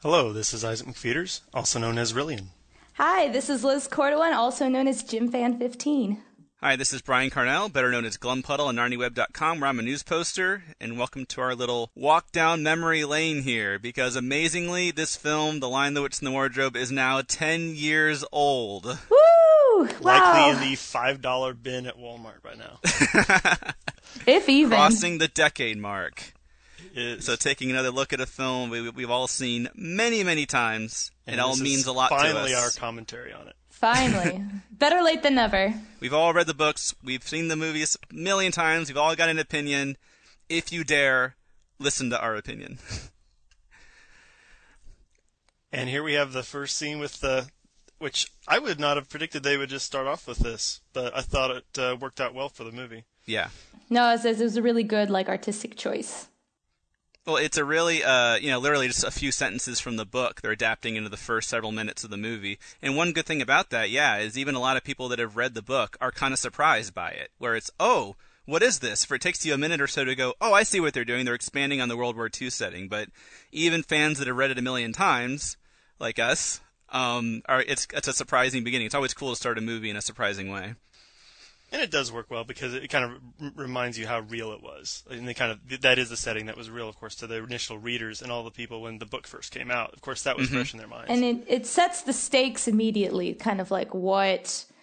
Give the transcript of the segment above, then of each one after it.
Hello, this is Isaac McFeeters, also known as Rillian. Hi, this is Liz Cordovan, also known as JimFan15. Hi, this is Brian Carnell, better known as Glumpuddle on NarniWeb.com, where I'm a news poster, and welcome to our little walk down memory lane here, because amazingly, this film, The Lion, the Witch, and the Wardrobe, is now 10 years old. Woo! Wow. Likely in the $5 bin at Walmart by now. If even. Crossing the decade mark. Is. So taking another look at a film we've all seen many, many times, and it all means a lot to us. Finally our commentary on it. Finally. Better late than never. We've all read the books, we've seen the movies a million times, we've all got an opinion. If you dare, listen to our opinion. And here we have the first scene with which I would not have predicted they would just start off with this, but I thought it worked out well for the movie. Yeah. No, it was a really good, artistic choice. Well, it's a really, literally just a few sentences from the book they're adapting into the first several minutes of the movie. And one good thing about that, is even a lot of people that have read the book are kind of surprised by it, where it's, oh, what is this? For it takes you a minute or so to go, oh, I see what they're doing. They're expanding on the World War II setting. But even fans that have read it a million times, like us, it's a surprising beginning. It's always cool to start a movie in a surprising way. And it does work well because it kind of reminds you how real it was. And that is the setting that was real, of course, to the initial readers and all the people when the book first came out. Of course, that was fresh in their minds. And it sets the stakes immediately, kind of like where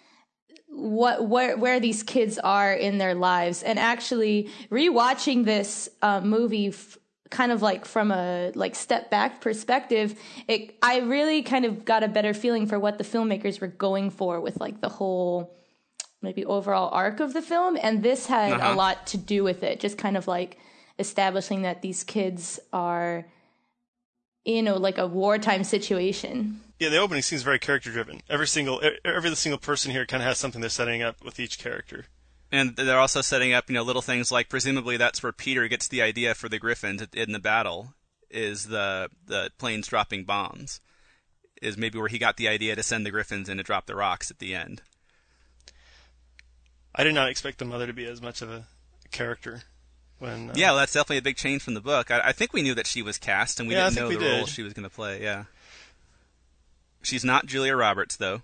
these kids are in their lives. And actually, rewatching this movie kind of like from a step back perspective, I really kind of got a better feeling for what the filmmakers were going for with the whole maybe overall arc of the film, and this had a lot to do with it, just kind of establishing that these kids are in a wartime situation. Yeah, the opening scene is very character driven. Every single person here kind of has something they're setting up with each character. And they're also setting up, little things like presumably that's where Peter gets the idea for the Griffins in the battle, is the planes dropping bombs, is maybe where he got the idea to send the Griffins in to drop the rocks at the end. I did not expect the mother to be as much of a character. Yeah, well, that's definitely a big change from the book. I think we knew that she was cast, and we didn't know the role she was going to play. Yeah, she's not Julia Roberts, though.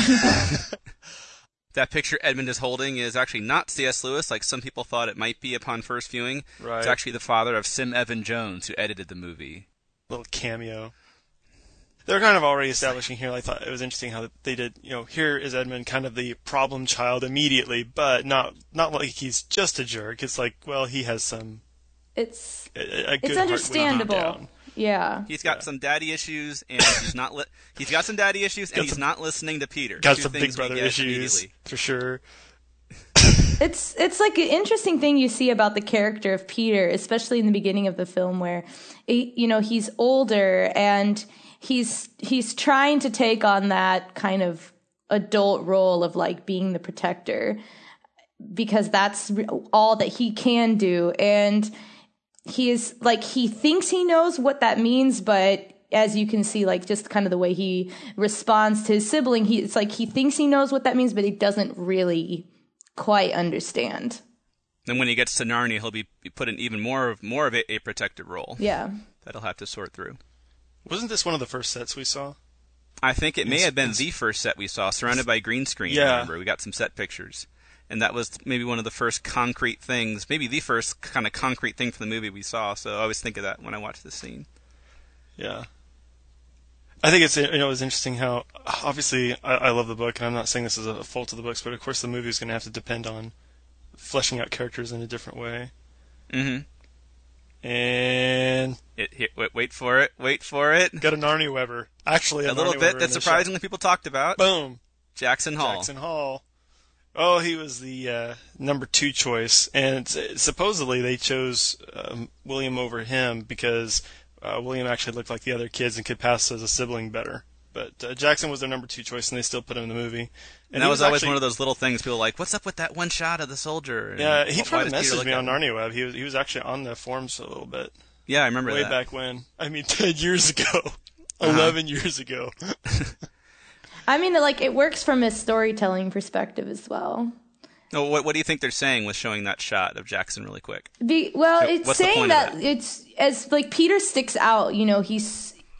That picture Edmund is holding is actually not C.S. Lewis, like some people thought it might be upon first viewing. Right. It's actually the father of Sim Evan Jones, who edited the movie. Little cameo. They're kind of already establishing here. I thought it was interesting how they did. Here is Edmund, kind of the problem child immediately, but not like he's just a jerk. It's like, well, he has some. It's a good it's understandable. Yeah. He's got some daddy issues, and he's not. He's got some daddy issues, and he's not listening to Peter. Got some big brother issues for sure. It's an interesting thing you see about the character of Peter, especially in the beginning of the film, where he's older and he's trying to take on that kind of adult role of being the protector, because that's all that he can do. And he is he thinks he knows what that means, but as you can see, just kind of the way he responds to his sibling, he thinks he knows what that means, but he doesn't really quite understand. And when he gets to Narnia, he'll be put in even more of a protected role. Yeah. That he'll have to sort through. Wasn't this one of the first sets we saw? I think it may have been the first set we saw, surrounded by green screen. Yeah. Remember, we got some set pictures. And that was maybe one of the first concrete things, maybe the first kind of concrete thing from the movie we saw. So I always think of that when I watch this scene. Yeah. I think it's interesting how, obviously, I love the book, and I'm not saying this is a fault of the books, but of course the movie is going to have to depend on fleshing out characters in a different way. Mm-hmm. And wait for it. Got a Narnia Weber. Actually, a little bit that surprisingly people talked about. Boom. Jackson Hall. Oh, he was the number 2 choice, and supposedly they chose William over him because William actually looked like the other kids and could pass as a sibling better. But Jackson was their number 2 choice, and they still put him in the movie. And that was always one of those little things people were like, what's up with that one shot of the soldier? Yeah, he tried to message me on Narnia Web. He was actually on the forums a little bit. Yeah, I remember that. Way back when. I mean, 10 years ago. 11 years ago. I mean, it works from a storytelling perspective as well. Oh, what do you think they're saying with showing that shot of Jackson really quick? It's saying that it's as Peter sticks out.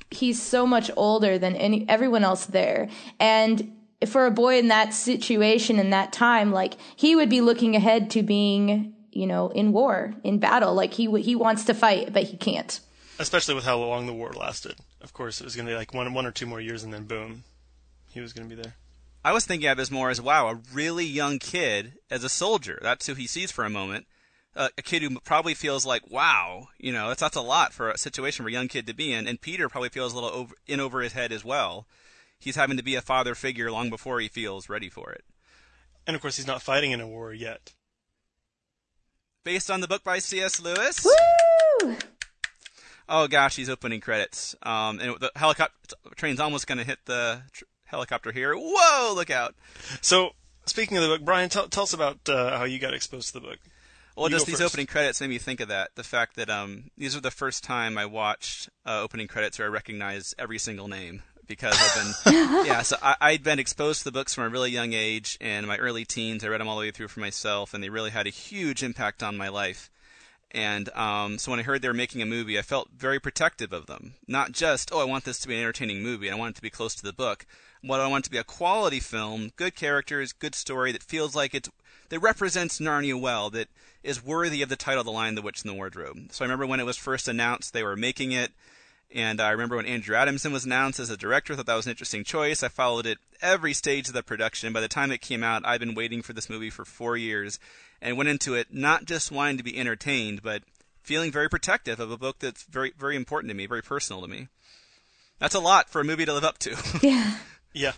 he's so much older than everyone else there. And for a boy in that situation, in that time, like, he would be looking ahead to being, in war, in battle. Like, he wants to fight, but he can't. Especially with how long the war lasted. Of course, it was going to be like one or two more years, and then boom, he was going to be there. I was thinking of it as more as, wow, a really young kid as a soldier. That's who he sees for a moment. A kid who probably feels like, wow, that's a lot for a situation for a young kid to be in. And Peter probably feels a little over his head as well. He's having to be a father figure long before he feels ready for it. And of course, he's not fighting in a war yet. Based on the book by C.S. Lewis. Woo! Oh gosh, these opening credits. And the helicopter train's almost going to hit the helicopter here. Whoa, look out. So, speaking of the book, Brian, tell us about how you got exposed to the book. Well, just these opening credits made me think of that. The fact that these were the first time I watched opening credits where I recognized every single name. Because I've been, so I'd been exposed to the books from a really young age. And in my early teens, I read them all the way through for myself, and they really had a huge impact on my life. And so when I heard they were making a movie, I felt very protective of them. Not just, I want this to be an entertaining movie, and I want it to be close to the book. But I want it to be a quality film, good characters, good story that feels like that represents Narnia well, that is worthy of the title The Lion, the Witch, and the Wardrobe. So I remember when it was first announced they were making it, and I remember when Andrew Adamson was announced as a director. I thought that was an interesting choice. I followed it every stage of the production. By the time it came out, I'd been waiting for this movie for 4 years and went into it not just wanting to be entertained, but feeling very protective of a book that's very, very important to me, very personal to me. That's a lot for a movie to live up to. Yeah. Yeah.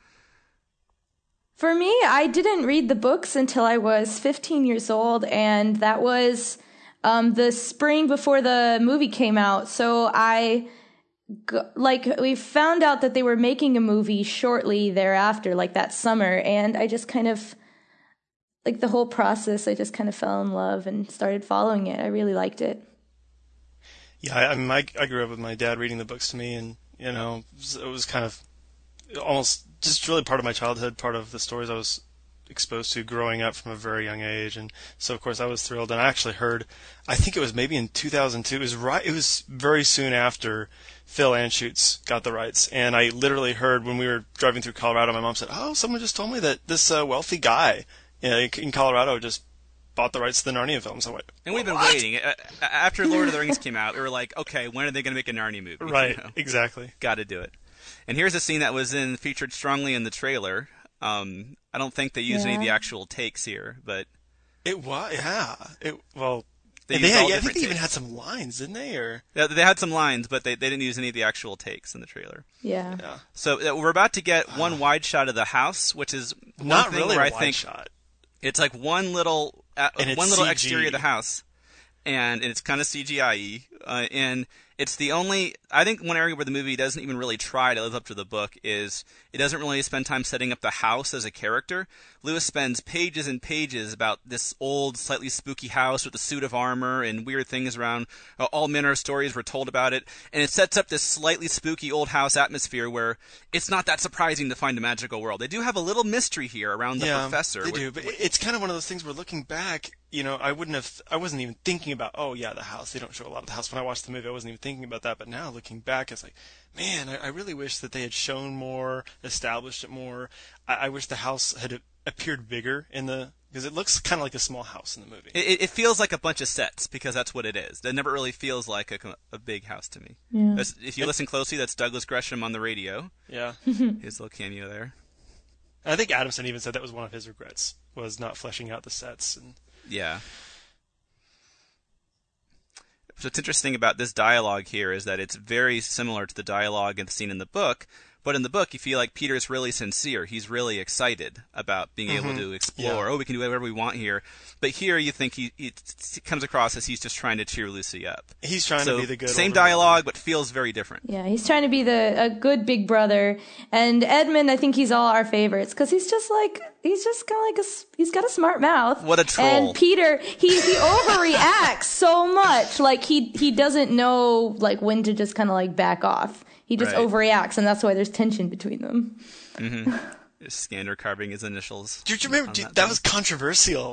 For me, I didn't read the books until I was 15 years old, and that was the spring before the movie came out. So we found out that they were making a movie shortly thereafter, like that summer, and I just kind of, like the whole process, I just kind of fell in love and started following it. I really liked it. Yeah, I grew up with my dad reading the books to me, and, it was kind of almost just really part of my childhood, part of the stories I was exposed to growing up from a very young age. And so, of course, I was thrilled. And I actually heard, I think it was maybe in 2002, it was very soon after Phil Anschutz got the rights. And I literally heard when we were driving through Colorado, my mom said, someone just told me that this wealthy guy in Colorado just bought the rights to the Narnia films. I went, and we've been waiting. After Lord of the Rings came out, we were like, okay, when are they going to make a Narnia movie? Right, exactly. Got to do it. And here's a scene that was featured strongly in the trailer. I don't think they used any of the actual takes here, but it was, yeah. I think they even had some lines, didn't they? Or yeah, they had some lines, but they didn't use any of the actual takes in the trailer. Yeah. So we're about to get one wide shot of the house, which is not really a wide shot. It's like one little CG. exterior of the house, and it's kind of CGI-y, and it's the only, I think one area where the movie doesn't even really try to live up to the book is it doesn't really spend time setting up the house as a character. Lewis spends pages and pages about this old, slightly spooky house with a suit of armor and weird things around. All manner of stories were told about it, and it sets up this slightly spooky old house atmosphere where it's not that surprising to find a magical world. They do have a little mystery here around the professor. They do, but it's kind of one of those things where looking back, I wasn't even thinking about, the house. They don't show a lot of the house. When I watched the movie, I wasn't even thinking about that, but now looking back, it's like, man, I really wish that they had shown more, established it more. I wish the house had appeared bigger because it looks kind of like a small house in the movie. It feels like a bunch of sets because that's what it is. It never really feels like a big house to me. Yeah. If you listen closely, that's Douglas Gresham on the radio. Yeah. His little cameo there. I think Adamson even said that was one of his regrets, was not fleshing out the sets. Yeah. What's interesting about this dialogue here is that it's very similar to the dialogue and the scene in the book, but in the book you feel like Peter's really sincere. He's really excited about being able to explore. Yeah. We can do whatever we want here. But here you think he comes across as he's just trying to cheer Lucy up. He's trying to be the good same older dialogue, brother. but feels very different. Yeah, he's trying to be a good big brother. And Edmund, I think he's all our favorites because he's just kind of like he's got a smart mouth. What a troll. And Peter, he overreacts so much. Like he doesn't know like when to just kind of like back off. He just overreacts, and that's why there's tension between them. Mm-hmm. Skander carving his initials. Do you remember that was controversial?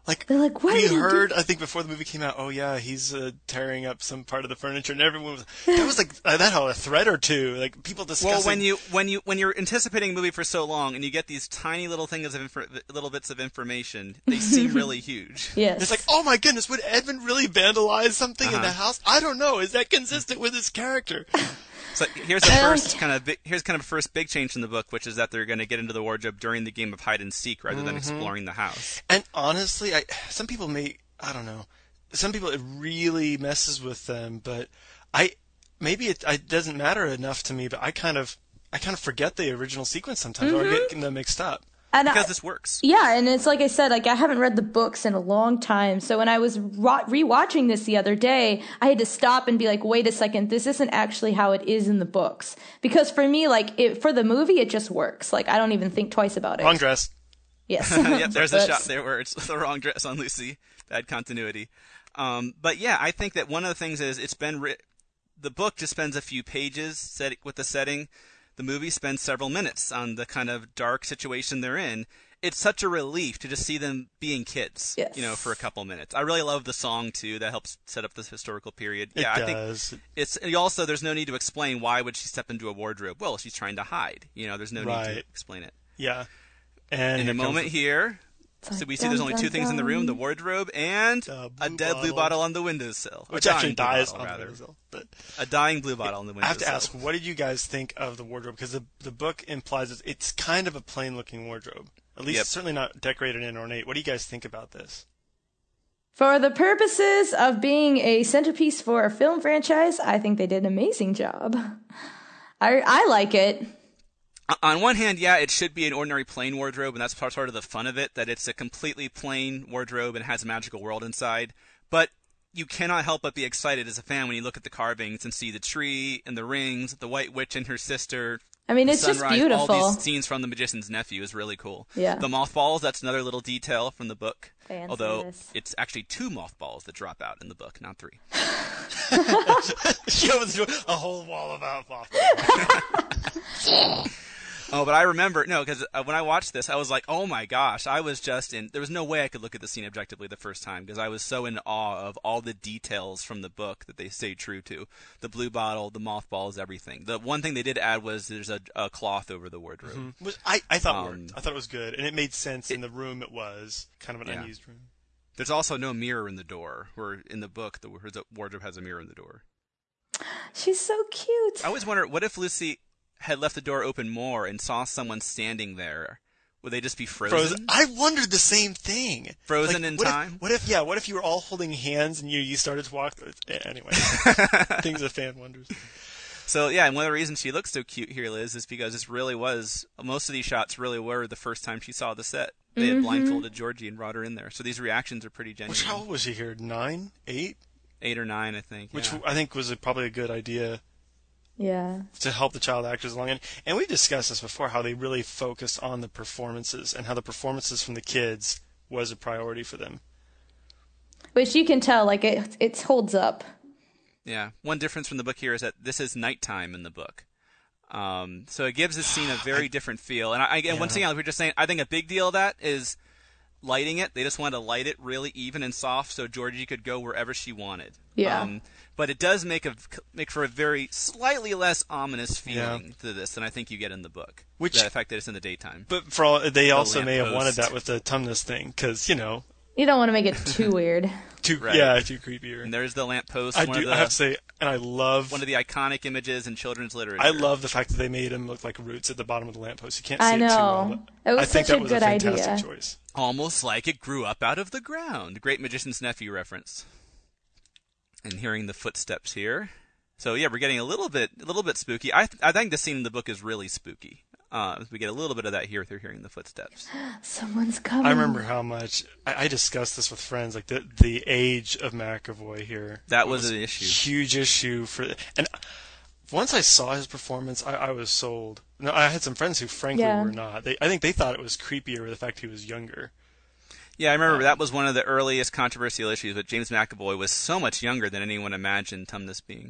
Like, They're like, "Why we did he do heard, I think before the movie came out, oh yeah, he's tearing up some part of the furniture, and everyone was, that was like, that had a thread or two, like, people discussing. Well, when you're anticipating a movie for so long, and you get these tiny little things of little bits of information, they seem really huge. Yes. It's like, oh my goodness, would Edmund really vandalize something in the house? I don't know. Is that consistent with his character? So here's kind of first big change in the book, which is that they're going to get into the wardrobe during the game of hide and seek rather than exploring the house. And honestly, some people I don't know. Some people it really messes with them, but maybe it doesn't matter enough to me. But I kind of forget the original sequence sometimes, or I get them mixed up. Because this works. Yeah, and it's like I said, like I haven't read the books in a long time. So when I was rewatching this the other day, I had to stop and be like, wait a second, this isn't actually how it is in the books. Because for me, like for the movie, it just works. Like I don't even think twice about it. Wrong dress. Yes. Yep, there's a shot there where it's the wrong dress on Lucy. Bad continuity. But yeah, I think that one of the things is the book just spends a few pages with the setting. The movie spends several minutes on the kind of dark situation they're in. It's such a relief to just see them being kids, yes. For a couple minutes. I really love the song too. That helps set up this historical period. Yeah, I think it's also there's no need to explain why would she step into a wardrobe. Well, she's trying to hide. There's no need to explain it. Yeah. And in the moment here, so we see there's only two things in the room: the wardrobe and a dead blue bottle on the windowsill, which actually dies on the windowsill. But a dying blue bottle on the windowsill. I have to ask, what did you guys think of the wardrobe? Because the book implies it's kind of a plain-looking wardrobe. At least it's certainly not decorated and ornate. What do you guys think about this? For the purposes of being a centerpiece for a film franchise, I think they did an amazing job. I like it. On one hand, yeah, it should be an ordinary plain wardrobe, and that's part of the fun of it, that it's a completely plain wardrobe and has a magical world inside. But you cannot help but be excited as a fan when you look at the carvings and see the tree and the rings, the White Witch and her sister. I mean, it's sunrise, just beautiful. All these scenes from The Magician's Nephew is really cool. Yeah. The mothballs, that's another little detail from the book. Fan although service. It's actually 2 mothballs that drop out in the book, not 3. Shows a whole wall of mothballs. Oh, but I remember, because when I watched this, I was like, oh my gosh, I was just there was no way I could look at the scene objectively the first time, because I was so in awe of all the details from the book that they stayed true to. The blue bottle, the mothballs, everything. The one thing they did add was there's a cloth over the wardrobe. Mm-hmm. Which I thought worked. I thought it was good, and it made sense in the room it was, kind of an unused room. There's also no mirror in the door, where in the book, the wardrobe has a mirror in the door. She's so cute. I always wonder, what if Lucy had left the door open more and saw someone standing there? Would they just be frozen? I wondered the same thing. Frozen in time? What if you were all holding hands and you started to walk? Anyway, things a fan wonders. So, yeah, and one of the reasons she looks so cute here, Liz, is because this really was, most of these shots really were the first time she saw the set. They had blindfolded Georgie and brought her in there. So these reactions are pretty genuine. How old was she here? 9? 8? 8 or 9, I think. Which I think was probably a good idea. Yeah. To help the child actors along. And we've discussed this before, how they really focused on the performances and how the performances from the kids was a priority for them. Which you can tell, like, it holds up. Yeah. One difference from the book here is that this is nighttime in the book. So it gives this scene a very different feel. And once again, like we were just saying, I think a big deal of that is lighting it. They just wanted to light it really even and soft so Georgie could go wherever she wanted. Yeah. But it does make for a very slightly less ominous feeling to this than I think you get in the book. The fact that it's in the daytime. But they also may have wanted that with the Tumnus thing, because, you don't want to make it too weird. Too creepier. And there's the lamppost. I have to say, and I love one of the iconic images in children's literature. I love the fact that they made him look like roots at the bottom of the lamppost. You can't see it too well. It was I think such that was a good a fantastic idea. choice. Almost like it grew up out of the ground. Great Magician's Nephew reference. And hearing the footsteps here. So yeah, we're getting a little bit spooky. I think the scene in the book is really spooky. We get a little bit of that here through hearing the footsteps. Someone's coming. I remember how much I discussed this with friends, like the age of McAvoy here. That was an issue. Huge issue and once I saw his performance, I was sold. No, I had some friends who frankly were not. I think they thought it was creepier with the fact he was younger. Yeah, I remember that was one of the earliest controversial issues, but James McAvoy was so much younger than anyone imagined Tumnus being.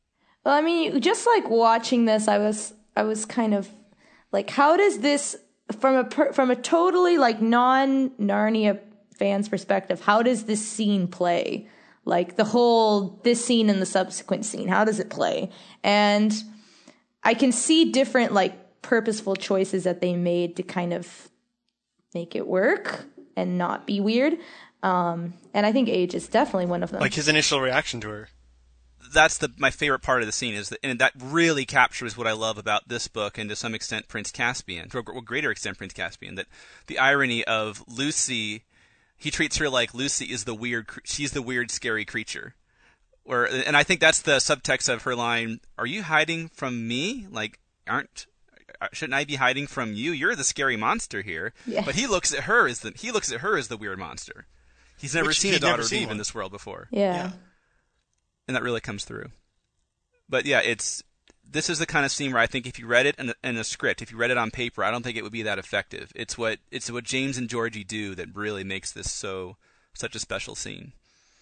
Well, I mean, just like watching this, I was kind of like, how does this from a totally like non-Narnia fan's perspective, how does this scene play? Like this scene and the subsequent scene, how does it play? And I can see different like purposeful choices that they made to kind of make it work and not be weird. And I think age is definitely one of them. Like his initial reaction to her. That's my favorite part of the scene, and that really captures what I love about this book, and to some extent Prince Caspian, to a greater extent Prince Caspian, that the irony of Lucy, he treats her like Lucy is she's the weird, scary creature. And I think that's the subtext of her line, "Are you hiding from me? Like, shouldn't I be hiding from you? You're the scary monster here." Yes. But he looks at her as the weird monster. He's never seen a daughter of Eve in this world before. Yeah. And that really comes through. But yeah, this is the kind of scene where I think if you read it in a script, if you read it on paper, I don't think it would be that effective. It's what James and Georgie do that really makes this such a special scene.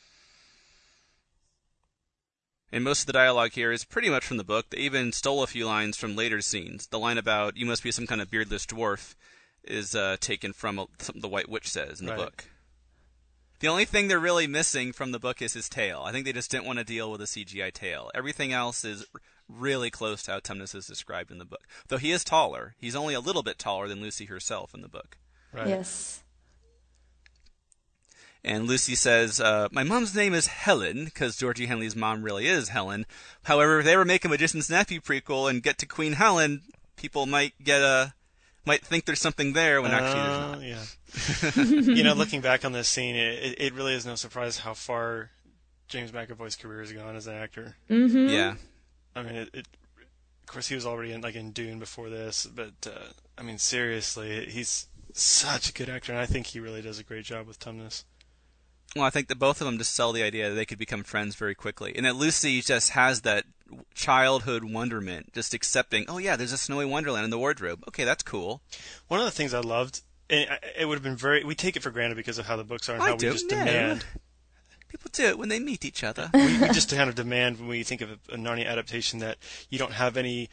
And most of the dialogue here is pretty much from the book. They even stole a few lines from later scenes. The line about "you must be some kind of beardless dwarf" is taken from something the White Witch says in the book. The only thing they're really missing from the book is his tail. I think they just didn't want to deal with a CGI tail. Everything else is really close to how Tumnus is described in the book. Though he is taller. He's only a little bit taller than Lucy herself in the book. Right. Yes. And Lucy says, "My mom's name is Helen," because Georgie Henley's mom really is Helen. However, if they ever make a Magician's Nephew prequel and get to Queen Helen, people might think there's something there when actually there's not. Yeah. Looking back on this scene, it really is no surprise how far James McAvoy's career has gone as an actor. Mm-hmm. Yeah. I mean, of course, he was already in Dune before this, but I mean, seriously, he's such a good actor, and I think he really does a great job with Tumnus. Well, I think that both of them just sell the idea that they could become friends very quickly, and that Lucy just has that childhood wonderment, just accepting, oh yeah, there's a snowy wonderland in the wardrobe. Okay, that's cool. One of the things I loved, and it would have been we take it for granted because of how the books are and how we just demand. People do it when they meet each other. we just kind of demand when we think of a Narnia adaptation that you don't have any,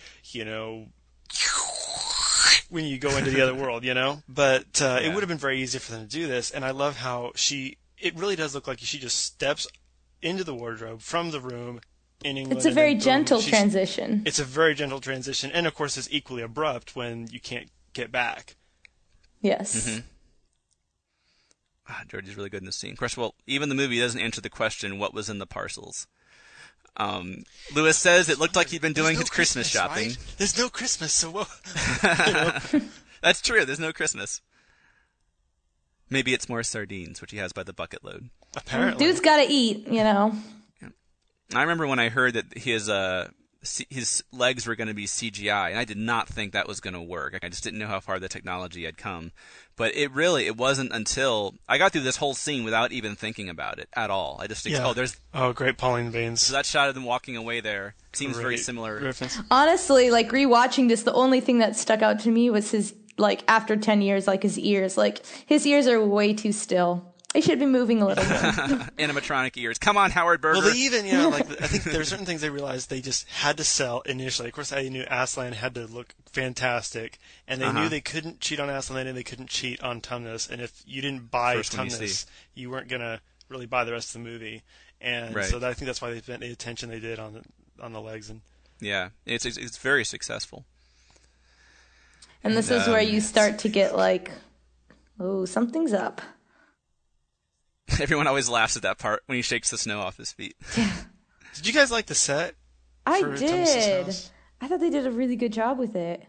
when you go into the other world, But it would have been very easy for them to do this, and I love how it really does look like she just steps into the wardrobe from the room in England. It's a very gentle transition. It's a very gentle transition, and of course it's equally abrupt when you can't get back. Yes. Mm-hmm. Georgie's really good in this scene. Of course, even the movie doesn't answer the question, what was in the parcels. Lewis says it looked like he'd been doing his Christmas shopping. Right? There's no Christmas, so what? That's true, there's no Christmas. Maybe it's more sardines, which he has by the bucket load. Apparently. Dude's gotta eat, I remember when I heard that his legs were going to be CGI, and I did not think that was going to work. I just didn't know how far the technology had come. But it wasn't until I got through this whole scene without even thinking about it at all. I just great Pauline veins. So that shot of them walking away there seems very similar. Reference. Honestly, rewatching this, the only thing that stuck out to me was his, after 10 years, his ears. His ears are way too still. They should be moving a little more. Animatronic ears. Come on, Howard Berger. Well, they even, I think there are certain things they realized they just had to sell initially. Of course, they knew Aslan had to look fantastic, and they knew they couldn't cheat on Aslan and they couldn't cheat on Tumnus. And if you didn't buy Tumnus, you weren't going to really buy the rest of the movie. And so I think that's why they spent the attention they did on the legs. And yeah, it's very successful. And this is where you start to get something's up. Everyone always laughs at that part when he shakes the snow off his feet. Yeah. Did you guys like the set? I did. I thought they did a really good job with it.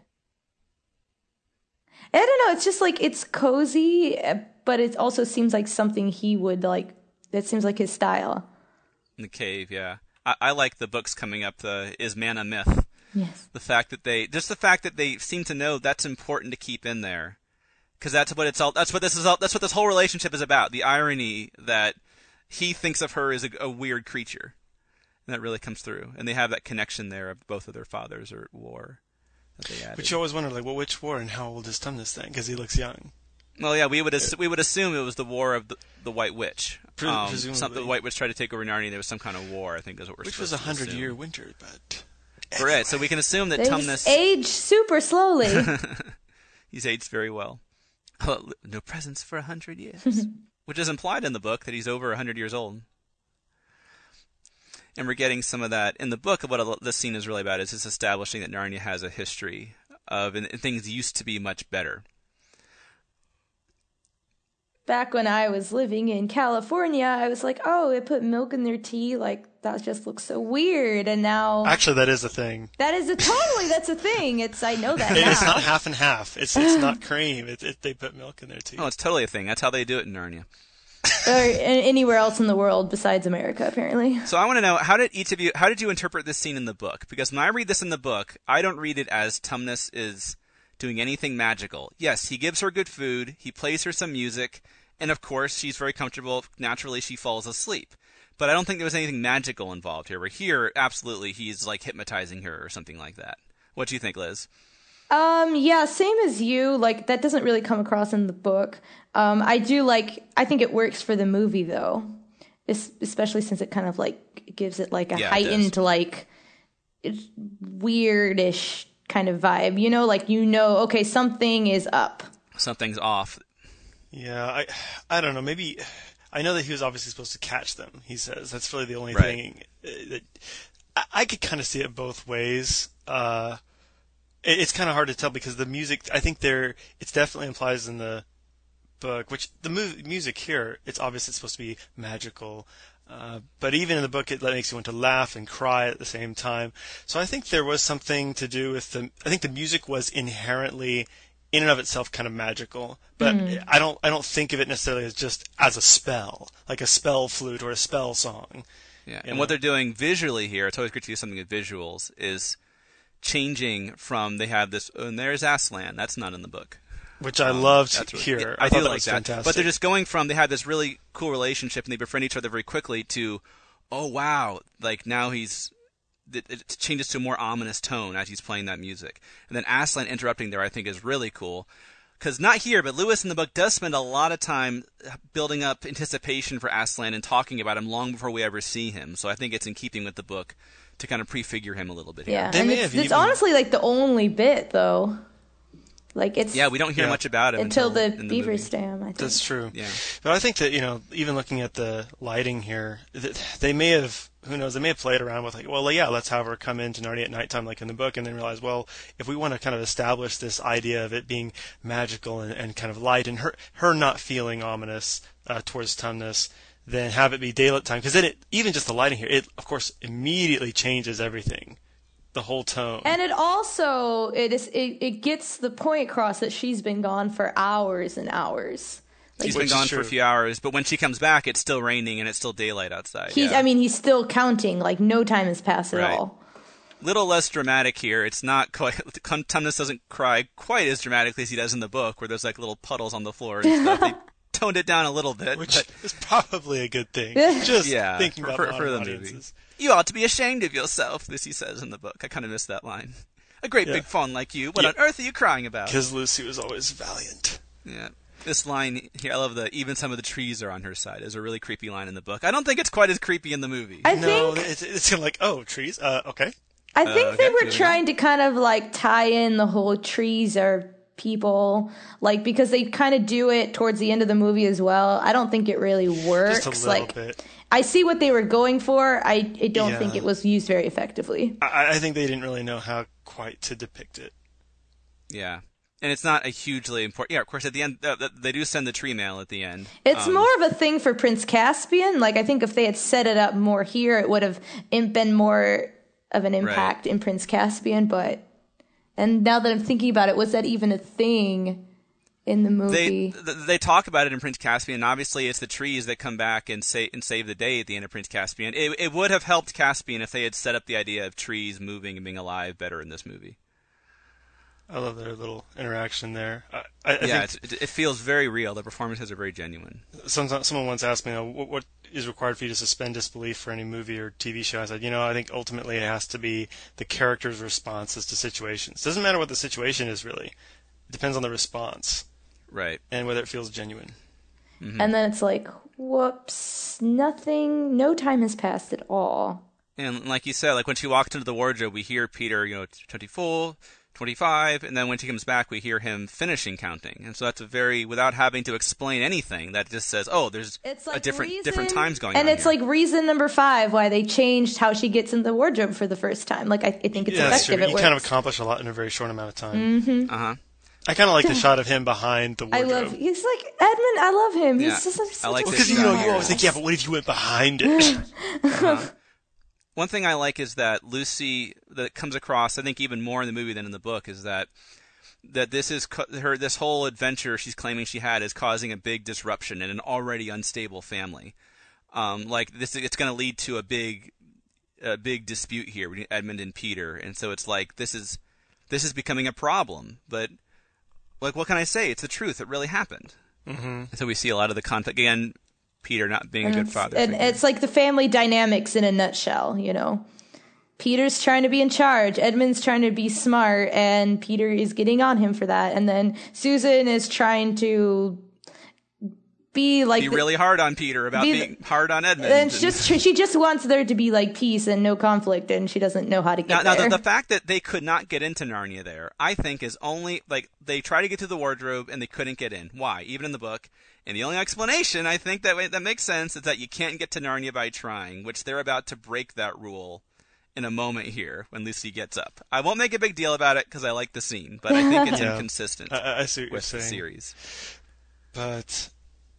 I don't know. It's just it's cozy, but it also seems like something he would like. That seems like his style. In the cave, yeah. I like the books coming up. Is Man a Myth? Yes. The fact that they seem to know that's important to keep in there. Because that's what this whole relationship is about. The irony that he thinks of her as a weird creature. And that really comes through. And they have that connection there of both of their fathers are at war that they added. But you always wonder, which war and how old is Tumnus then? Because he looks young. Well, yeah, we would assume it was the war of the White Witch. Presumably. The White Witch tried to take over Narnia. There was some kind of war, I think is what we're supposed to assume. Which was 100-year winter, but... Right, so we can assume that They Tumnus... age super slowly. He's aged very well. No presents for 100 years. Which is implied in the book that he's over 100 years old. And we're getting some of that in the book. What this scene is really about is it's establishing that Narnia has a history of, and things used to be much better. Back when I was living in California, I was like, oh, they put milk in their tea. Like, that just looks so weird. And now... Actually, that is a thing. That's a thing. I know that now. It's not half and half. It's not cream. They put milk in their tea. Oh, it's totally a thing. That's how they do it in Narnia. Or anywhere else in the world besides America, apparently. So I want to know, how did you interpret this scene in the book? Because when I read this in the book, I don't read it as Tumnus is doing anything magical. Yes, he gives her good food, he plays her some music, and of course, she's very comfortable. Naturally, she falls asleep. But I don't think there was anything magical involved here. Where here, absolutely, he's like hypnotizing her or something like that. What do you think, Liz? Yeah, same as you. Like, that doesn't really come across in the book. I think it works for the movie, though. Especially since it kind of, like, gives it, like, a heightened, like, weirdish kind of vibe. You know, like, okay, something is up. Something's off. Yeah, I don't know. Maybe... I know that he was obviously supposed to catch them, he says. That's really the only right. thing. That I could kind of see it both ways. It's kind of hard to tell because the music, I think it's definitely implies in the book, which the music here, it's obviously supposed to be magical. But even in the book, it makes you want to laugh and cry at the same time. So I think there was something to do with I think the music was inherently, in and of itself, kind of magical. But I don't think of it necessarily as just as a spell, like a spell flute or a spell song. Yeah, and what they're doing visually here, it's always great to do something with visuals, is changing from, they have this, and there's Aslan, that's not in the book. Which I loved here. I do like that. Fantastic. But they're just going from, they had this really cool relationship and they befriend each other very quickly to, oh wow, like now it changes to a more ominous tone as he's playing that music. And then Aslan interrupting there I think is really cool. Because not here, but Lewis in the book does spend a lot of time building up anticipation for Aslan and talking about him long before we ever see him. So I think it's in keeping with the book to kind of prefigure him a little bit here. Yeah, and it's honestly like the only bit, though. Like it's we don't hear much about him until the beaver's dam. I think that's true. Yeah, but I think that even looking at the lighting here, they may have, who knows, they may have played around with like, well, yeah, let's have her come into Narnia at nighttime like in the book, and then realize, well, if we want to kind of establish this idea of it being magical and kind of light, and her not feeling ominous towards Tumnus, then have it be daylight time, because then even just the lighting here, it of course immediately changes everything. The whole tone. And it also it gets the point across that she's been gone for hours and hours. She's been gone for a few hours, but when she comes back, it's still raining and it's still daylight outside. He's still counting. Like no time has passed at all. Little less dramatic here. It's not quite. Tumnus doesn't cry quite as dramatically as he does in the book, where there's like little puddles on the floor and stuff. They toned it down a little bit, which is probably a good thing. Just thinking about for the movie. You ought to be ashamed of yourself, this he says in the book. I kind of missed that line. A great big fawn like you. What on earth are you crying about? Because Lucy was always valiant. Yeah. This line here, I love even some of the trees are on her side. Is a really creepy line in the book. I don't think it's quite as creepy in the movie. It's like, oh, trees? Okay. I think they were trying to kind of like tie in the whole trees are people, like, because they kind of do it towards the end of the movie as well. I don't think it really works. Just a little bit. I see what they were going for. I don't think it was used very effectively. I think they didn't really know how quite to depict it. Yeah. And it's not a hugely important... Yeah, of course, at the end, they do send the tree mail at the end. It's more of a thing for Prince Caspian. Like, I think if they had set it up more here, it would have been more of an impact in Prince Caspian. But... And now that I'm thinking about it, was that even a thing in the movie? They talk about it in Prince Caspian, and obviously it's the trees that come back and save the day at the end of Prince Caspian. It would have helped Caspian if they had set up the idea of trees moving and being alive better in this movie. I love their little interaction there. It feels very real. The performances are very genuine. Someone once asked me, what is required for you to suspend disbelief for any movie or TV show? I said, I think ultimately it has to be the character's responses to situations. It doesn't matter what the situation is, really. It depends on the response. Right. And whether it feels genuine. Mm-hmm. And then it's like, whoops, no time has passed at all. And like you said, like when she walked into the wardrobe, we hear Peter, 24, 25, and then when she comes back, we hear him finishing counting. And so that's without having to explain anything, that just says, oh, there's a different times going on. And it's like reason number 5 why they changed how she gets in the wardrobe for the first time. Like, I think it's effective. You kind of accomplish a lot in a very short amount of time. Mm-hmm. Uh-huh. I kind of like the shot of him behind the wardrobe. He's like, Edmund, I love him. Yeah. He's just like, I like such a because, you always think, yeah, but what if you went behind it? Uh-huh. One thing I like is that Lucy, that comes across, I think even more in the movie than in the book, is that this whole adventure she's claiming she had is causing a big disruption in an already unstable family. It's going to lead to a big dispute here between Edmund and Peter, and so it's like this is becoming a problem. But like, what can I say? It's the truth. It really happened. Mm-hmm. So we see a lot of the conflict again. Peter not being a good father. And it's like the family dynamics in a nutshell, you know. Peter's trying to be in charge, Edmund's trying to be smart, and Peter is getting on him for that. And then Susan is trying to be really hard on Peter about being hard on Edmund. And she just wants there to be like peace and no conflict, and she doesn't know how to get there. Now, the fact that they could not get into Narnia there, I think, is only like they try to get to the wardrobe and they couldn't get in. Why? Even in the book. And the only explanation, I think, that makes sense is that you can't get to Narnia by trying, which they're about to break that rule in a moment here when Lucy gets up. I won't make a big deal about it because I like the scene, but I think it's inconsistent I see what with you're the saying. series. But,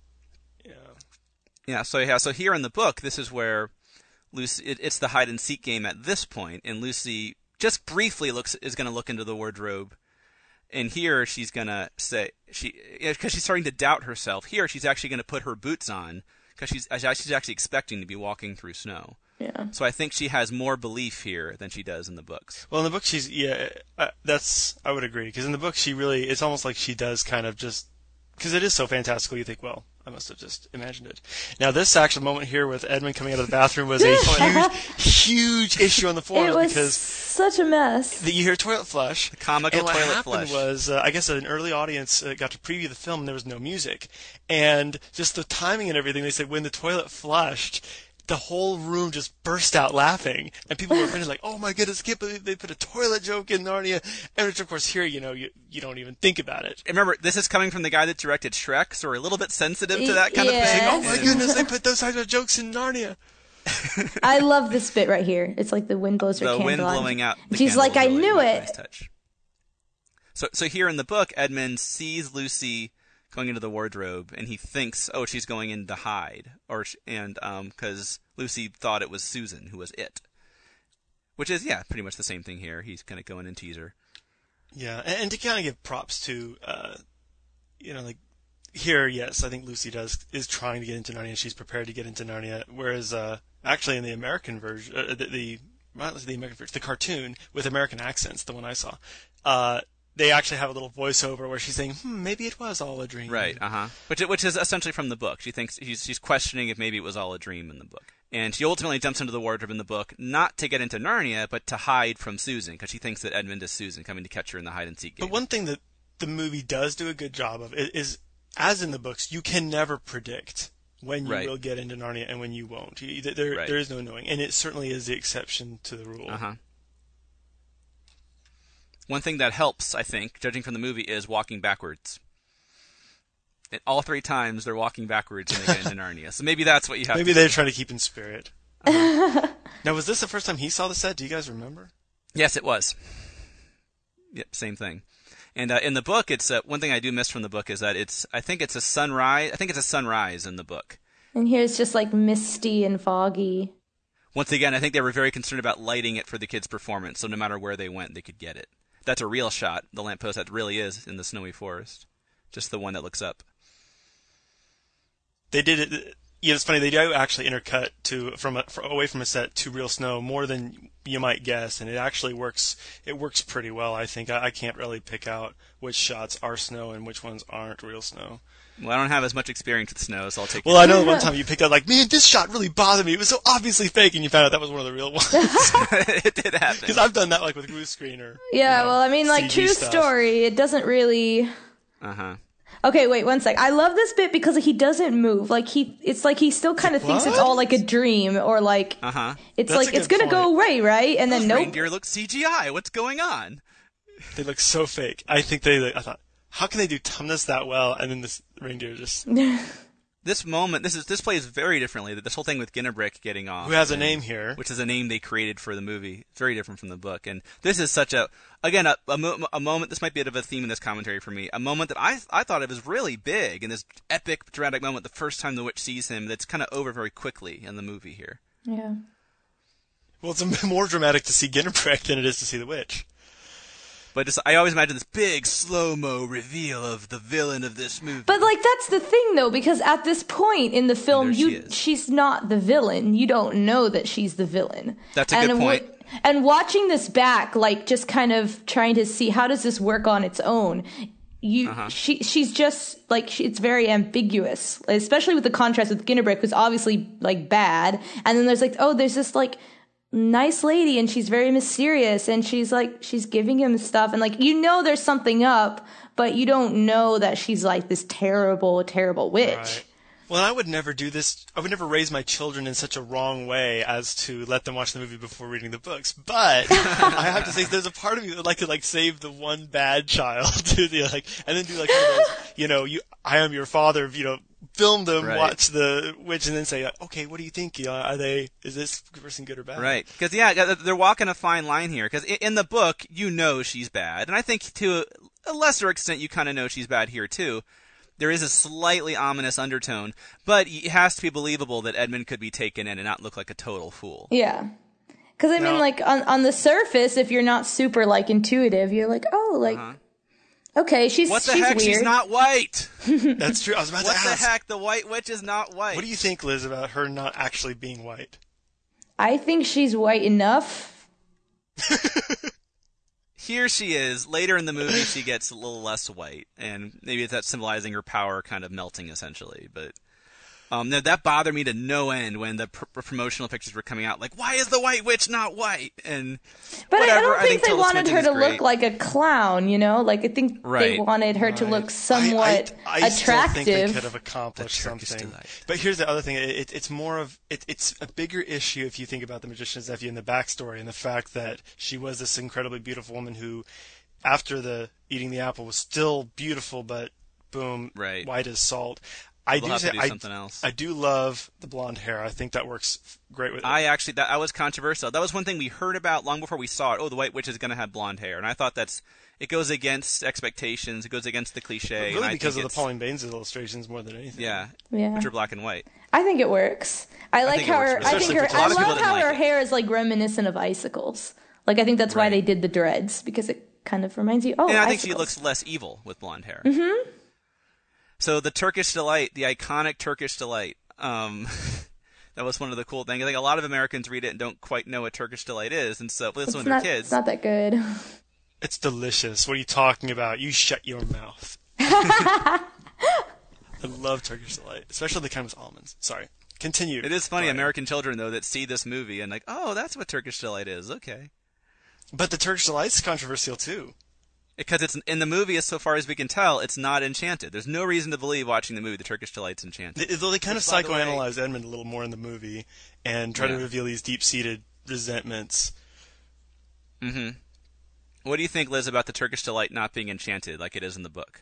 so here in the book, this is where Lucy, it's the hide-and-seek game at this point, and Lucy just briefly is going to look into the wardrobe. And here she's going to say, because she's starting to doubt herself, here she's actually going to put her boots on because she's actually expecting to be walking through snow. Yeah. So I think she has more belief here than she does in the books. Well, in the book, I would agree. Because in the book, it's almost like she does kind of just, because it is so fantastical, you think, well, I must have just imagined it. Now, this actual moment here with Edmund coming out of the bathroom was a huge issue on the forums. It was because such a mess. You hear toilet flush. The comical toilet flush. What happened was, I guess an early audience got to preview the film and there was no music. And just the timing and everything, they said when the toilet flushed, the whole room just burst out laughing, and people were like, "Oh my goodness, I can't believe they put a toilet joke in Narnia." And which, of course, here you don't even think about it. And remember, this is coming from the guy that directed Shrek, so we're a little bit sensitive to that kind of thing. Oh my goodness, they put those types of jokes in Narnia. I love this bit right here. It's like the wind blows her candle. The wind blowing out. She's like, "I knew it." Nice touch. So here in the book, Edmund sees Lucy going into the wardrobe, and he thinks, oh, she's going in to hide, because Lucy thought it was Susan who was it, which is pretty much the same thing here. He's kind of going in teaser. Yeah, and to kind of give props to, like here, yes, I think Lucy is trying to get into Narnia. She's prepared to get into Narnia, whereas actually in the American version, the American version, the cartoon with American accents, the one I saw. They actually have a little voiceover where she's saying, maybe it was all a dream. Right, Which is essentially from the book. She thinks she's questioning if maybe it was all a dream in the book. And she ultimately jumps into the wardrobe in the book, not to get into Narnia, but to hide from Susan, because she thinks that Edmund is Susan coming to catch her in the hide-and-seek game. But one thing that the movie does do a good job of is, as in the books, you can never predict when you will get into Narnia and when you won't. There is no knowing. And it certainly is the exception to the rule. One thing that helps, I think, judging from the movie, is walking backwards. And all 3 times they're walking backwards when they get into Narnia. So maybe that's what you have Maybe they're trying to keep in spirit. Now, was this the first time he saw the set? Do you guys remember? Yes, it was. Yep, same thing. And in the book, it's one thing I do miss from the book is that I think it's a sunrise. I think it's a sunrise in the book. And here it's just like misty and foggy. Once again, I think they were very concerned about lighting it for the kids' performance, so no matter where they went, they could get it. That's a real shot, the lamppost that really is in the snowy forest. Just the one that looks up. They did it. It's funny. They do actually intercut away from a set to real snow more than you might guess, and it actually works. It works pretty well, I think. I can't really pick out which shots are snow and which ones aren't real snow. Well, I don't have as much experience with snow, so I'll take. Well, I know one time you picked out man, this shot really bothered me. It was so obviously fake, and you found out that was one of the real ones. It did happen. Because I've done that with green screen or. Yeah, well, I mean, CG true stuff. story. It doesn't really. Okay, wait, one sec. I love this bit because he doesn't move. It's like he still kind of thinks it's all like a dream, or like it's That's like a it's good gonna go away, right? And then nope. Reindeer look CGI. What's going on? They look so fake. I thought, how can they do Tumnus that well? And then this reindeer just... This moment, this plays very differently. This whole thing with Ginnebrick getting off, who has a name here, which is a name they created for the movie, very different from the book. And this is such a moment. This might be a bit of a theme in this commentary for me. A moment that I thought of as really big, in this epic, dramatic moment. The first time the witch sees him, that's kind of over very quickly in the movie here. Yeah. Well, it's more dramatic to see Ginnebrick than it is to see the witch. But I always imagine this big slow-mo reveal of the villain of this movie. But like that's the thing though, because at this point in the film, she's not the villain. You don't know that she's the villain. That's a good point. And watching this back, like just kind of trying to see how does this work on its own. She's just like it's very ambiguous, especially with the contrast with Ginnebrick, who's obviously like bad, and then there's like there's this like nice lady and she's very mysterious and she's giving him stuff and like there's something up, but you don't know that she's like this terrible witch. Right. Well, I would never do this. I would never raise my children in such a wrong way as to let them watch the movie before reading the books. But I have to say, there's a part of me that would like to save the one bad child, and then do like one of those, I am your father, film them, right. Watch the witch, and then say, okay, what do you think? Is this person good or bad? Right. Because, they're walking a fine line here. Because in the book, she's bad. And I think to a lesser extent, you kind of know she's bad here, too. There is a slightly ominous undertone, but it has to be believable that Edmund could be taken in and not look like a total fool. Yeah. Because, I mean, like, on the surface, if you're not super, like, intuitive, you're like, okay, she's what the heck? Weird. She's not white. That's true. I was about to ask. What the heck? The white witch is not white. What do you think, Liz, about her not actually being white? I think she's white enough. Here she is. Later in the movie, she gets a little less white, and maybe that's symbolizing her power kind of melting, essentially. But that bothered me to no end when the promotional pictures were coming out. Like, why is the white witch not white? But I don't think they wanted her to look like a clown, Like, I think they wanted her to look somewhat I attractive. Still think they could have accomplished something. But here's the other thing. It's more of it's a bigger issue if you think about the magician's nephew and the backstory and the fact that she was this incredibly beautiful woman who, after eating the apple, was still beautiful, but boom, white as salt. I do love the blonde hair. I think that works great with it. That was controversial. That was one thing we heard about long before we saw it. Oh, the white witch is going to have blonde hair. And I thought it goes against expectations. It goes against the cliche. Really because of the Pauline Baynes illustrations more than anything. Yeah. Which are black and white. I think it works. I love how her hair is like reminiscent of icicles. Like I think that's why they did the dreads, because it kind of reminds you, and I think she looks less evil with blonde hair. Mm-hmm. So the Turkish Delight, the iconic Turkish Delight, that was one of the cool things. I think a lot of Americans read it and don't quite know what Turkish Delight is, and so listen when they're kids. It's not that good. It's delicious. What are you talking about? You shut your mouth. I love Turkish Delight, especially the kind with almonds. Sorry. Continue. It is funny, American children, though, that see this movie and like, oh, that's what Turkish Delight is. Okay. But the Turkish Delight's controversial, too. Because it's in the movie, as so far as we can tell, it's not enchanted. There's no reason to believe watching the movie the Turkish Delight's enchanted. Though they kind of psychoanalyze Edmund a little more in the movie and try to reveal these deep-seated resentments. Mm-hmm. What do you think, Liz, about the Turkish Delight not being enchanted like it is in the book?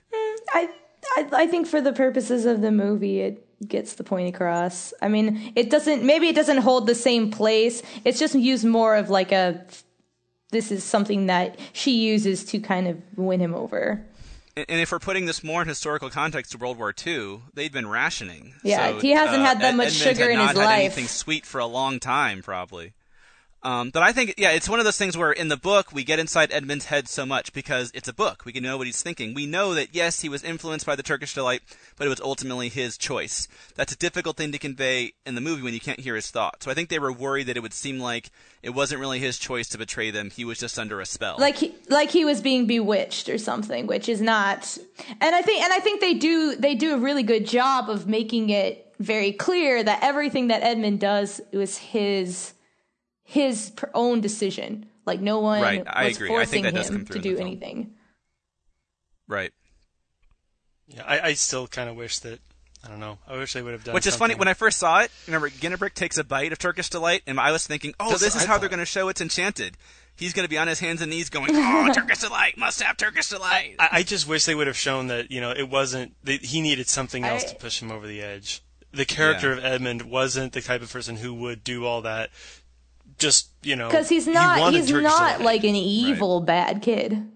I think for the purposes of the movie, it gets the point across. I mean, it doesn't hold the same place. It's just used more of like this is something that she uses to kind of win him over. And if we're putting this more in historical context to World War II, they'd been rationing. Yeah, so, he hasn't had that much Edmund sugar in his life. Had not had anything sweet for a long time, probably. But I think, it's one of those things where in the book we get inside Edmund's head so much because it's a book. We can know what he's thinking. We know that, yes, he was influenced by the Turkish Delight, but it was ultimately his choice. That's a difficult thing to convey in the movie when you can't hear his thoughts. So I think they were worried that it would seem like it wasn't really his choice to betray them. He was just under a spell. Like he was being bewitched or something, which is not. And I think they do a really good job of making it very clear that everything that Edmund does was his own decision. Like no one was forcing him to do anything. Right. Yeah, I still kind of wish that I don't know. I wish they would have done. Which is something. funny. When I first saw it, remember Ginnebrick takes a bite of Turkish Delight, and I was thinking, this is how they're going to show it's enchanted. He's going to be on his hands and knees going, Turkish Delight, must have Turkish Delight. I just wish they would have shown that, it wasn't, he needed something else to push him over the edge. The character of Edmund wasn't the type of person who would do all that. Just, because he's not like an evil bad kid.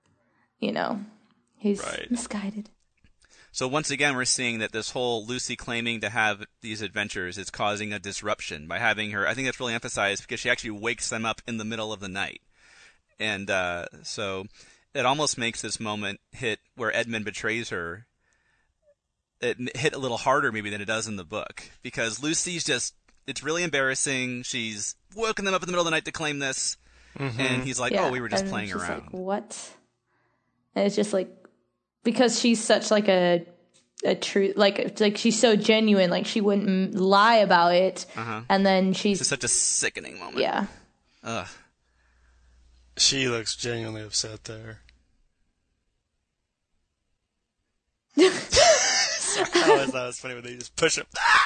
He's misguided. So once again, we're seeing that this whole Lucy claiming to have these adventures is causing a disruption by having her. I think that's really emphasized because she actually wakes them up in the middle of the night. And so it almost makes this moment hit where Edmund betrays her. It hit a little harder maybe than it does in the book, because Lucy's it's really embarrassing. She's woken them up in the middle of the night to claim this. Mm-hmm. And he's like, we were just playing around. Like, what? And it's just like, because she's such like a true, like she's so genuine, like she wouldn't lie about it. Uh-huh. And then she's just such a sickening moment. Yeah. Ugh. She looks genuinely upset there. Sorry, I always thought it was funny when they just push him.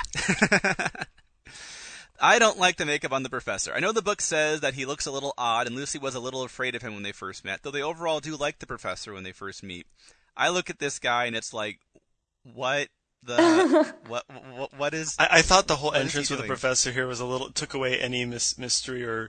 I don't like the makeup on the professor. I know the book says that he looks a little odd, and Lucy was a little afraid of him when they first met, though they overall do like the professor when they first meet. I look at this guy, and it's like, what is... I thought the whole entrance with the professor here was took away any mystery or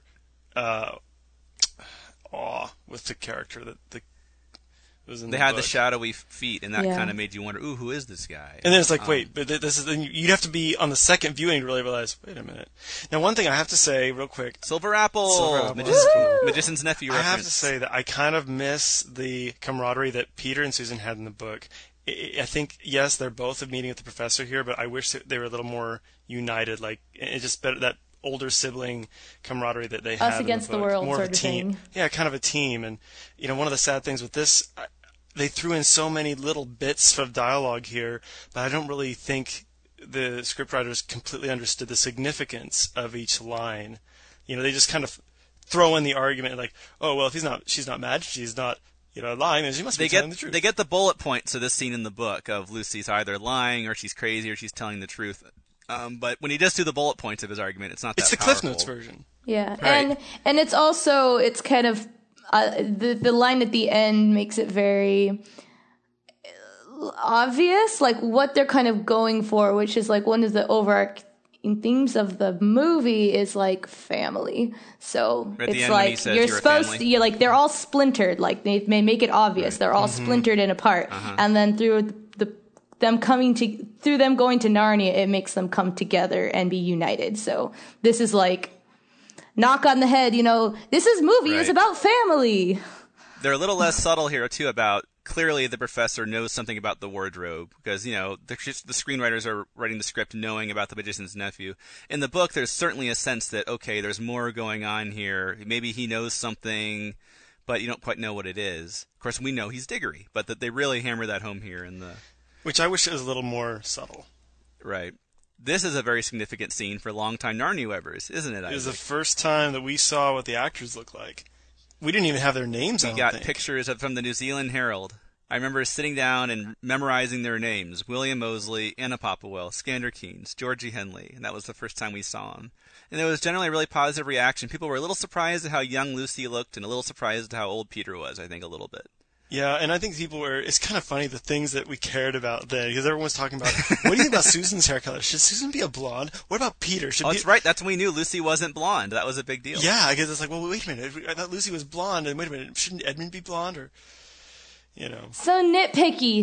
awe with the character that was in the book. They had the shadowy feet, and that kind of made you wonder, who is this guy? And then it's like, wait, but this is... You'd have to be on the second viewing to really realize, wait a minute. Now, one thing I have to say real quick... Silver Apple! Magician's Nephew reference. I have to say that I kind of miss the camaraderie that Peter and Susan had in the book. I think, yes, they're both meeting with the professor here, but I wish they were a little more united. Like, it's just better that older sibling camaraderie that they had. Us against the world, more sort of a team. Thing. Yeah, kind of a team. And, one of the sad things with this... They threw in so many little bits of dialogue here, but I don't really think the scriptwriters completely understood the significance of each line. They just kind of throw in the argument like, if she's not mad, she's not, lying, then she must be telling the truth. They get the bullet points of this scene in the book of Lucy's either lying or she's crazy or she's telling the truth. But when he does do the bullet points of his argument, it's not that powerful. It's the Cliff Notes version. Yeah, right. and it's also, it's kind of, the line at the end makes it very obvious, like what they're kind of going for, which is like one of the overarching themes of the movie is like family. So it's like you're supposed to, like they're all splintered, like they make it obvious they're all splintered and apart, and then through them going to Narnia, it makes them come together and be united. So this is like knock on the head, this movie is about family. They're a little less subtle here, too, about clearly the professor knows something about the wardrobe because, the screenwriters are writing the script knowing about the magician's nephew. In the book, there's certainly a sense that, okay, there's more going on here. Maybe he knows something, but you don't quite know what it is. Of course, we know he's Diggory, but that they really hammer that home here in the... Which I wish it was a little more subtle. Right. This is a very significant scene for longtime Narnia webbers, isn't it, Isaac? It was the first time that we saw what the actors looked like. We didn't even have their names, We got pictures from the New Zealand Herald. I remember sitting down and memorizing their names. William Moseley, Anna Popplewell, Skander Keynes, Georgie Henley. And that was the first time we saw them. And there was generally a really positive reaction. People were a little surprised at how young Lucy looked and a little surprised at how old Peter was, I think, a little bit. Yeah, and I think it's kind of funny the things that we cared about then, because everyone was talking about, what do you think about Susan's hair color? Should Susan be a blonde? What about Peter? That's right. That's when we knew Lucy wasn't blonde. That was a big deal. Yeah, because it's like, well, wait a minute. I thought Lucy was blonde, and wait a minute, shouldn't Edmund be blonde? Or, So nitpicky.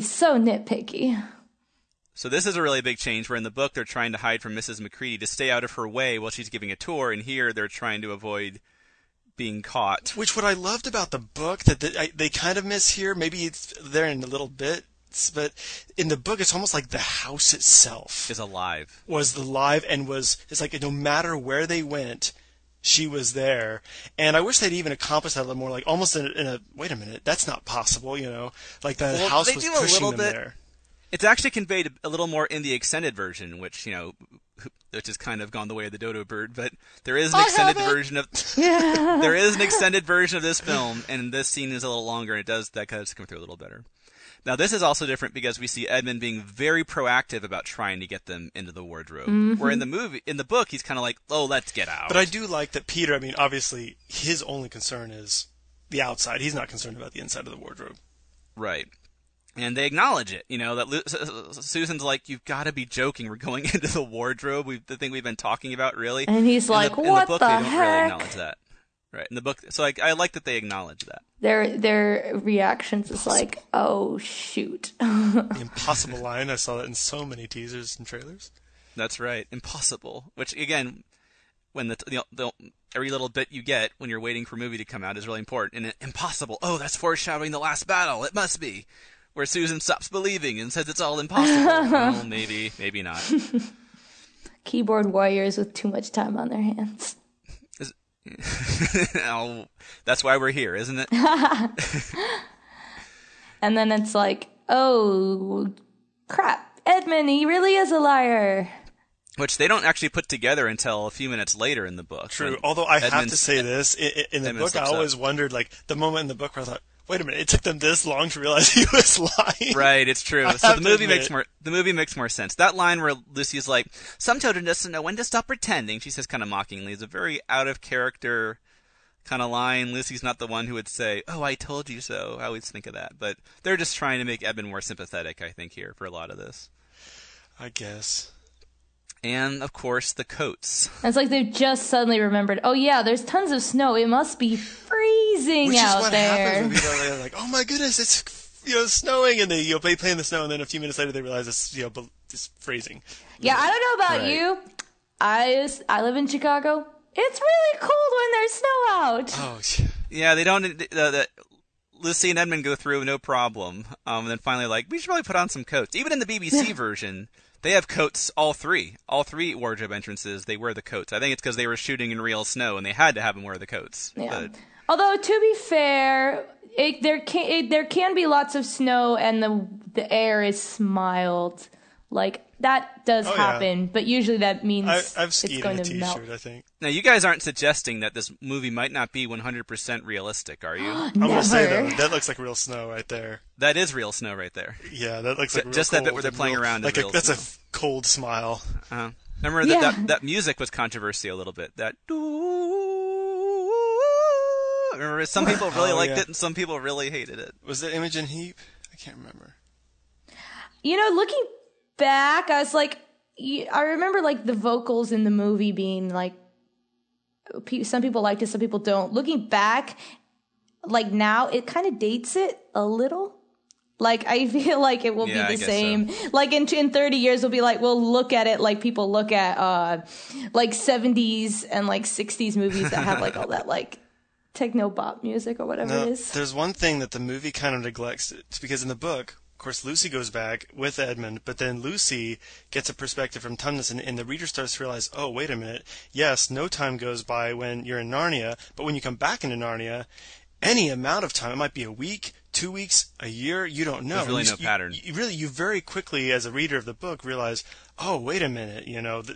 So this is a really big change, where in the book they're trying to hide from Mrs. Macready to stay out of her way while she's giving a tour, and here they're trying to avoid being caught. Which what I loved about the book that they kind of miss here, maybe it's there in a little bit, but in the book it's almost like the house itself is alive. It's like no matter where they went, she was there. And I wish they'd even accomplished that a little more, like almost in a wait a minute, that's not possible, like the house was pushing them there. It's actually conveyed a little more in the extended version, which has kind of gone the way of the dodo bird. But there is an extended version of there is an extended version of this film, and this scene is a little longer, and that does come through a little better. Now, this is also different because we see Edmund being very proactive about trying to get them into the wardrobe. Where in the book, he's kind of like, oh, let's get out. But I do like that Peter, I mean, obviously, his only concern is the outside. He's not concerned about the inside of the wardrobe. Right. And they acknowledge it, that Susan's like, you've got to be joking. We're going into the wardrobe, the thing we've been talking about, really. And he's like, what the heck? In the book, they don't really acknowledge that. Right. In the book, so I like that they acknowledge that. Their reactions is like, oh, shoot. The impossible line. I saw that in so many teasers and trailers. That's right. Impossible. Which, again, when the every little bit you get when you're waiting for a movie to come out is really important. And impossible. Oh, that's foreshadowing the last battle. It must be. Where Susan stops believing and says it's all impossible. Well, maybe not. Keyboard warriors with too much time on their hands. Oh, that's why we're here, isn't it? And then it's like, oh, crap. Edmund, he really is a liar. Which they don't actually put together until a few minutes later in the book. True. Although I have to say this, in the book I always wondered, like, the moment in the book where I thought, wait a minute, it took them this long to realize he was lying. Right, it's true. So the movie makes more sense. That line where Lucy's like, some children just know when to stop pretending, she says kind of mockingly, is a very out of character kind of line. Lucy's not the one who would say, oh, I told you so. I always think of that. But they're just trying to make Edmund more sympathetic, I think, here for a lot of this. I guess. And, of course, the coats. It's like they've just suddenly remembered, oh, yeah, there's tons of snow. It must be freezing out there. Which is what happens when people are like, oh, my goodness, it's snowing. And they play in the snow, and then a few minutes later they realize it's, it's freezing. Yeah, I don't know about you. I live in Chicago. It's really cold when there's snow out. Oh, yeah, they don't... Lucy and Edmund go through, no problem. And then finally, like, we should probably put on some coats. Even in the BBC version... They have coats, all three wardrobe entrances, they wear the coats. I think it's because they were shooting in real snow and they had to have them wear the coats. Yeah. Although, to be fair, there can be lots of snow and the air is mild. Like, that does happen, but usually that means I've skied it's going in a to t-shirt, melt. I think. Now, you guys aren't suggesting that this movie might not be 100% realistic, are you? I'm going to say, though, that looks like real snow right there. That is real snow right there. Yeah, that looks like real just that bit where they're playing around like is real that's snow. A cold smile. Uh-huh. Remember that music was controversial a little bit. That remember, some people really liked it and some people really hated it. Was it Imogen Heap? I can't remember. Looking back, I was like, I remember like the vocals in the movie being like, some people liked it, some people don't. Looking back, like now, it kind of dates it a little. Like, I feel like it will be the same. So. Like, in 30 years, we'll be like, we'll look at it like people look at, like, 70s and, like, 60s movies that have, like, all that, like, techno-bop music or whatever it is. There's one thing that the movie kind of neglects. It's because in the book, of course, Lucy goes back with Edmund, but then Lucy gets a perspective from Tumnus, and the reader starts to realize, oh, wait a minute. Yes, no time goes by when you're in Narnia, but when you come back into Narnia, any amount of time, it might be a week, 2 weeks, a year, you don't know. There's really no pattern. You very quickly, as a reader of the book, realize, oh, wait a minute,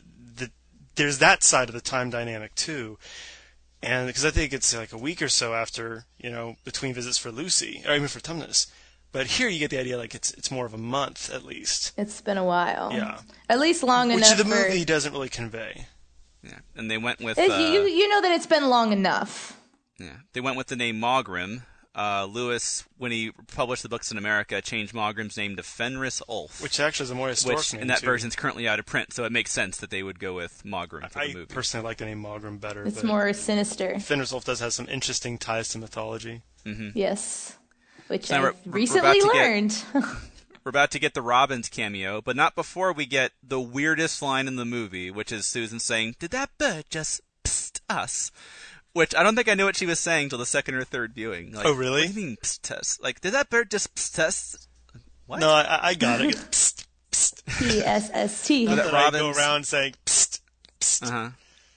there's that side of the time dynamic too. And because I think it's like a week or so after, between visits for Lucy, or even for Tumnus. But here you get the idea like it's more of a month at least. It's been a while. Yeah. At least long enough. Which the movie doesn't really convey. Yeah, and they went with... you know that it's been long enough. Yeah, they went with the name Maugrim. Lewis, when he published the books in America, changed Maugrim's name to Fenris Ulf. Which actually is a more historic name, and that version's currently out of print, so it makes sense that they would go with Maugrim for the movie. I personally like the name Maugrim better. It's more sinister. Fenris Ulf does have some interesting ties to mythology. Mm-hmm. Yes, which I've recently learned. We're about to get the Robbins cameo, but not before we get the weirdest line in the movie, which is Susan saying, "Did that bird just psst us?" Which I don't think I knew what she was saying till the second or third viewing. Like, oh, really? What do you mean, psst us? Like, did that bird just psst us? What? No, I got it. Psst, psst. P-S-S-T. That I go around saying psst, psst. Uh-huh.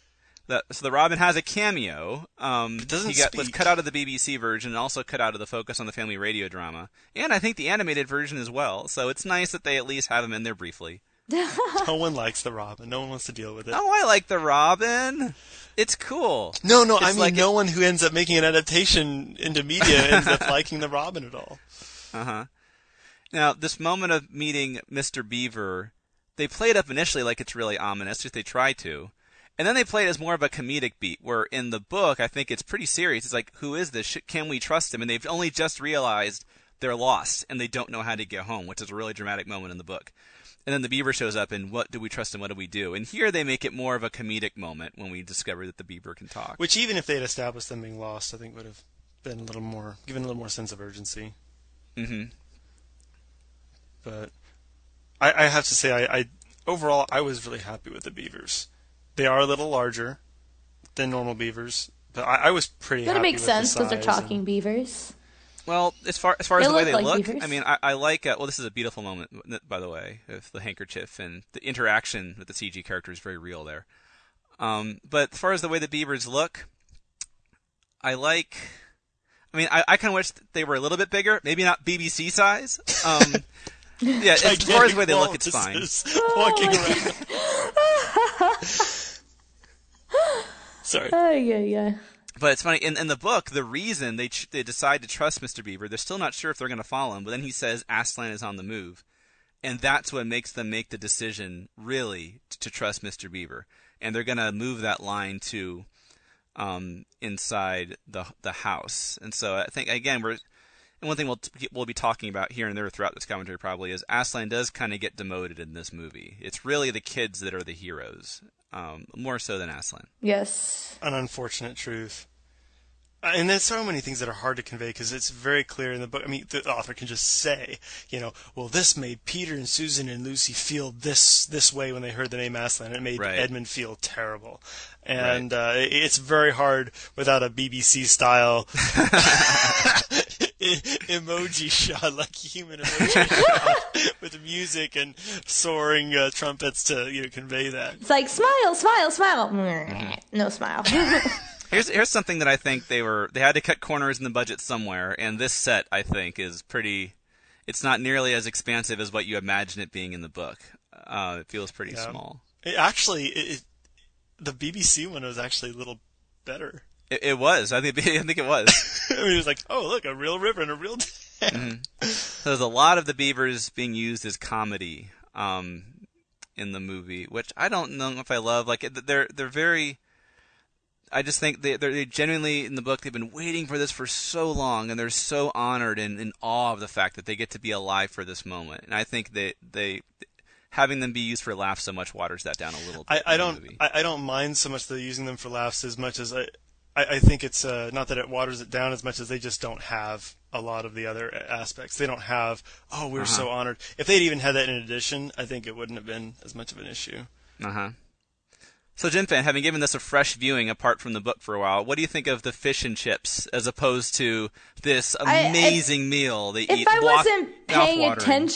So the Robin has a cameo. Was cut out of the BBC version and also cut out of the Focus on the Family radio drama. And I think the animated version as well. So it's nice that they at least have him in there briefly. No one likes the Robin. No one wants to deal with it. Oh, I like the Robin. It's cool. No, I mean, no one who ends up making an adaptation into media ends up liking the Robin at all. Uh-huh. Now, this moment of meeting Mr. Beaver, they play it up initially like it's really ominous, just they try to. And then they play it as more of a comedic beat, where in the book, I think it's pretty serious. It's like, who is this? Can we trust him? And they've only just realized they're lost, and they don't know how to get home, which is a really dramatic moment in the book. And then the beaver shows up, and what do we trust him? What do we do? And here they make it more of a comedic moment when we discover that the beaver can talk. Which, even if they had established them being lost, I think would have been given a little more sense of urgency. Mm-hmm. But I have to say, I overall, I was really happy with the beavers. They are a little larger than normal beavers, but I was pretty happy with the size. That makes sense because they're talking beavers. Well, as far as the way they look, beavers. I mean, I like. Well, this is a beautiful moment, by the way, with the handkerchief and the interaction with the CG character is very real there. But as far as the way the beavers look, I like. I mean, I kind of wish they were a little bit bigger, maybe not BBC size. Yeah, as far as the way they look, it's fine. Walking around. Sorry. Oh, yeah. But it's funny, in the book, the reason they decide to trust Mr. Beaver, they're still not sure if they're going to follow him, but then he says Aslan is on the move. And that's what makes them make the decision, really, to trust Mr. Beaver. And they're going to move that line to inside the house. And so I think, again, and one thing we'll be talking about here and there throughout this commentary probably is Aslan does kind of get demoted in this movie. It's really the kids that are the heroes, more so than Aslan. Yes. An unfortunate truth. And there's so many things that are hard to convey because it's very clear in the book. I mean, the author can just say, well, this made Peter and Susan and Lucy feel this way when they heard the name Aslan. It made Edmund feel terrible. And it's very hard without a BBC-style emoji shot, like human emoji shot, with music and soaring trumpets to convey that. It's like, smile, smile, smile. No smile. Here's something that I think they had to cut corners in the budget somewhere, and this set, I think, is pretty. It's not nearly as expansive as what you imagine it being in the book. It feels pretty small. The BBC one was actually a little better. It was. I think it was. I mean, it was like, oh, look, a real river and a real dam. Mm-hmm. So there's a lot of the beavers being used as comedy in the movie, which I don't know if I love. Like they're very. I just think they genuinely, in the book, they've been waiting for this for so long, and they're so honored and in awe of the fact that they get to be alive for this moment. And I think they having them be used for laughs so much waters that down a little bit. I don't mind so much the using them for laughs as much as I think it's not that it waters it down as much as they just don't have a lot of the other aspects. They don't have, we're so honored. If they'd even had that in addition, I think it wouldn't have been as much of an issue. So, Jim Fan, having given this a fresh viewing apart from the book for a while, what do you think of the fish and chips as opposed to this amazing meal they eat? If I wasn't paying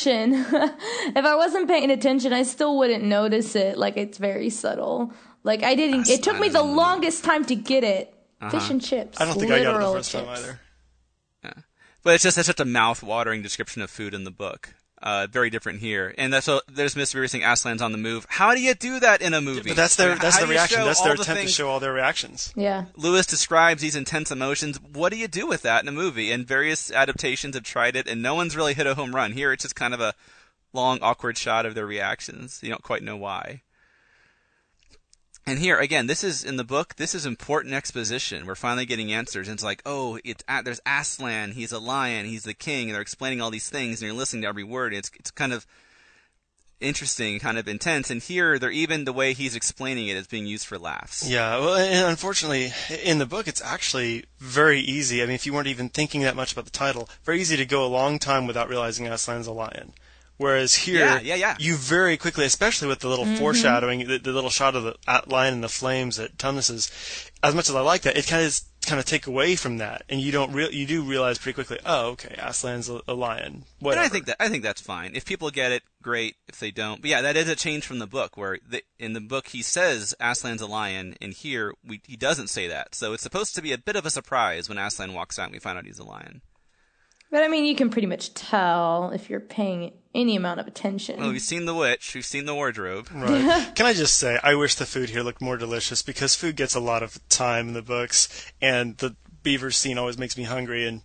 attention, I still wouldn't notice it. Like, it's very subtle. Like, I didn't. It took me the longest time to get it. Fish and chips. I don't think I got it the first time either. Yeah. But it's such a mouth-watering description of food in the book. Very different here, and so there's Mr. Beaver saying Aslan's on the move. How do you do that in a movie? But that's their reaction. That's their attempt to show all their reactions. Yeah. Lewis describes these intense emotions. What do you do with that in a movie? And various adaptations have tried it, and no one's really hit a home run. Here, it's just kind of a long, awkward shot of their reactions. You don't quite know why. And here, again, this is in the book. This is important exposition. We're finally getting answers. And it's like, there's Aslan. He's a lion. He's the king. And they're explaining all these things, and you're listening to every word. It's kind of interesting, kind of intense. And here, the way he's explaining it is being used for laughs. Yeah, well, and unfortunately, in the book, it's actually very easy. I mean, if you weren't even thinking that much about the title, very easy to go a long time without realizing Aslan's a lion. Whereas here, you very quickly, especially with the little foreshadowing, the little shot of the lion and the flames that Tumnus as much as I like that, it kind of take away from that, and you do realize pretty quickly, okay, Aslan's a lion. Whatever. And I think that's fine. If people get it, great. If they don't, but yeah, that is a change from the book, where in the book he says Aslan's a lion, and here he doesn't say that. So it's supposed to be a bit of a surprise when Aslan walks out and we find out he's a lion. But I mean, you can pretty much tell if you're paying any amount of attention. Well, we've seen the witch, we've seen the wardrobe. Right. Can I just say, I wish the food here looked more delicious, because food gets a lot of time in the books, and the beaver scene always makes me hungry, and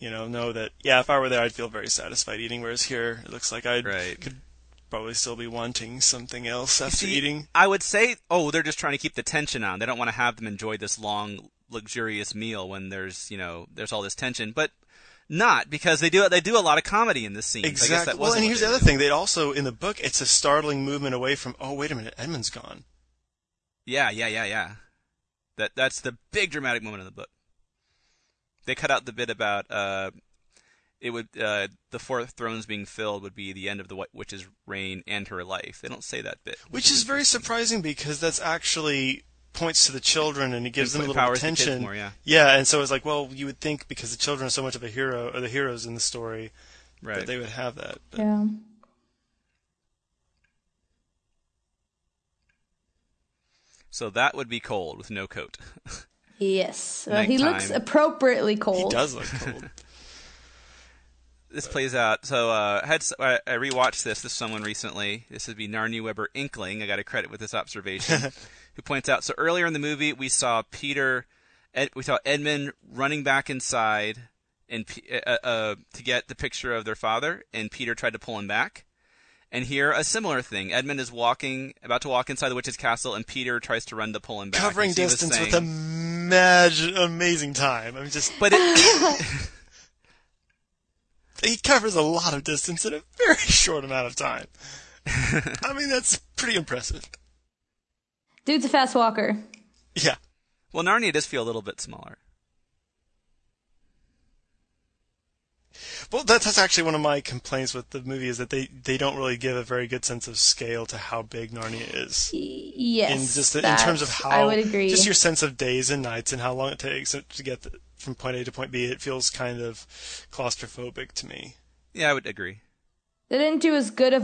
know that, yeah, if I were there, I'd feel very satisfied eating, whereas here, it looks like I Right. could probably still be wanting something else after eating. I would say, they're just trying to keep the tension on. They don't want to have them enjoy this long, luxurious meal when there's all this tension. But not, because they do a lot of comedy in this scene. Exactly. So I guess that Well, wasn't and what here's they the were other doing. thing. They also, in the book, it's a startling movement away from, oh, wait a minute, Edmund's gone. Yeah. That's the big dramatic moment in the book. They cut out the bit about the fourth thrones being filled would be the end of the White Witch's reign and her life. They don't say that bit, Which is very surprising because that's actually points to the children and it gives them a little empowers the kids attention. more, yeah. Yeah, and so it's like, well, you would think because the children are so much of a hero, or the heroes in the story, Right. that they would have that. But Yeah. So that would be cold with no coat. Yes. Well, he looks Nighttime. appropriately he cold. does look cold. This plays out. So I rewatched this with someone recently. This would be Narnia Weber Inkling. I got a credit with this observation. Who points out, so earlier in the movie we saw Edmund running back inside and to get the picture of their father, and Peter tried to pull him back. And here, a similar thing. Edmund is about to walk inside the witch's castle, and Peter tries to run to pull him back. Covering And she was distance saying- with amazing time. I mean, but he covers a lot of distance in a very short amount of time. I mean, that's pretty impressive. Dude's a fast walker. Yeah. Well, Narnia does feel a little bit smaller. Well, that's actually one of my complaints with the movie is that they don't really give a very good sense of scale to how big Narnia is. Yes. In terms of how, I would agree. just your sense of days and nights and how long it takes to get from point A to point B, it feels kind of claustrophobic to me. Yeah, I would agree. They didn't do as good of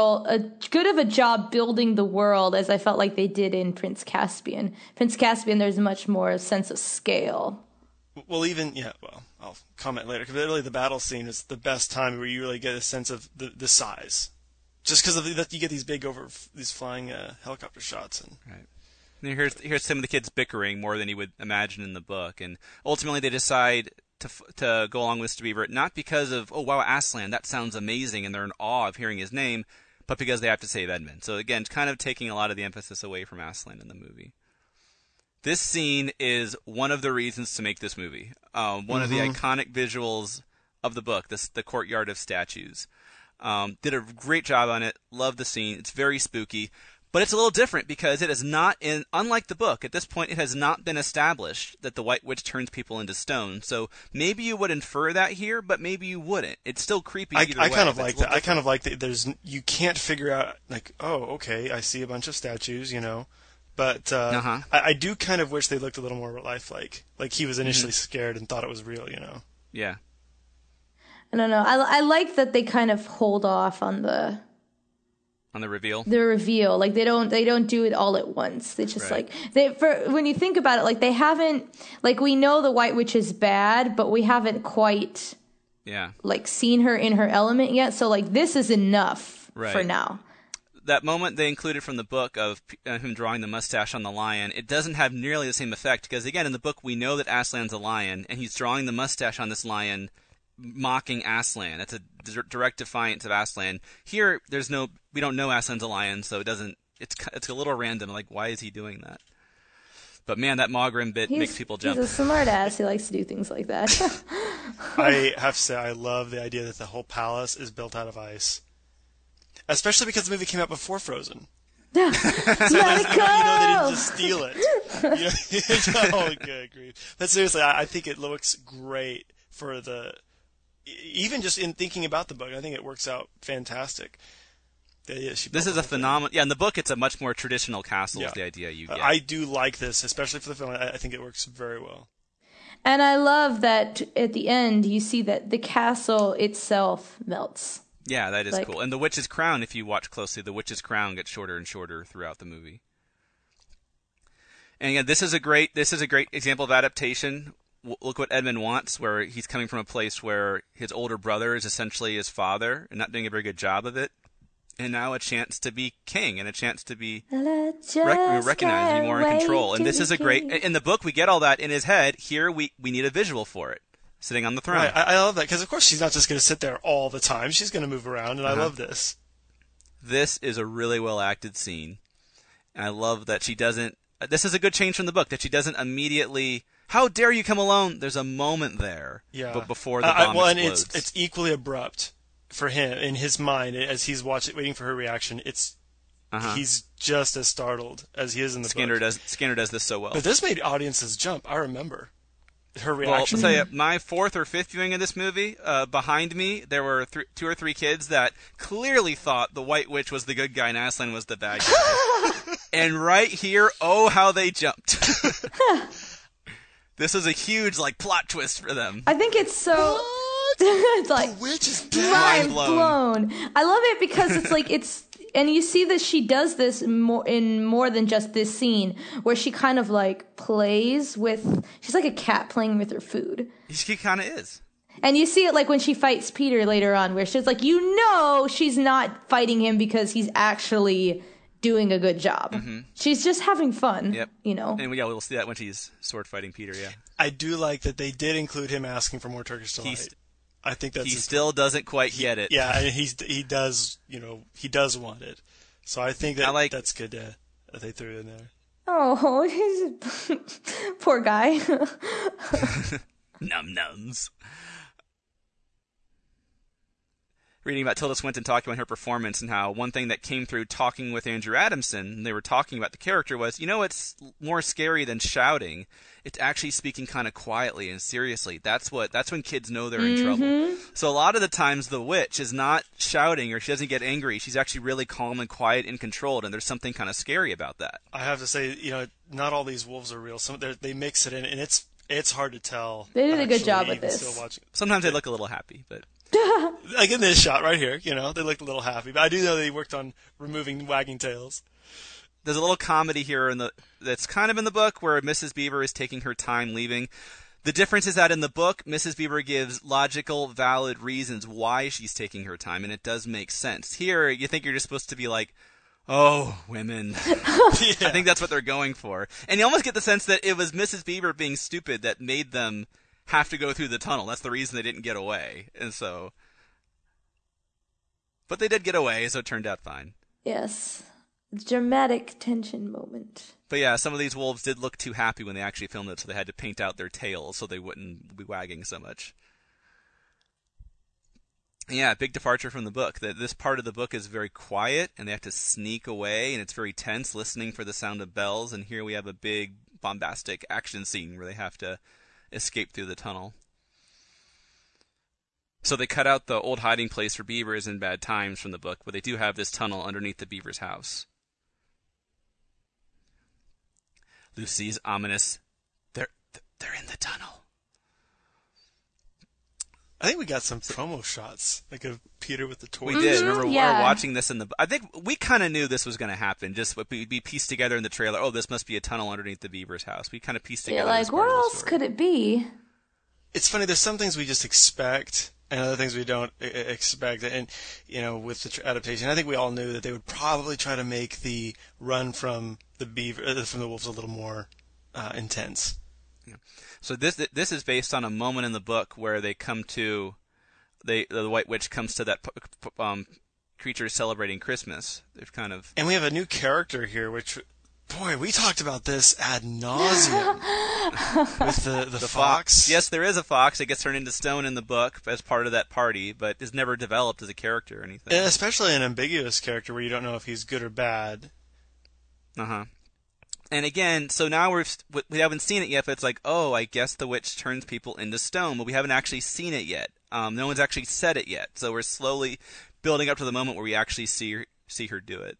a job building the world as I felt like they did in Prince Caspian. Prince Caspian, there's much more sense of scale. Well, I'll comment later, because really the battle scene is the best time where you really get a sense of the size. Just because you get these these flying helicopter shots. Right. And here's some of the kids bickering more than you would imagine in the book, and ultimately they decide to go along with Mr. Beaver, not because of, oh wow, Aslan, that sounds amazing, and they're in awe of hearing his name, but because they have to save Edmund. So again, it's kind of taking a lot of the emphasis away from Aslan in the movie. This scene is one of the reasons to make this movie. One of the iconic visuals of the book, the courtyard of statues. Did a great job on it. Love the scene. It's very spooky. But it's a little different because it is not unlike the book, at this point it has not been established that the White Witch turns people into stone. So maybe you would infer that here, but maybe you wouldn't. It's still creepy either way. I kind of like that. I kind of like that you can't figure out, like, oh, okay, I see a bunch of statues, But I do kind of wish they looked a little more lifelike. Like he was initially scared and thought it was real, Yeah. I don't know. I like that they kind of hold off on the reveal. The reveal, like they don't do it all at once. They just Right. when you think about it, like they haven't, like we know the White Witch is bad, but we haven't quite like seen her in her element yet. So like this is enough for now. That moment they included from the book of him drawing the mustache on the lion, it doesn't have nearly the same effect because, again, in the book we know that Aslan's a lion, and he's drawing the mustache on this lion, mocking Aslan. That's a direct defiance of Aslan. Here, we don't know Aslan's a lion, so it's a little random. Like, why is he doing that? But man, that Mogrim bit makes people jump. He's a smart ass. He likes to do things like that. I have to say, I love the idea that the whole palace is built out of ice. Especially because the movie came out before Frozen. Let it go! They didn't just steal it. Oh, good grief. But seriously, I think it looks great for even just in thinking about the book, I think it works out fantastic. This is a phenomenal. Yeah, in the book, it's a much more traditional castle. Is the idea you get. I do like this, especially for the film. I think it works very well. And I love that at the end you see that the castle itself melts. Yeah, that is cool. And the witch's crown, if you watch closely, the witch's crown gets shorter and shorter throughout the movie. And again, this is a great example of adaptation. Look what Edmund wants, where he's coming from a place where his older brother is essentially his father and not doing a very good job of it. And now a chance to be king and a chance to be recognized, be more in control. And this is a great. In the book, we get all that in his head. Here, we need a visual for it. sitting on the throne. Right. I love that because, of course, she's not just going to sit there all the time. She's going to move around, and I love this. This is a really well-acted scene. And I love that she doesn't... This is a good change from the book, that she doesn't immediately... How dare you come alone? There's a moment there before the bomb explodes. And it's equally abrupt for him in his mind as he's waiting for her reaction. He's just as startled as he is in the book. Skinner does this so well. But this made audiences jump. I remember her reaction. Well, I'll tell you, my fourth or fifth viewing of this movie, behind me, there were 2 or 3 kids that clearly thought the White Witch was the good guy and Aslan was the bad guy. And right here, oh, how they jumped. This is a huge plot twist for them. I think it's so... It's the witch is mind blown. I love it because it's and you see that she does this more than just this scene, where she kind of plays with... She's like a cat playing with her food. She kind of is. And you see it when she fights Peter later on, where she's she's not fighting him because he's actually doing a good job. Mm-hmm. She's just having fun. Yep. And we'll see that when she's sword fighting Peter. Yeah. I do like that they did include him asking for more Turkish delight. I think that's... He still doesn't quite get it. Yeah, and he does. He does want it. So I think that's good that they threw it in there. Oh, he's poor guy. Num-nums. Reading about Tilda Swinton talking about her performance and how one thing that came through talking with Andrew Adamson, they were talking about the character, was, it's more scary than shouting. It's actually speaking kind of quietly and seriously. That's when kids know they're in trouble. So a lot of the times the witch is not shouting or she doesn't get angry. She's actually really calm and quiet and controlled, and there's something kind of scary about that. I have to say, not all these wolves are real. They mix it in, and it's hard to tell. They did a good job with this. Sometimes they look a little happy, but... Like in this shot right here, they looked a little happy. But I do know they worked on removing wagging tails. There's a little comedy here that's kind of in the book where Mrs. Beaver is taking her time leaving. The difference is that in the book, Mrs. Beaver gives logical, valid reasons why she's taking her time, and it does make sense. Here, you think you're just supposed to be like, oh, women. Yeah. I think that's what they're going for. And you almost get the sense that it was Mrs. Beaver being stupid that made them have to go through the tunnel. That's the reason they didn't get away. But they did get away, so it turned out fine. Yes. Dramatic tension moment. But yeah, some of these wolves did look too happy when they actually filmed it, so they had to paint out their tails so they wouldn't be wagging so much. Yeah, big departure from the book. This part of the book is very quiet, and they have to sneak away, and it's very tense, listening for the sound of bells, and here we have a big, bombastic action scene where they have to escape through the tunnel. So they cut out the old hiding place for beavers in Bad Times from the book, but they do have this tunnel underneath the beaver's house. Lucy's ominous, they're in the tunnel. I think we got some promo shots, of Peter with the torch. We did. Remember, we were watching this I think we kind of knew this was going to happen. Just what we pieced together in the trailer. Oh, this must be a tunnel underneath the beaver's house. We kind of pieced together. Yeah, what else could it be? It's funny. There's some things we just expect, and other things we don't expect. And with the adaptation, I think we all knew that they would probably try to make the run from the wolves a little more intense. Yeah. So this is based on a moment in the book where they come to, the White Witch comes to that creature celebrating Christmas. They've kind of... And we have a new character here, which, boy, we talked about this ad nauseum with the fox. Yes, there is a fox. It gets turned into stone in the book as part of that party, but is never developed as a character or anything. And especially an ambiguous character where you don't know if he's good or bad. Uh-huh. And again, so now we haven't seen it yet, but it's like, oh, I guess the witch turns people into stone, but we haven't actually seen it yet. No one's actually said it yet, so we're slowly building up to the moment where we actually see her do it.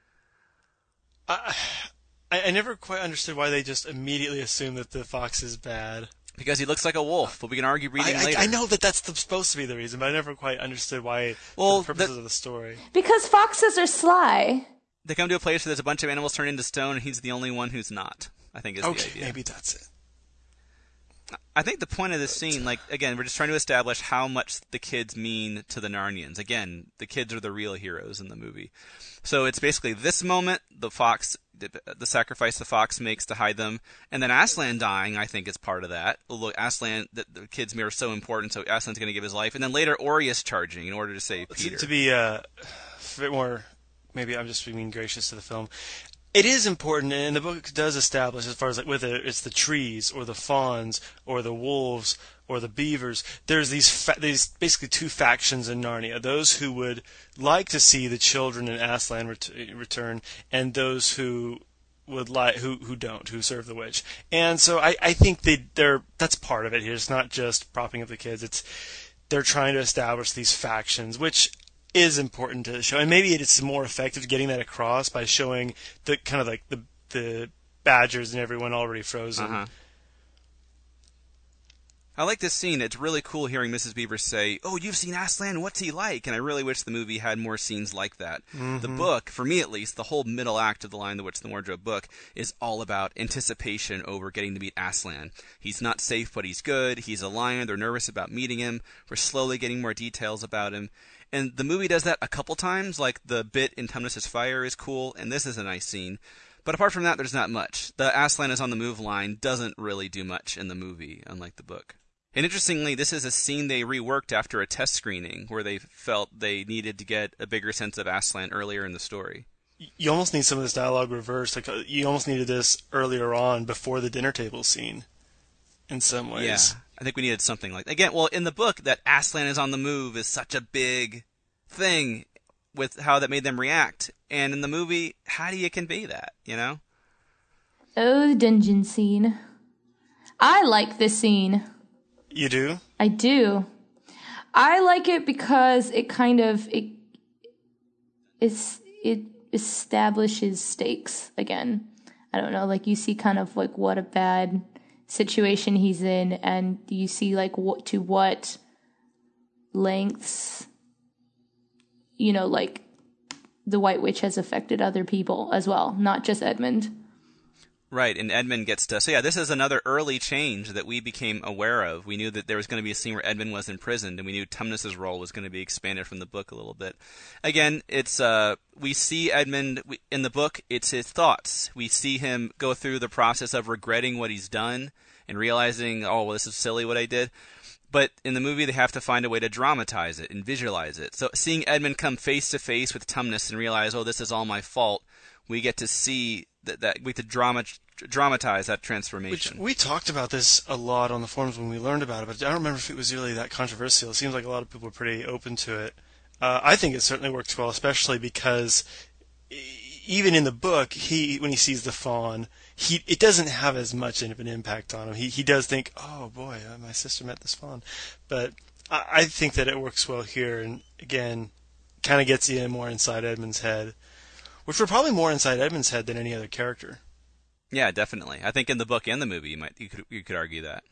I never quite understood why they just immediately assume that the fox is bad. Because he looks like a wolf, but we can argue reading later. I know that's supposed to be the reason, but I never quite understood why, for the purposes of the story. Because foxes are sly. They come to a place where there's a bunch of animals turned into stone, and he's the only one who's not, I think is the idea. Okay, maybe that's it. I think the point of this scene, again, we're just trying to establish how much the kids mean to the Narnians. Again, the kids are the real heroes in the movie. So it's basically this moment, the fox the sacrifice the fox makes to hide them, and then Aslan dying, I think, is part of that. Look, Aslan, the kid's mirror is so important, so Aslan's going to give his life, and then later Aureus charging in order to save Peter. To be a bit more, maybe I'm just being gracious to the film. It is important, and the book does establish, as far as like whether it's the trees or the fawns or the wolves or the beavers, there's these basically two factions in Narnia: those who would like to see the children in Aslan return, and those who would who don't, who serve the witch. And so I think that's part of it here. It's not just propping up the kids. They're trying to establish these factions, which is important to show, and maybe it's more effective getting that across by showing the kind of like the badgers and everyone already frozen. Uh-huh. I like this scene. It's really cool hearing Mrs. Beaver say, "Oh, you've seen Aslan. What's he like?" And I really wish the movie had more scenes like that. Mm-hmm. The book, for me at least, the whole middle act of The Lion, the Witch, and the Wardrobe book is all about anticipation over getting to meet Aslan. He's not safe, but he's good. He's a lion. They're nervous about meeting him. We're slowly getting more details about him. And the movie does that a couple times, like the bit in Tumnus's Fire is cool, and this is a nice scene. But apart from that, there's not much. The Aslan is on the move line doesn't really do much in the movie, unlike the book. And interestingly, this is a scene they reworked after a test screening, where they felt they needed to get a bigger sense of Aslan earlier in the story. You almost need some of this dialogue reversed. Like you almost needed this earlier on, before the dinner table scene, in some ways. Yeah. I think we needed something like that. Again, well, in the book, that Aslan is on the move is such a big thing with how that made them react. And in the movie, how do you convey that, you know? Oh, the dungeon scene. I like this scene. You do? I do. I like it because it kind of it establishes stakes again. I don't know, like you see kind of like what a bad situation he's in, and you see like what lengths, you know, like the White Witch has affected other people as well, not just Edmund. Right, and Edmund gets to... So yeah, this is another early change that we became aware of. We knew that there was going to be a scene where Edmund was imprisoned, and we knew Tumnus's role was going to be expanded from the book a little bit. Again, it's we see Edmund... in the book, it's his thoughts. We see him go through the process of regretting what he's done and realizing, oh, well, this is silly what I did. But in the movie, they have to find a way to dramatize it and visualize it. So seeing Edmund come face to face with Tumnus and realize, oh, this is all my fault, we get to see that we get to dramatize that transformation. Which we talked about this a lot on the forums when we learned about it, but I don't remember if it was really that controversial. It seems like a lot of people were pretty open to it. I think it certainly works well, especially because even in the book, when he sees the fawn, it doesn't have as much of an impact on him. He does think, oh boy, my sister met this fawn. But I think that it works well here, and again, kind of gets you more inside Edmund's head, which were probably more inside Edmund's head than any other character. Yeah, definitely. I think in the book and the movie, you could argue that.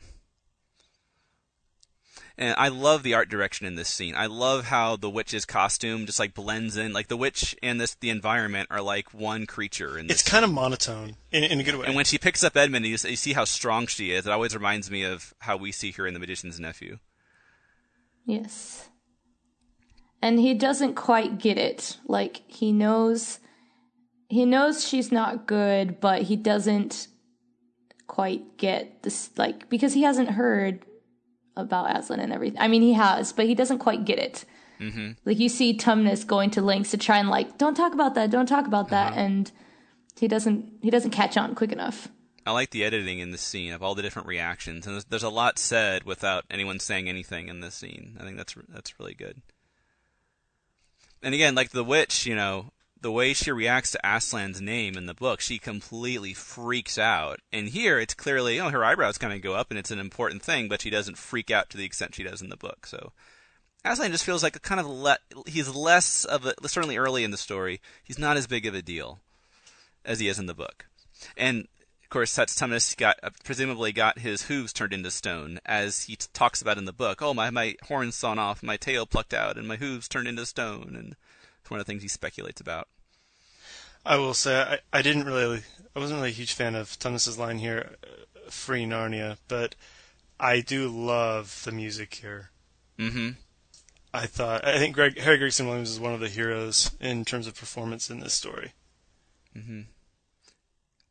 And I love the art direction in this scene. I love how the witch's costume just like blends in. Like the witch and the environment are like one creature. It's kind of monotone in a good way. And when she picks up Edmund, you see how strong she is. It always reminds me of how we see her in The Magician's Nephew. Yes. And he doesn't quite get it. Like he knows she's not good, but he doesn't quite get this, like, because he hasn't heard about Aslan and everything. I mean, he has, but he doesn't quite get it. Mm-hmm. Like, you see Tumnus going to lengths to try and, like, don't talk about that, and he doesn't catch on quick enough. I like the editing in this scene of all the different reactions, and there's a lot said without anyone saying anything in this scene. I think that's really good. And again, like the witch, you know, the way she reacts to Aslan's name in the book, she completely freaks out. And here, it's clearly, her eyebrows kind of go up, and it's an important thing, but she doesn't freak out to the extent she does in the book. So Aslan just feels like he's less of a, certainly early in the story, he's not as big of a deal as he is in the book. And of course, that's Tumnus presumably got his hooves turned into stone, as he talks about in the book. Oh, my horns sawn off, my tail plucked out, and my hooves turned into stone, and it's one of the things he speculates about. I will say I wasn't really a huge fan of Tumnus's line here, "Free Narnia," but I do love the music here. Mm-hmm. I think Harry Gregson Williams is one of the heroes in terms of performance in this story. Mm-hmm.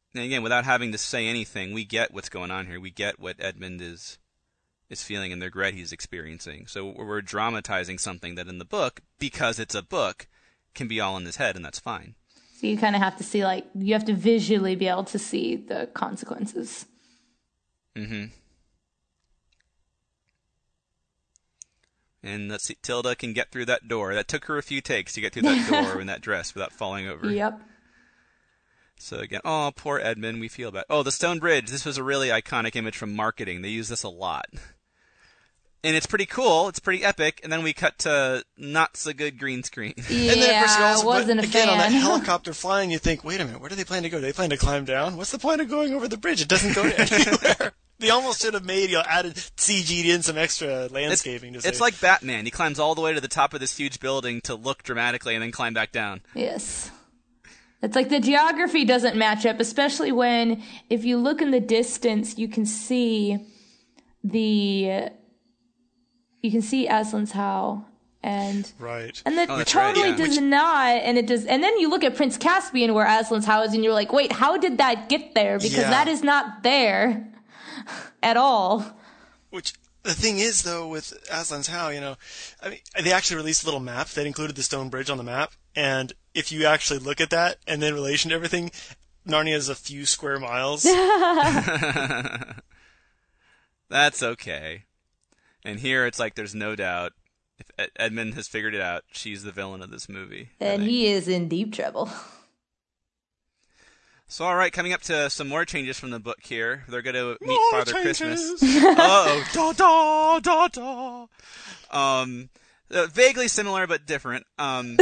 And again, without having to say anything, we get what's going on here. We get what Edmund is feeling and the regret he's experiencing. So we're dramatizing something that in the book, because it's a book, can be all in his head, and that's fine. So you kind of have to see, like, you have to visually be able to see the consequences. Mm-hmm. And let's see, Tilda can get through that door. That took her a few takes to get through that door in that dress without falling over. Yep. So again, oh, poor Edmund, we feel bad. Oh, the stone bridge. This was a really iconic image from marketing. They use this a lot. And it's pretty cool. It's pretty epic. And then we cut to not so good green screen. Yeah, and then, of course, you also, wasn't a again, fan. on that helicopter flying, you think, wait a minute, where do they plan to go? Do they plan to climb down? What's the point of going over the bridge? It doesn't go anywhere. They almost should have made, added CG'd in some extra landscaping. It's like Batman. He climbs all the way to the top of this huge building to look dramatically and then climb back down. Yes. It's like the geography doesn't match up, especially when, if you look in the distance, you can see Aslan's Howe, and right, and that that's totally right, yeah. does not, and it does, and then you look at Prince Caspian where Aslan's Howe is, and you're like, wait, how did that get there? Because that is not there at all. Which the thing is, though, with Aslan's Howe, I mean, they actually released a little map that included the stone bridge on the map, and if you actually look at that and then relation to everything, Narnia is a few square miles. That's okay. And here it's like there's no doubt, if Edmund has figured it out, she's the villain of this movie. And he is in deep trouble. So, all right, coming up to some more changes from the book here. They're going to meet More Father changes. Christmas. Uh-oh. Da, da, da, da. Vaguely similar, but different. The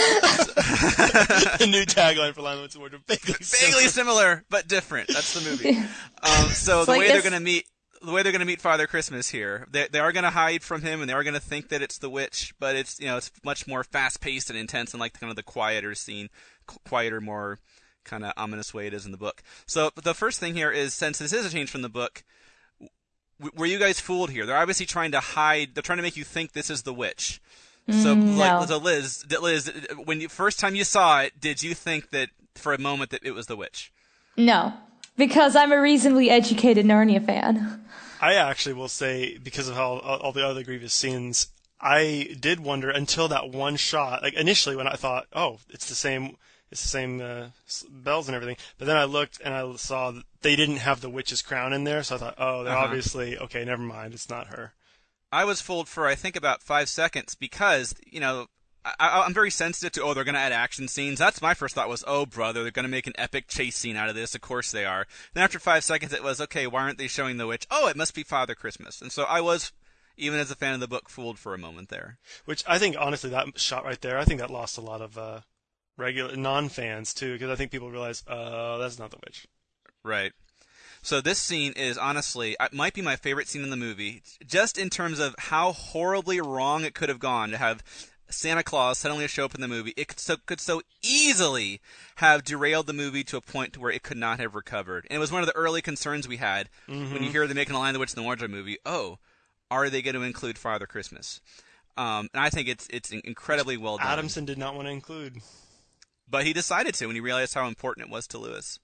new tagline for Lionel Richie Wardrobe. Vaguely similar, but different. That's the movie. So the way they're going to meet Father Christmas here, they are going to hide from him, and they are going to think that it's the witch, but it's it's much more fast-paced and intense, and like kind of the quieter, more kind of ominous way it is in the book. So the first thing here is, since this is a change from the book, were you guys fooled here? They're obviously trying to hide. They're trying to make you think this is the witch. So, no. so Liz, when first time you saw it, did you think that for a moment that it was the witch? No, because I'm a reasonably educated Narnia fan. I actually will say, because of how all the other grievous scenes, I did wonder until that one shot. Like initially, when I thought, "Oh, it's the same bells and everything," but then I looked and I saw that they didn't have the witch's crown in there, so I thought, "Oh, they're obviously okay. Never mind, it's not her." I was fooled for I think about 5 seconds because I'm very sensitive to they're going to add action scenes. That's my first thought was, oh brother, they're going to make an epic chase scene out of this. Of course they are. Then after 5 seconds, it was okay. Why aren't they showing the witch? Oh, it must be Father Christmas. And so I was, even as a fan of the book, fooled for a moment there. Which I think, honestly, that shot right there, I think that lost a lot of regular non-fans too, because I think people realize, that's not the witch. Right. So this scene is honestly, it might be my favorite scene in the movie, just in terms of how horribly wrong it could have gone to have Santa Claus suddenly show up in the movie. It could so easily have derailed the movie to a point where it could not have recovered. And it was one of the early concerns we had when you hear them making a Lion, the Witch, and the Wardrobe movie. Oh, are they going to include Father Christmas? And I think it's incredibly well done. Adamson did not want to include. But he decided to when he realized how important it was to Lewis.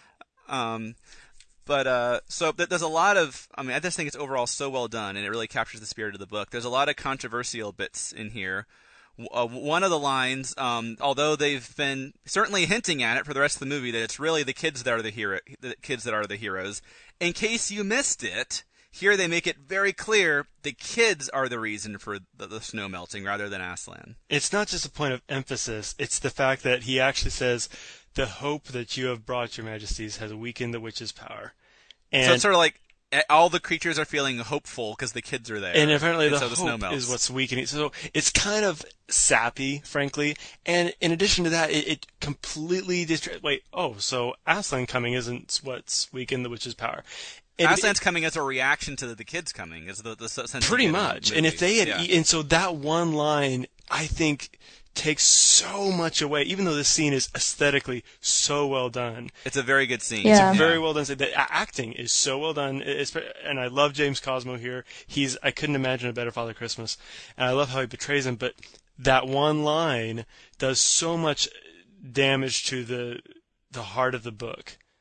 So there's a lot of, I just think it's overall so well done, and it really captures the spirit of the book. There's a lot of controversial bits in here. One of the lines, although they've been certainly hinting at it for the rest of the movie, that it's really the kids that are the heroes. In case you missed it, here they make it very clear the kids are the reason for the snow melting rather than Aslan. It's not just a point of emphasis. It's the fact that he actually says, "The hope that you have brought, your majesties, has weakened the witch's power." And so it's sort of like all the creatures are feeling hopeful because the kids are there. And apparently the so hope snow melts. is what's weakening. So it's kind of sappy, frankly. And in addition to that, it completely so Aslan coming isn't what's weakened the witch's power. And Aslan's coming as a reaction to the kids coming, is the sense. Pretty much. And if they had, and so that one line, I think, takes so much away, even though this scene is aesthetically so well done. It's a very good scene. Yeah. It's very well done. The acting is so well done, and I love James Cosmo here. I couldn't imagine a better Father Christmas, and I love how he betrays him, but that one line does so much damage to the heart of the book.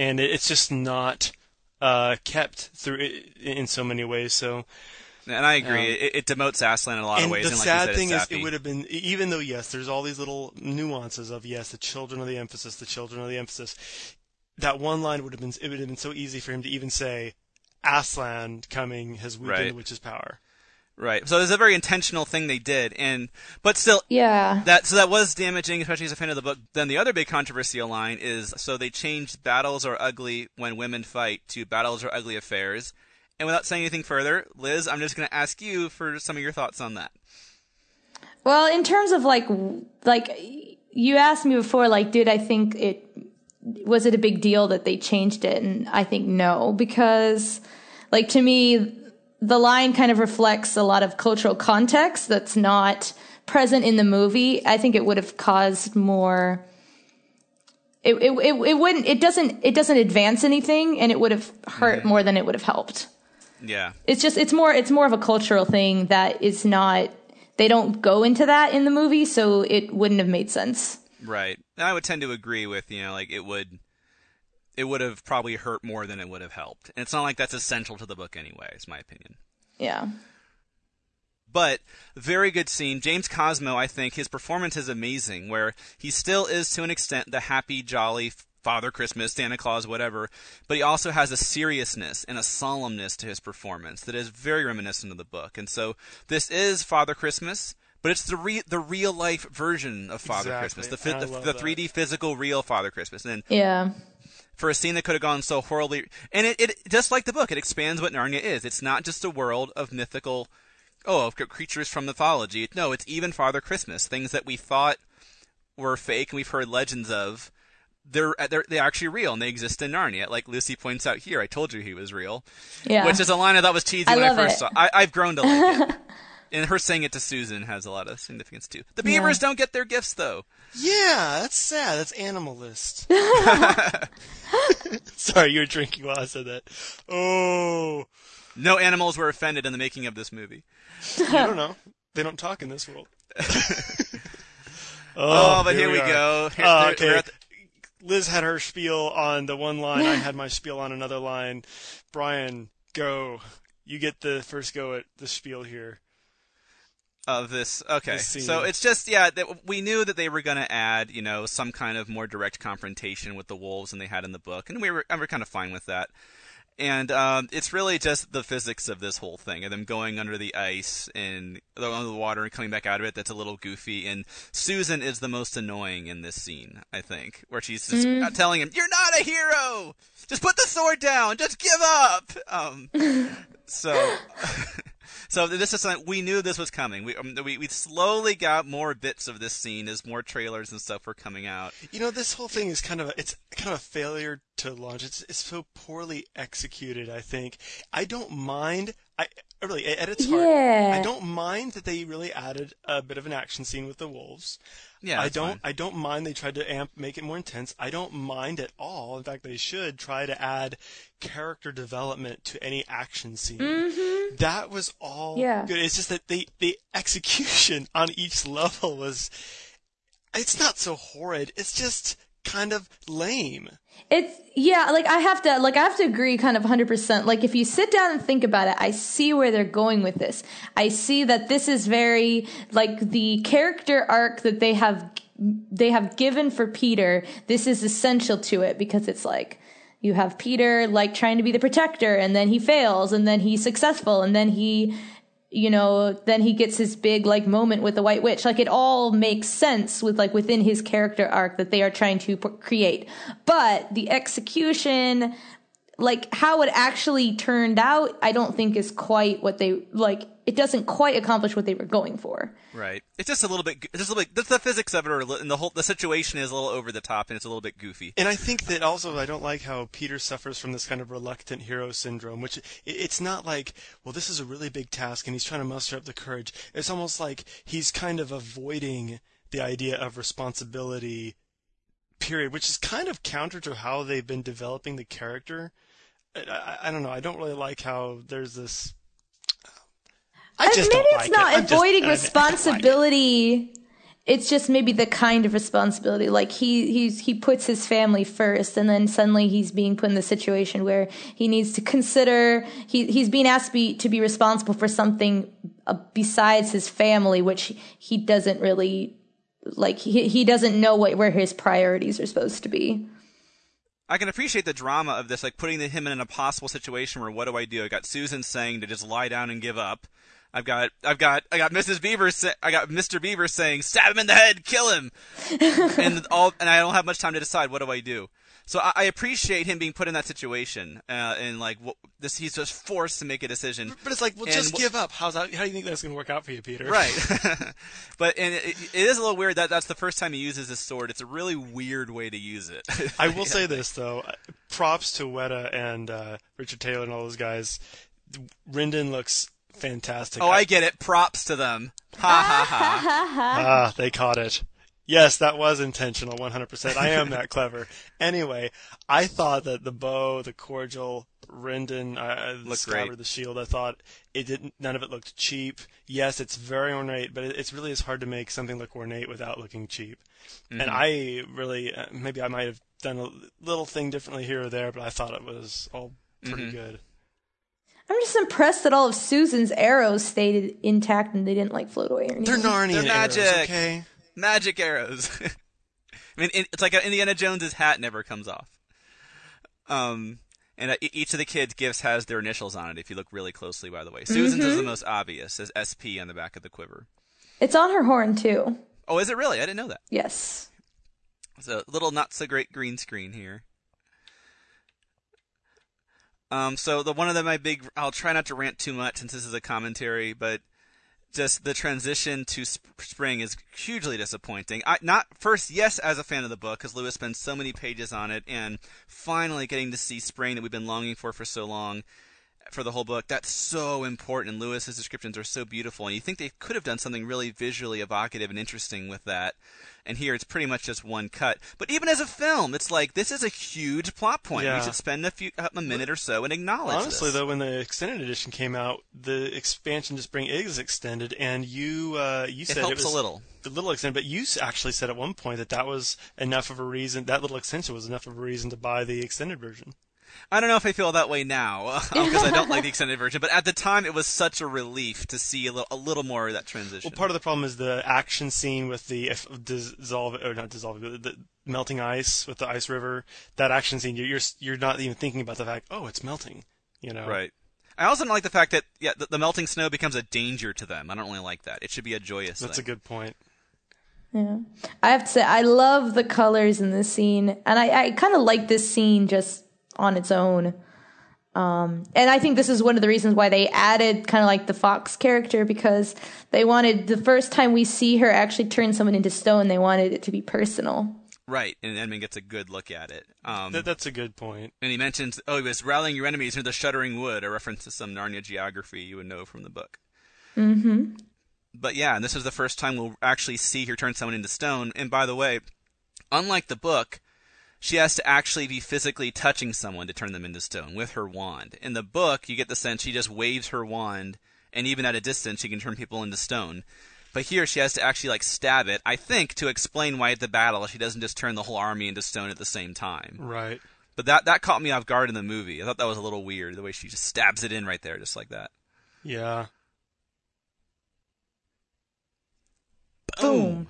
and it's just not kept through in so many ways. So. And I agree. It demotes Aslan in a lot of ways. And the like sad you said, thing is, sappy. it would have been, even though, yes, there's all these little nuances of, yes, the children are the emphasis, that one line would have been so easy for him to even say, Aslan coming has weakened the witch's power. Right. So there's a very intentional thing they did, but still, Yeah. that was damaging, especially as a fan of the book. Then the other big controversial line is, so they changed battles are ugly when women fight to battles are ugly affairs. And without saying anything further, Liz, I'm just going to ask you for some of your thoughts on that. Well, in terms of like you asked me before, like, did I think was it a big deal that they changed it? And I think no, because like to me, the line kind of reflects a lot of cultural context that's not present in the movie. I think it would have caused more. It doesn't advance anything, and it would have hurt more than it would have helped. Yeah. It's more of a cultural thing that is not, they don't go into that in the movie, so it wouldn't have made sense. Right. And I would tend to agree with, like it would have probably hurt more than it would have helped. And it's not like that's essential to the book anyway, is my opinion. Yeah. But very good scene. James Cosmo, I think his performance is amazing, where he still is to an extent the happy, jolly Father Christmas, Santa Claus, whatever, but he also has a seriousness and a solemnness to his performance that is very reminiscent of the book. And so this is Father Christmas, but it's the real life version of Father Christmas, the 3D physical real Father Christmas. And for a scene that could have gone so horribly, and it just like the book, it expands what Narnia is. It's not just a world of mythical, of creatures from mythology. No, it's even Father Christmas, things that we thought were fake and we've heard legends of. They're actually real, and they exist in Narnia. Like Lucy points out here, I told you he was real. Yeah. Which is a line I thought was cheesy when I first saw it. I've grown to like it. And her saying it to Susan has a lot of significance, too. The beavers don't get their gifts, though. Yeah, that's sad. That's animalist. Sorry, you were drinking while I said that. Oh. No animals were offended in the making of this movie. I don't know. They don't talk in this world. But here we go. Okay. Liz had her spiel on the one line. I had my spiel on another line. Brian, go. You get the first go at the spiel here. Of this. Okay. So it's just, we knew that they were going to add, some kind of more direct confrontation with the wolves than they had in the book. And we were kind of fine with that. And it's really just the physics of this whole thing, of them going under the ice and under the water and coming back out of it. That's a little goofy. And Susan is the most annoying in this scene, I think, where she's just telling him, "You're not a hero. Just put the sword down. Just give up." So this is something we knew this was coming. We slowly got more bits of this scene as more trailers and stuff were coming out. This whole thing is kind of a failure to launch. It's so poorly executed, I think. I don't mind. Really, at its heart, I don't mind that they really added a bit of an action scene with the wolves. Yeah, I don't mind they tried to make it more intense. I don't mind at all. In fact, they should try to add character development to any action scene. Mm-hmm. That was all good. It's just that the execution on each level it's not so horrid. It's just kind of lame. I have to agree kind of 100%. Like, if you sit down and think about it, I see where they're going with this. I see that this is very, like, the character arc that they have given for Peter. This is essential to it, because it's like, you have Peter, like, trying to be the protector, and then he fails, and then he's successful, and then he gets his big, like, moment with the White Witch. Like, it all makes sense within his character arc that they are trying to create. But the execution, like, how it actually turned out, I don't think is quite what they, like, it doesn't quite accomplish what they were going for. Right. It's just a little bit, the physics of it and the situation is a little over the top, and it's a little bit goofy. And I think that also, I don't like how Peter suffers from this kind of reluctant hero syndrome, which it's not like, well, this is a really big task and he's trying to muster up the courage. It's almost like he's kind of avoiding the idea of responsibility, period, which is kind of counter to how they've been developing the character. I don't know. I don't really like how there's this. Maybe it's not avoiding responsibility. it's just maybe the kind of responsibility. Like he puts his family first, and then suddenly he's being put in the situation where he needs to consider he's being asked to be responsible for something besides his family, which he doesn't really like. He doesn't know where his priorities are supposed to be. I can appreciate the drama of this, like putting him in a possible situation where what do? I got Susan saying to just lie down and give up. I got Mrs. Beaver. I got Mr. Beaver saying, "Stab him in the head, kill him," and I don't have much time to decide what do I do. So I appreciate him being put in that situation, and like he's just forced to make a decision. But it's like, well, just give up. How do you think that's going to work out for you, Peter? Right. But it is a little weird that that's the first time he uses his sword. It's a really weird way to use it. I will say this though, props to Weta and Richard Taylor and all those guys. Rendon looks fantastic. Oh, I get it. Props to them. Ha ha ha. They caught it. Yes, that was intentional, 100%. I am that clever. Anyway, I thought that the bow, the cordial, Rendon, the scabbard, the shield, I thought none of it looked cheap. Yes, it's very ornate, but it's really as hard to make something look ornate without looking cheap. Mm-hmm. And I really, maybe I might have done a little thing differently here or there, but I thought it was all pretty good. I'm just impressed that all of Susan's arrows stayed intact and they didn't like float away or anything. They're Narnian magic. Arrows, okay? Magic arrows. I mean, it's like Indiana Jones's hat never comes off. And each of the kids' gifts has their initials on it, if you look really closely, by the way. Susan's is the most obvious, says SP on the back of the quiver. It's on her horn, too. Oh, is it really? I didn't know that. Yes. So a little not-so-great green screen here. So one of my big, I'll try not to rant too much since this is a commentary, but just the transition to spring is hugely disappointing. Yes, as a fan of the book, because Lewis spends so many pages on it, and finally getting to see spring that we've been longing for so long for the whole book, that's so important, and Lewis's descriptions are so beautiful, and you think they could have done something really visually evocative and interesting with that. And here it's pretty much just one cut. But even as a film, it's like, this is a huge plot point. Yeah. We should spend a minute or so and acknowledge Honestly, this. though, when the extended edition came out, the expansion to spring is extended, and you said it was a little extended, but you actually said at one point that was enough of a reason, that little extension was enough of a reason to buy the extended version. I don't know if I feel that way now, because I don't like the extended version, but at the time it was such a relief to see a little more of that transition. Well, part of the problem is the action scene with the melting ice with the ice river. That action scene, you're not even thinking about the fact, oh, it's melting, you know? Right. I also don't like the fact that the melting snow becomes a danger to them. I don't really like that. It should be a joyous thing. That's a good point. Yeah. I have to say, I love the colors in this scene, and I kind of like this scene just on its own. And I think this is one of the reasons why they added kind of like the Fox character, because they wanted, the first time we see her actually turn someone into stone, they wanted it to be personal. Right, and Edmund gets a good look at it. That's a good point. And he mentions, he was rallying your enemies near the Shuddering Wood, a reference to some Narnia geography you would know from the book. Mm-hmm. But yeah, and this is the first time we'll actually see her turn someone into stone. And by the way, unlike the book, she has to actually be physically touching someone to turn them into stone with her wand. In the book, you get the sense she just waves her wand, and even at a distance, she can turn people into stone. But here, she has to actually stab it, I think, to explain why at the battle she doesn't just turn the whole army into stone at the same time. Right. But that caught me off guard in the movie. I thought that was a little weird, the way she just stabs it in right there, just like that. Yeah. Boom.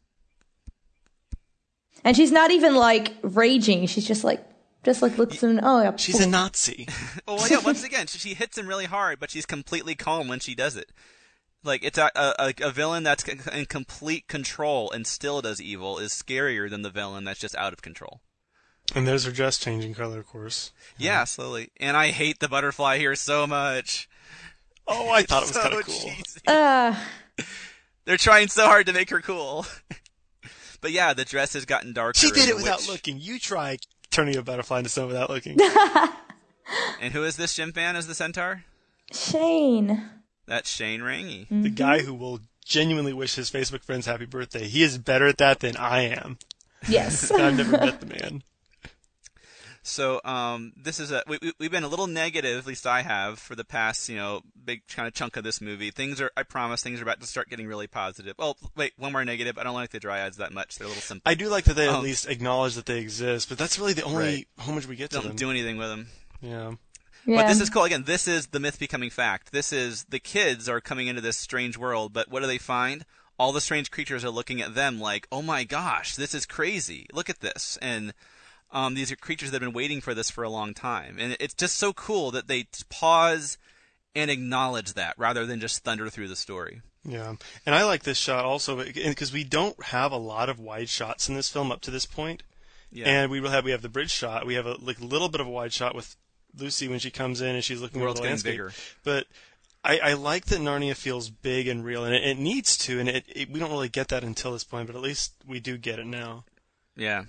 And she's not even raging. She's just looks and yeah. She's a Nazi. Well, yeah. Once again, she hits him really hard, but she's completely calm when she does it. It's a villain that's in complete control and still does evil is scarier than the villain that's just out of control. And there's her dress changing color, of course. Yeah, slowly. And I hate the butterfly here so much. Oh, I thought it was kind of cool. They're trying so hard to make her cool. But yeah, the dress has gotten darker. She did it without looking. You try turning a butterfly into stone without looking. And who is this Shimpan as the centaur? Shane. That's Shane Rangy. Mm-hmm. The guy who will genuinely wish his Facebook friends happy birthday. He is better at that than I am. Yes. I've never met the man. So this is we've been a little negative, at least I have, for the past big kind of chunk of this movie. I promise things are about to start getting really positive. Oh wait, one more negative. I don't like the dryads that much. They're a little simple. I do like that they at least acknowledge that they exist, but that's really the only homage we get to them. Don't do anything with them. Yeah. But this is cool. Again, this is the myth becoming fact. This is the kids are coming into this strange world, but what do they find? All the strange creatures are looking at them like, oh my gosh, this is crazy. Look at this. And these are creatures that have been waiting for this for a long time. And it's just so cool that they pause and acknowledge that rather than just thunder through the story. Yeah. And I like this shot also because we don't have a lot of wide shots in this film up to this point. Yeah. And we have the bridge shot. We have a little bit of a wide shot with Lucy when she comes in and she's looking at the landscape. Bigger. But I like that Narnia feels big and real, and it needs to, and we don't really get that until this point, but at least we do get it now. Yeah.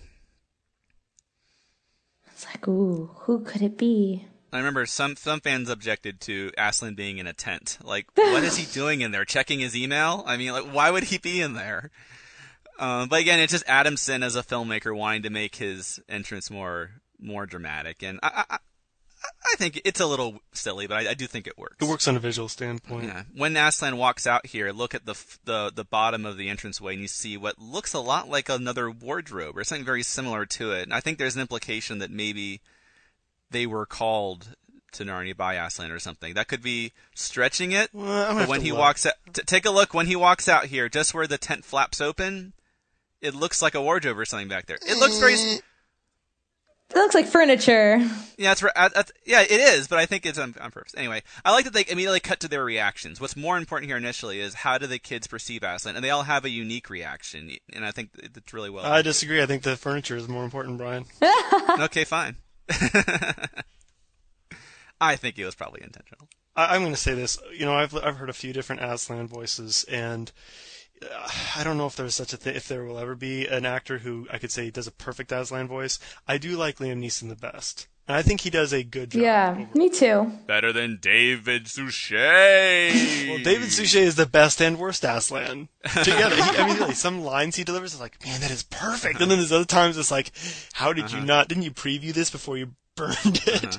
It's like, ooh, who could it be? I remember some fans objected to Aslan being in a tent. Like, what is he doing in there? Checking his email? I mean, like, why would he be in there? But again, it's just Adamson as a filmmaker wanting to make his entrance more dramatic, and I think it's a little silly, but I do think it works. It works on a visual standpoint. Yeah. When Aslan walks out here, look at the bottom of the entranceway, and you see what looks a lot like another wardrobe or something very similar to it. And I think there's an implication that maybe they were called to Narnia by Aslan or something. That could be stretching it. Well, but when he walks out, take a look. When he walks out here, just where the tent flaps open, it looks like a wardrobe or something back there. It looks very. It looks like furniture. Yeah, that's right. Yeah, it is, but I think it's on purpose. Anyway, I like that they immediately cut to their reactions. What's more important here initially is how do the kids perceive Aslan, and they all have a unique reaction, and I think it's really well. I disagree. I think the furniture is more important, Brian. Okay, fine. I think it was probably intentional. I'm going to say this. I've heard a few different Aslan voices, and I don't know if there's such a thing, if there will ever be an actor who I could say does a perfect Aslan voice. I do like Liam Neeson the best, and I think he does a good job. Yeah, me too. Better than David Suchet. Well, David Suchet is the best and worst Aslan together. Really, some lines he delivers is like, man, that is perfect, and then there's other times it's like, how did you not? Didn't you preview this before you burned it?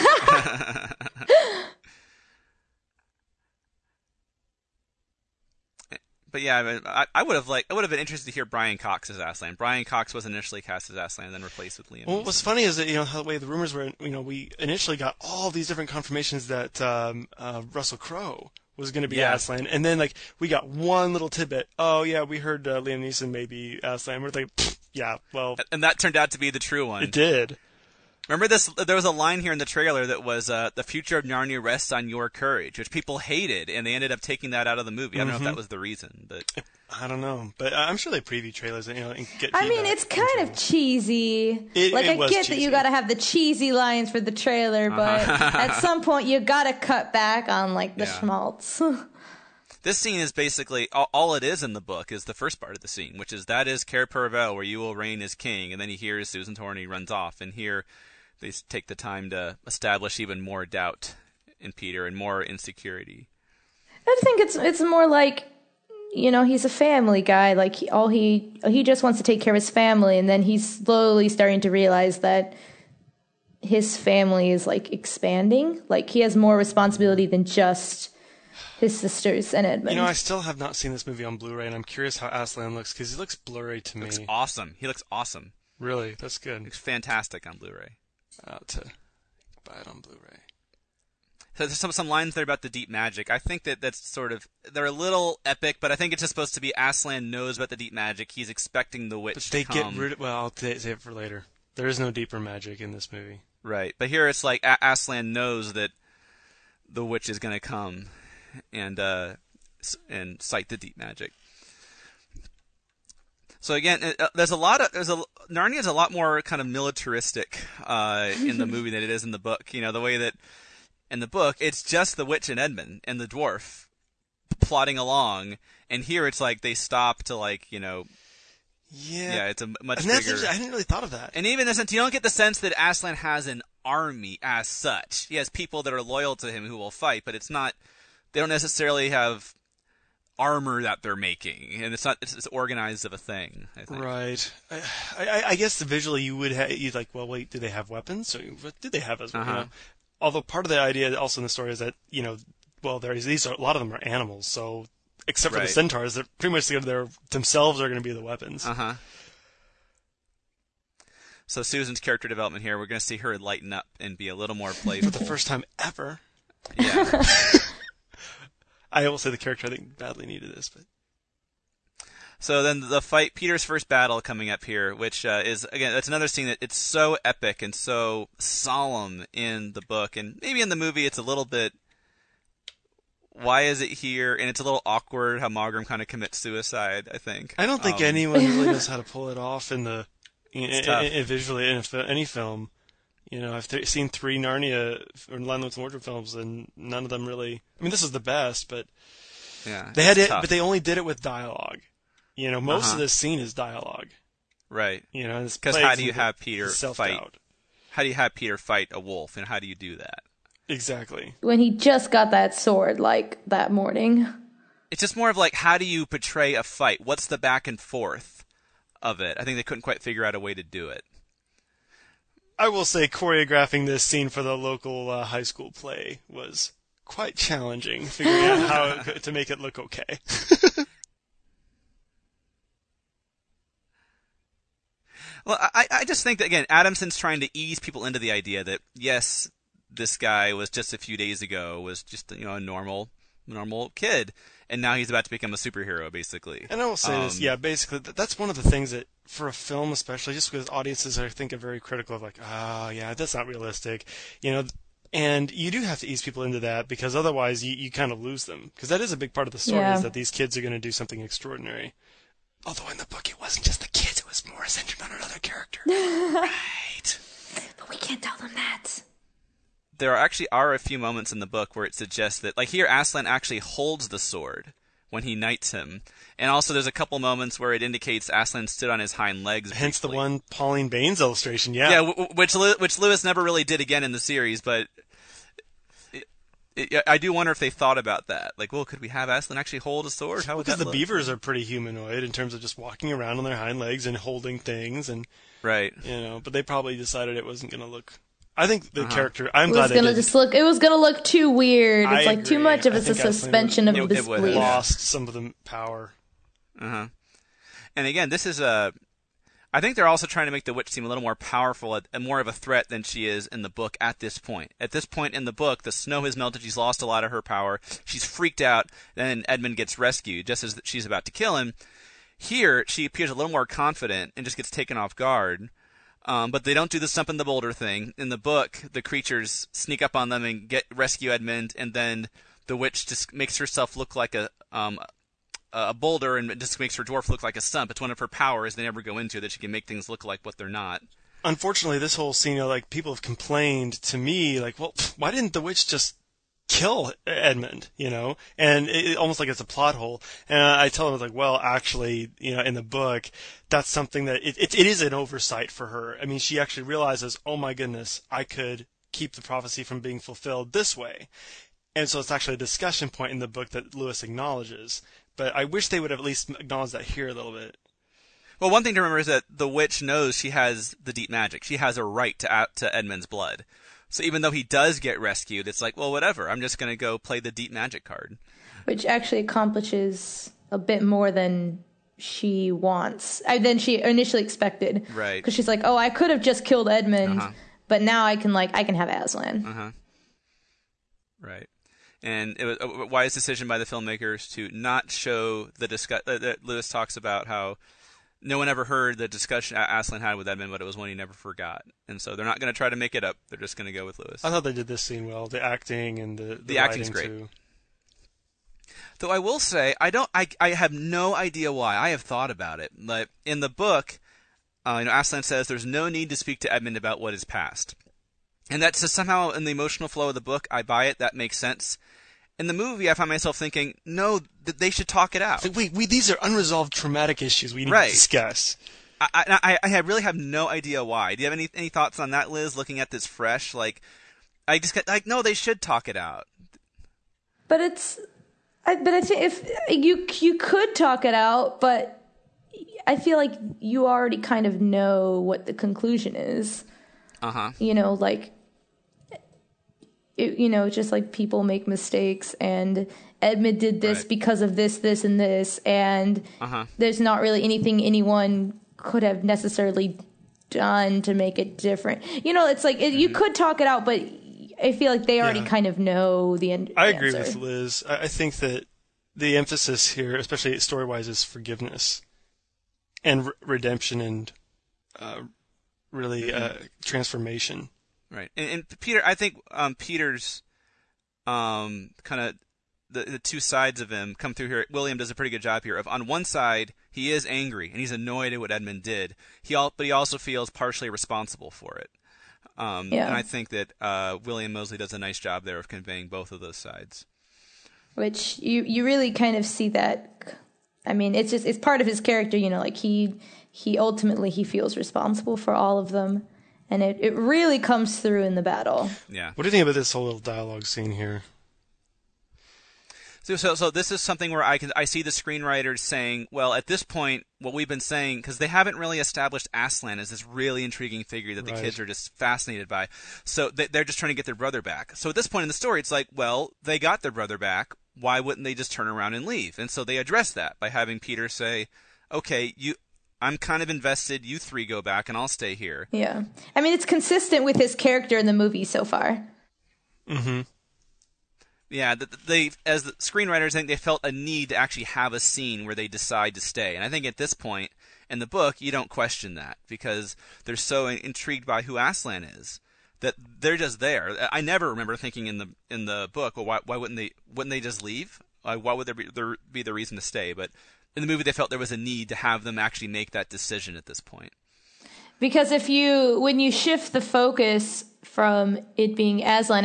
But yeah, I would have been interested to hear Brian Cox as Aslan. Brian Cox was initially cast as Aslan and then replaced with Liam Neeson. Well, what's funny is that how the way the rumors were, we initially got all these different confirmations that Russell Crowe was going to be Aslan, and then we got one little tidbit. Oh yeah, we heard Liam Neeson may be Aslan. We're like, yeah, well, and that turned out to be the true one. It did. Remember this? There was a line here in the trailer that was, the future of Narnia rests on your courage, which people hated, and they ended up taking that out of the movie. I don't know if that was the reason, but I don't know. But I'm sure they preview trailers and get feedback. I mean, it's kind of cheesy. I get that you got to have the cheesy lines for the trailer, but at some point you got to cut back on the schmaltz. This scene is basically all it is in the book is the first part of the scene, which is that is Cair Paravel, where you will reign as king, and then he hears Susan Torn and he runs off, and here they take the time to establish even more doubt in Peter and more insecurity. I think it's more like, he's a family guy. Like he just wants to take care of his family, and then he's slowly starting to realize that his family is expanding. Like he has more responsibility than just his sisters and Edmund. I still have not seen this movie on Blu-ray, and I'm curious how Aslan looks because he looks blurry to me. He looks awesome. He looks awesome. Really, that's good. He looks fantastic on Blu-ray. Out to buy it on Blu-ray. So there's some lines there about the deep magic. I think that's sort of, they're a little epic, but I think it's just supposed to be Aslan knows about the deep magic. He's expecting the witch to come. Get rid of, well, I'll save it for later. There is no deeper magic in this movie. Right, but here it's like Aslan knows that the witch is going to come and cite the deep magic. So again, Narnia's a lot more kind of militaristic in the movie than it is in the book. The way that in the book it's just the witch and Edmund and the dwarf plodding along, and here it's like they stop to it's a much bigger. I hadn't really thought of that. And even in a sense, you don't get the sense that Aslan has an army as such. He has people that are loyal to him who will fight, but it's not. They don't necessarily have armor that they're making, and it's organized of a thing, I think. Right. I guess visually you'd like, well, wait, do they have weapons? Or what did they have as well? You know? Although part of the idea also in the story is that, well, a lot of them are animals, so except for the centaurs, they're pretty much themselves are going to be the weapons. So Susan's character development here, we're going to see her lighten up and be a little more playful. For the first time ever. Yeah. I will say the character, I think, badly needed this. But So then the fight, Peter's first battle coming up here, which is, again, that's another scene that it's so epic and so solemn in the book. And maybe in the movie it's a little bit, why is it here? And it's a little awkward how Mogram kind of commits suicide, I think. I don't think anyone really knows how to pull it off in the... visually in any film. I've seen 3 Narnia or Landlord's Wardrobe films, and none of them really. I mean, this is the best, but they had it, but they only did it with dialogue. Most of this scene is dialogue. Right. Because how do you have Peter fight? How do you have Peter fight a wolf, and how do you do that? Exactly. When he just got that sword, like that morning. It's just more of like, how do you portray a fight? What's the back and forth of it? I think they couldn't quite figure out a way to do it. I will say choreographing this scene for the local high school play was quite challenging, figuring out how to make it look okay. Well, I just think that, again, Adamson's trying to ease people into the idea that, yes, this guy was just a few days ago, was just, a normal kid. And now he's about to become a superhero, basically. And I will say this, basically, that's one of the things that, for a film especially, just because audiences, I think, are very critical of, like, that's not realistic, and you do have to ease people into that, because otherwise you kind of lose them. Because that is a big part of the story, is that these kids are going to do something extraordinary. Although in the book it wasn't just the kids, it was more centered on another character. Right. But we can't tell them that. There actually are a few moments in the book where it suggests that, like here, Aslan actually holds the sword when he knights him. And also there's a couple moments where it indicates Aslan stood on his hind legs. Hence the one Pauline Baines illustration, yeah. Yeah, which Lewis never really did again in the series, but I do wonder if they thought about that. Like, well, could we have Aslan actually hold a sword? How would that look? Because the beavers are pretty humanoid in terms of just walking around on their hind legs and holding things. And right. But they probably decided it wasn't going to look... I think the character. I'm glad they did. It was gonna look too weird. It's I agree. Too much of a suspension of disbelief. It would have lost some of the power. And again, this is a. I think they're also trying to make the witch seem a little more powerful and more of a threat than she is in the book at this point. At this point in the book, the snow has melted. She's lost a lot of her power. She's freaked out. Then Edmund gets rescued just as she's about to kill him. Here, she appears a little more confident and just gets taken off guard. But they don't do the stump in the boulder thing. In the book, the creatures sneak up on them and rescue Edmund, and then the witch just makes herself look like a boulder and just makes her dwarf look like a stump. It's one of her powers they never go into, that she can make things look like what they're not. Unfortunately, this whole scene, people have complained to me, like, well, why didn't the witch just kill Edmund, and it almost like it's a plot hole. And I tell them, like, well, actually, in the book, that's something that it is an oversight for her. I mean, she actually realizes, oh my goodness, I could keep the prophecy from being fulfilled this way. And so it's actually a discussion point in the book that Lewis acknowledges. But I wish they would have at least acknowledged that here a little bit. Well, one thing to remember is that the witch knows she has the deep magic. She has a right to Edmund's blood. So even though he does get rescued, it's like, well, whatever. I'm just going to go play the deep magic card. Which actually accomplishes a bit more than she wants, than she initially expected. Right. Because she's like, oh, I could have just killed Edmund, but now I can have Aslan. Right. And it was a wise decision by the filmmakers to not show the that Lewis talks about how no one ever heard the discussion Aslan had with Edmund, but it was one he never forgot. And so they're not going to try to make it up. They're just going to go with Lewis. I thought they did this scene well. The acting and the acting's great. Too. Though I will say, I have no idea why. I have thought about it. Like in the book, Aslan says there's no need to speak to Edmund about what is past. And that's just somehow in the emotional flow of the book, I buy it. That makes sense. In the movie, I find myself thinking, no, they should talk it out. Wait, these are unresolved traumatic issues we need to discuss. I really have no idea why. Do you have any thoughts on that, Liz, looking at this fresh? I just get, no, they should talk it out. But it's But I think if you could talk it out, but I feel like you already kind of know what the conclusion is. You know, like, just like people make mistakes, and Edmund did this because of this, this, and this, and there's not really anything anyone could have necessarily done to make it different. You know, it's like you could talk it out, but I feel like they already kind of know the end. I agree with Liz. I think that the emphasis here, especially story-wise, is forgiveness and redemption and really transformation. Right. And Peter, I think Peter's kind of the two sides of him come through here. William does a pretty good job here. Of on one side, he is angry and he's annoyed at what Edmund did. But he also feels partially responsible for it. And I think that William Moseley does a nice job there of conveying both of those sides. Which you really kind of see that. I mean, it's part of his character, you know, like he ultimately he feels responsible for all of them, and it really comes through in the battle. Yeah. What do you think about this whole little dialogue scene here? So this is something where I see the screenwriters saying, well, at this point, what we've been saying, because they haven't really established Aslan as this really intriguing figure that the kids are just fascinated by. So they're just trying to get their brother back. So at this point in the story, it's like, well, they got their brother back. Why wouldn't they just turn around and leave? And so they address that by having Peter say, okay, I'm kind of invested. You three go back and I'll stay here. Yeah. I mean, it's consistent with his character in the movie so far. Mm-hmm. Yeah, they, as the screenwriters, I think they felt a need to actually have a scene where they decide to stay. And I think at this point in the book, you don't question that because they're so intrigued by who Aslan is that they're just there. I never remember thinking in the book, well, why wouldn't they just leave? Why would there be the reason to stay? But in the movie, they felt there was a need to have them actually make that decision at this point. Because when you shift the focus from it being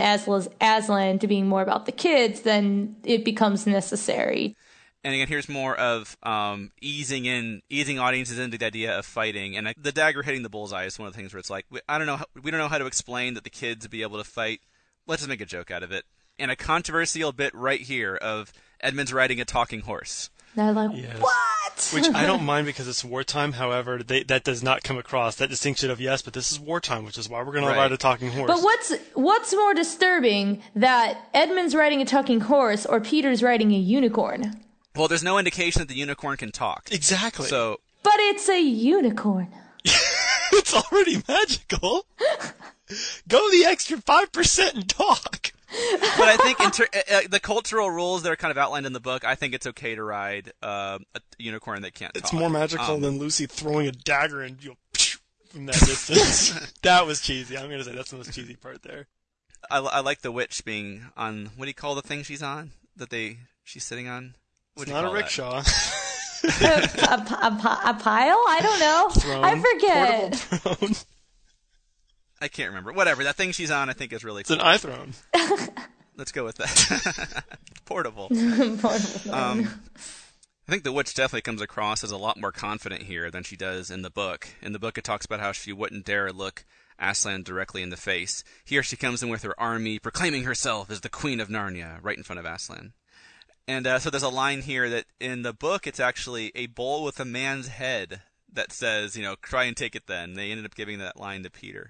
Aslan to being more about the kids, then it becomes necessary. And again, here's more of easing audiences into the idea of fighting. And the dagger hitting the bullseye is one of the things where it's like, we don't know how to explain that the kids would be able to fight. Let's just make a joke out of it. And a controversial bit right here of Edmund's riding a talking horse. They're like, what? Which I don't mind because it's wartime. However, that does not come across that distinction of yes, but this is wartime, which is why we're going to ride a talking horse. But what's more disturbing, that Edmund's riding a talking horse or Peter's riding a unicorn? Well, there's no indication that the unicorn can talk. Exactly. So, but it's a unicorn. It's already magical. Go the extra 5% and talk. But I think the cultural rules that are kind of outlined in the book, I think it's okay to ride a unicorn that can't talk. It's more magical than Lucy throwing a dagger and from that distance. That was cheesy. I'm going to say that's the most cheesy part there. I like the witch being on, what do you call the thing she's on? She's sitting on? It's not a rickshaw. a pile? I don't know. Throne. I forget. Portable throne. I can't remember. Whatever. That thing she's on, I think, is really cool. It's an iThrone. Let's go with that. Portable. Portable. I think the witch definitely comes across as a lot more confident here than she does in the book. In the book, it talks about how she wouldn't dare look Aslan directly in the face. Here she comes in with her army, proclaiming herself as the Queen of Narnia, right in front of Aslan. And so there's a line here that in the book, it's actually a bowl with a man's head that says, try and take it then. They ended up giving that line to Peter.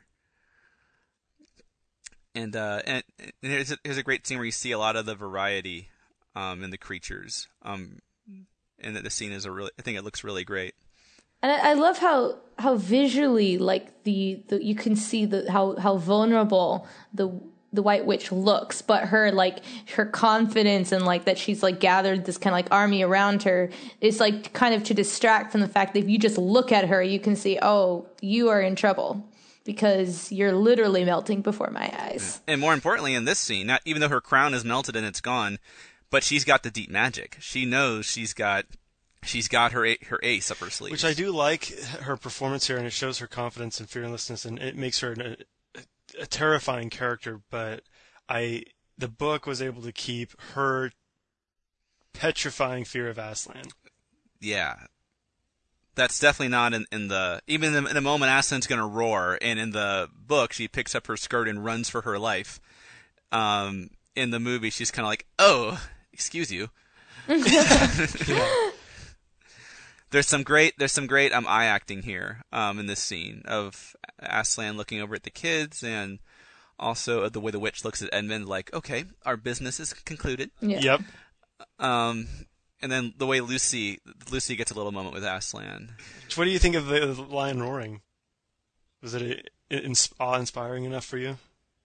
And here's a great scene where you see a lot of the variety in the creatures. And the scene is I think it looks really great. And I love how visually, like you can see how vulnerable the White Witch looks, but her confidence and like that she's like gathered this kind of like army around her is like kind of to distract from the fact that if you just look at her, you can see, oh, you are in trouble. Because you're literally melting before my eyes. And more importantly, in this scene, even though her crown is melted and it's gone, but she's got the deep magic. She knows she's got her ace up her sleeve. Which I do like her performance here, and it shows her confidence and fearlessness, and it makes her a terrifying character. But the book was able to keep her petrifying fear of Aslan. Yeah. That's definitely not in the... Even in the moment Aslan's going to roar, and in the book, she picks up her skirt and runs for her life. In the movie, she's kind of like, oh, excuse you. Yeah. There's some great eye acting here in this scene of Aslan looking over at the kids, and also the way the witch looks at Edmund like, okay, our business is concluded. Yeah. Yep. And then the way Lucy gets a little moment with Aslan. What do you think of the lion roaring? Was it awe-inspiring enough for you?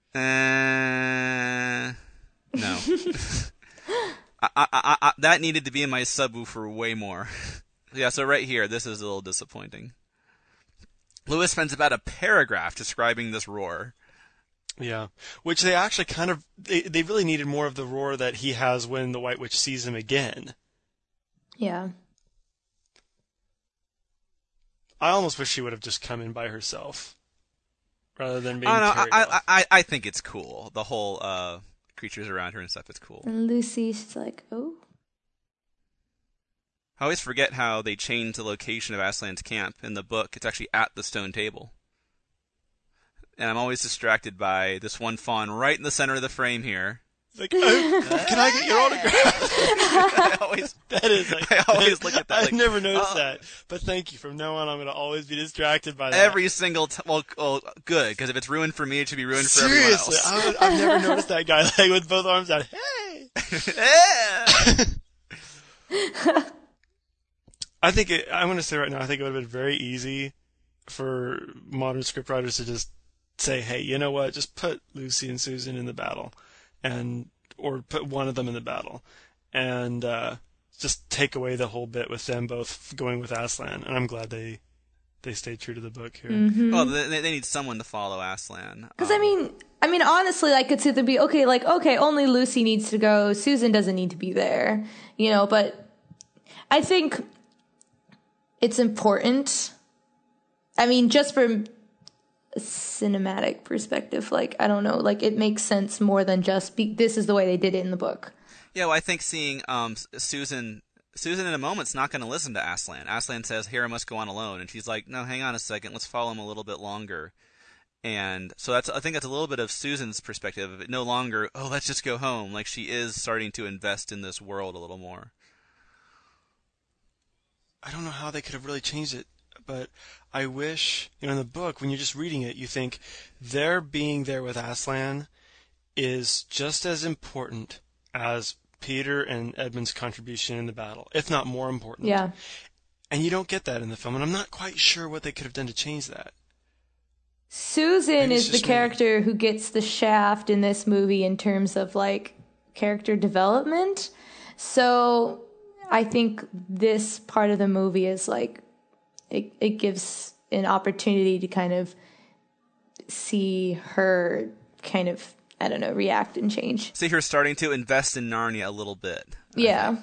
No. That needed to be in my subwoofer way more. Yeah, so right here, this is a little disappointing. Lewis spends about a paragraph describing this roar. Yeah, which they actually kind of they really needed more of the roar that he has when the White Witch sees him again. Yeah. I almost wish she would have just come in by herself rather than being Oh, carried off. I think it's cool. The whole creatures around her and stuff is cool. And Lucy's like, oh. I always forget how they changed the location of Aslan's camp. In the book, it's actually at the stone table. And I'm always distracted by this one fawn right in the center of the frame here. Like, oh, can I get your autograph? I always look at that. I've never noticed that. But thank you. From now on, I'm going to always be distracted by that. Every single time. Well, good, because if it's ruined for me, it should be ruined for everyone else. Seriously, I've never noticed that guy like with both arms out. Hey! I'm going to say right now, I think it would have been very easy for modern scriptwriters to just say, hey, you know what? Just put Lucy and Susan in the battle. Or put one of them in the battle, and just take away the whole bit with them both going with Aslan. And I'm glad they stayed true to the book here. Mm-hmm. Well, they need someone to follow Aslan. Because I mean, honestly, I could see there be okay, only Lucy needs to go. Susan doesn't need to be there, But I think it's important. I mean, just from a cinematic perspective, I don't know, it makes sense more than just this is the way they did it in the book. Yeah, well, I think seeing Susan in a moment's not going to listen to Aslan. Aslan says, "Here, I must go on alone," and she's like, "No, hang on a second, let's follow him a little bit longer." And so I think that's a little bit of Susan's perspective. No longer, oh, let's just go home. Like, she is starting to invest in this world a little more. I don't know how they could have really changed it, but I wish, in the book, when you're just reading it, you think their being there with Aslan is just as important as Peter and Edmund's contribution in the battle, if not more important. Yeah. And you don't get that in the film, and I'm not quite sure what they could have done to change that. Susan is the character who gets the shaft in this movie in terms of, character development. So I think this part of the movie is, it gives an opportunity to kind of see her kind of, I don't know, react and change. See her starting to invest in Narnia a little bit. Yeah.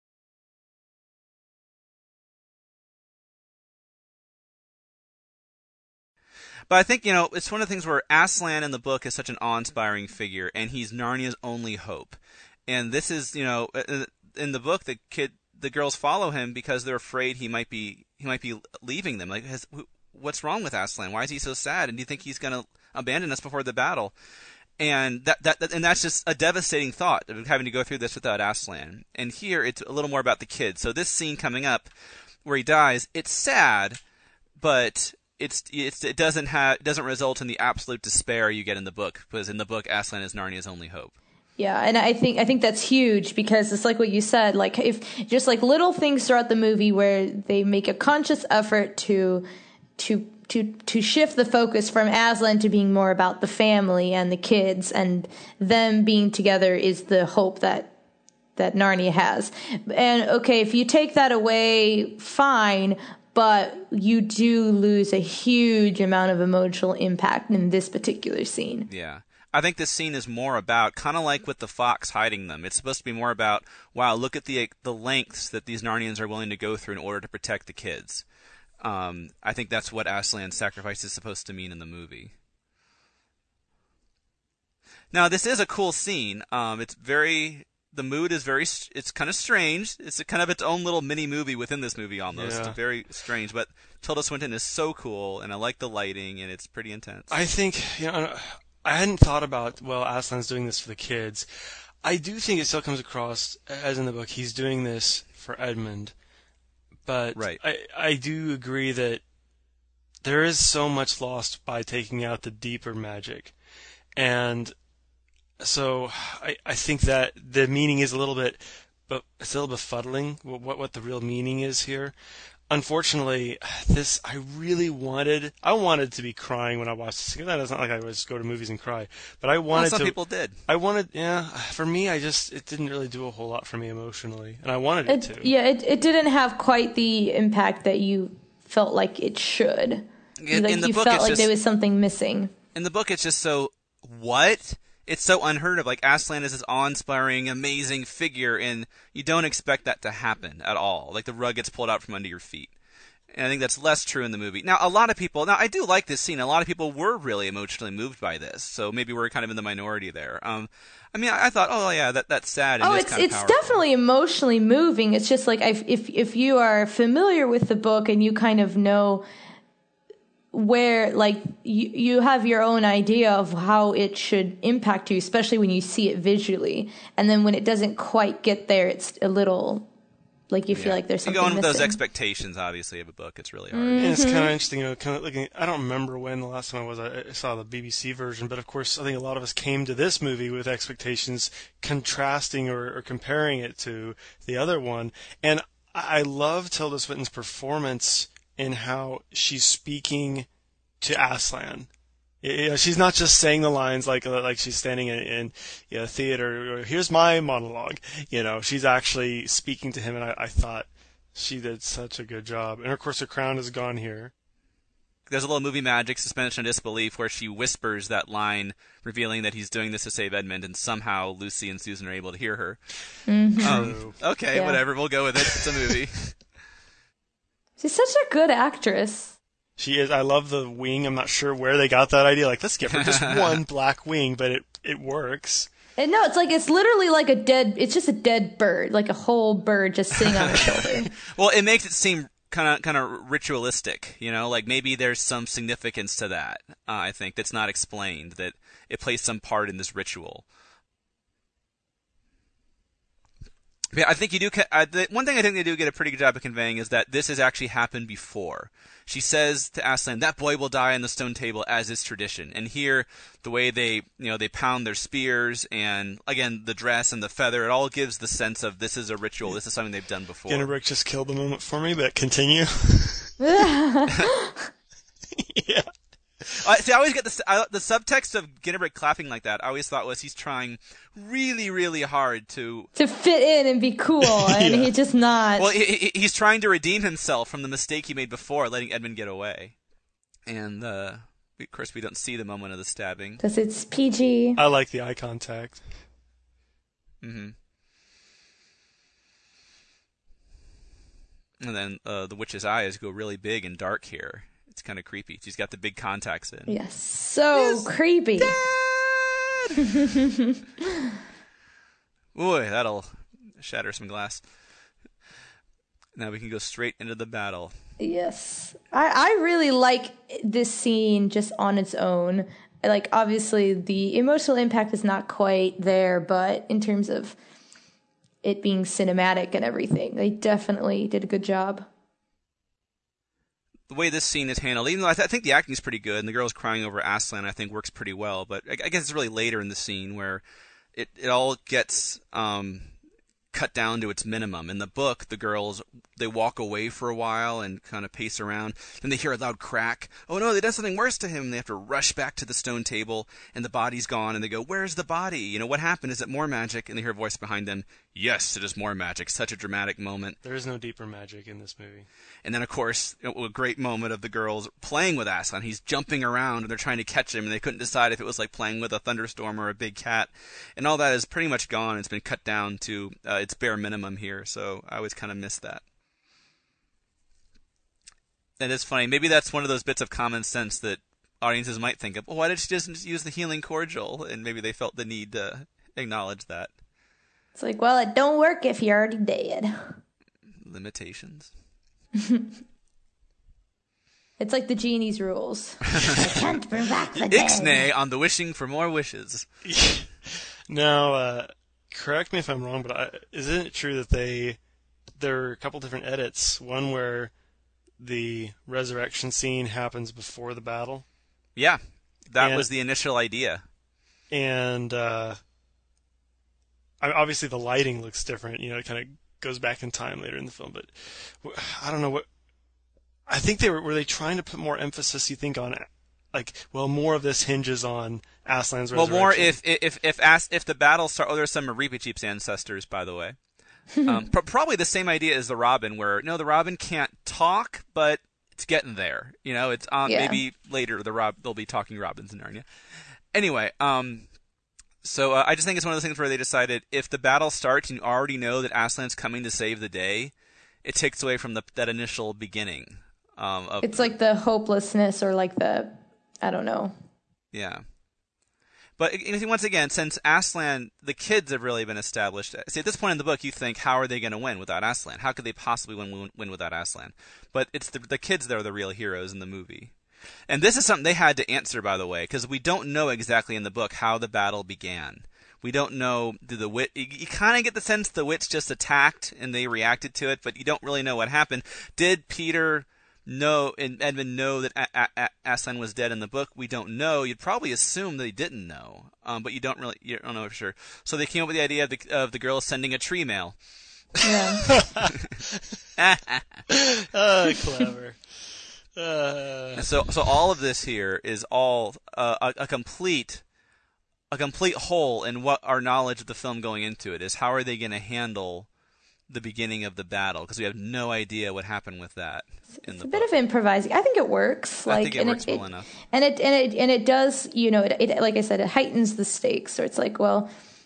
But I think, it's one of the things where Aslan in the book is such an awe-inspiring figure, and he's Narnia's only hope. And this is, in the book, the girls follow him because they're afraid he might be leaving them. What's wrong with Aslan? Why is he so sad? And do you think he's going to abandon us before the battle? And that's just a devastating thought of having to go through this without Aslan. And here it's a little more about the kid. So this scene coming up where he dies, it's sad, but it doesn't result in the absolute despair you get in the book, because in the book Aslan is Narnia's only hope. Yeah, and I think that's huge, because it's like what you said, if just little things throughout the movie where they make a conscious effort to shift the focus from Aslan to being more about the family and the kids, and them being together is the hope that Narnia has. And okay, if you take that away, fine, but you do lose a huge amount of emotional impact in this particular scene. Yeah. I think this scene is more about, kind of like with the fox hiding them, it's supposed to be more about, wow, look at the lengths that these Narnians are willing to go through in order to protect the kids. I think that's what Aslan's sacrifice is supposed to mean in the movie. Now, this is a cool scene. The mood is it's kind of strange. It's kind of its own little mini movie within this movie almost. Yeah. Very strange, but Tilda Swinton is so cool, and I like the lighting, and it's pretty intense. I think, I hadn't thought about, Aslan's doing this for the kids. I do think it still comes across, as in the book, he's doing this for Edmund. But Right. I do agree that there is so much lost by taking out the deeper magic. And so I think that the meaning is a little bit, but it's a little befuddling what the real meaning is here. Unfortunately, I wanted to be crying when I watched this. It's not like I always go to movies and cry, but I wanted some people did. For me, it didn't really do a whole lot for me emotionally, and I wanted it to. Yeah, it didn't have quite the impact that you felt like it should. In the you book, felt it's like just, there was something missing. In the book, it's just so, what? It's so unheard of. Like, Aslan is this awe-inspiring, amazing figure, and you don't expect that to happen at all. Like, the rug gets pulled out from under your feet. And I think that's less true in the movie. Now, I do like this scene. A lot of people were really emotionally moved by this, so maybe we're kind of in the minority there. I thought, oh yeah, that's sad. And It's definitely emotionally moving. It's just like if you are familiar with the book and you kind of know where, like, you have your own idea of how it should impact you, especially when you see it visually, and then when it doesn't quite get there, it's a little like you feel like there's something missing. You go into those missing. expectations, obviously, of a book. It's really hard. And it's kind of interesting, kind of looking. I don't remember when the last time I saw the BBC version, but of course, I think a lot of us came to this movie with expectations, contrasting or comparing it to the other one. And I love Tilda Swinton's performance in how she's speaking to Aslan. She's not just saying the lines like she's standing in a theater. Or, here's my monologue. She's actually speaking to him, and I thought she did such a good job. And of course, her crown is gone here. There's a little movie magic, suspension of disbelief, where she whispers that line, revealing that he's doing this to save Edmund, and somehow Lucy and Susan are able to hear her. Okay, whatever. We'll go with it. It's a movie. She's such a good actress. She is. I love the wing. I'm not sure where they got that idea. Like, let's give her just one black wing, but it works. And no, it's literally like it's just a dead bird, like a whole bird just sitting on her shoulder. Well, it makes it seem kind of ritualistic, like maybe there's some significance to that. I think that's not explained, that it plays some part in this ritual. Yeah, I think you do. One thing I think they do get a pretty good job of conveying is that this has actually happened before. She says to Aslan, "That boy will die on the stone table, as is tradition." And here, the way they pound their spears, and again the dress and the feather, it all gives the sense of this is a ritual. This is something they've done before. Ginnerbrecht just killed the moment for me, but continue. Yeah. See, I always get the subtext of Ginnerbrecht clapping like that. I always thought was he's trying really, really hard to fit in and be cool, and he's just not. Well, he's trying to redeem himself from the mistake he made before, letting Edmund get away. And of course, we don't see the moment of the stabbing because it's PG. I like the eye contact. Mm-hmm. And then the witch's eyes go really big and dark here. It's kind of creepy. She's got the big contacts in. Yes, so creepy. Boy, that'll shatter some glass. Now we can go straight into the battle. Yes. I really like this scene just on its own. Like, obviously, the emotional impact is not quite there, but in terms of it being cinematic and everything, they definitely did a good job. The way this scene is handled, even though I think the acting is pretty good, and the girls crying over Aslan, I think works pretty well. But I guess it's really later in the scene where it all gets cut down to its minimum. In the book, the girls, they walk away for a while and kind of pace around. Then they hear a loud crack. Oh no, they done something worse to him. They have to rush back to the stone table, and the body's gone. And they go, "Where's the body? What happened? Is it more magic?" And they hear a voice behind them. "Yes, it is more magic." Such a dramatic moment. There is no deeper magic in this movie. And then, of course, a great moment of the girls playing with Aslan. He's jumping around, and they're trying to catch him, and they couldn't decide if it was like playing with a thunderstorm or a big cat. And all that is pretty much gone. It's been cut down to its bare minimum here, so I always kind of miss that. And it's funny. Maybe that's one of those bits of common sense that audiences might think of. Well, why did she just use the healing cordial? And maybe they felt the need to acknowledge that. It's like, well, it don't work if you're already dead. Limitations. It's like the genie's rules. I can't bring back the dead. Ixnay on the wishing for more wishes. Now, correct me if I'm wrong, but isn't it true that there are a couple different edits? One where the resurrection scene happens before the battle. Yeah, that was the initial idea. And obviously the lighting looks different. It kind of goes back in time later in the film. But I don't know what. I think were they trying to put more emphasis? You think on more of this hinges on Aslan's resurrection. Well, more if the battle starts. Oh, there's some Reepicheep's ancestors, by the way. Probably the same idea as the Robin, where the Robin can't talk, but it's getting there. It's maybe later they'll be talking Robins in Narnia. Anyway, so I just think it's one of those things where they decided if the battle starts and you already know that Aslan's coming to save the day, it takes away from that initial beginning. It's like the hopelessness or like the, I don't know. Yeah. But once again, since Aslan, the kids have really been established. See, at this point in the book, you think, how are they going to win without Aslan? How could they possibly win without Aslan? But it's the kids that are the real heroes in the movie. And this is something they had to answer, by the way, because we don't know exactly in the book how the battle began. We don't know, you kind of get the sense the witch just attacked and they reacted to it, but you don't really know what happened. Did Peter and Edmund know that Aslan was dead in the book? We don't know. You'd probably assume they didn't know, but you don't know for sure. So they came up with the idea of the girl sending a tree mail. Yeah. Clever. So all of this here is all a complete hole in what our knowledge of the film going into it is. How are they going to handle the beginning of the battle? Because we have no idea what happened with that. It's a bit of improvising. I think it works. I think it works well enough. And it does. It like I said, it heightens the stakes. So it's like, well,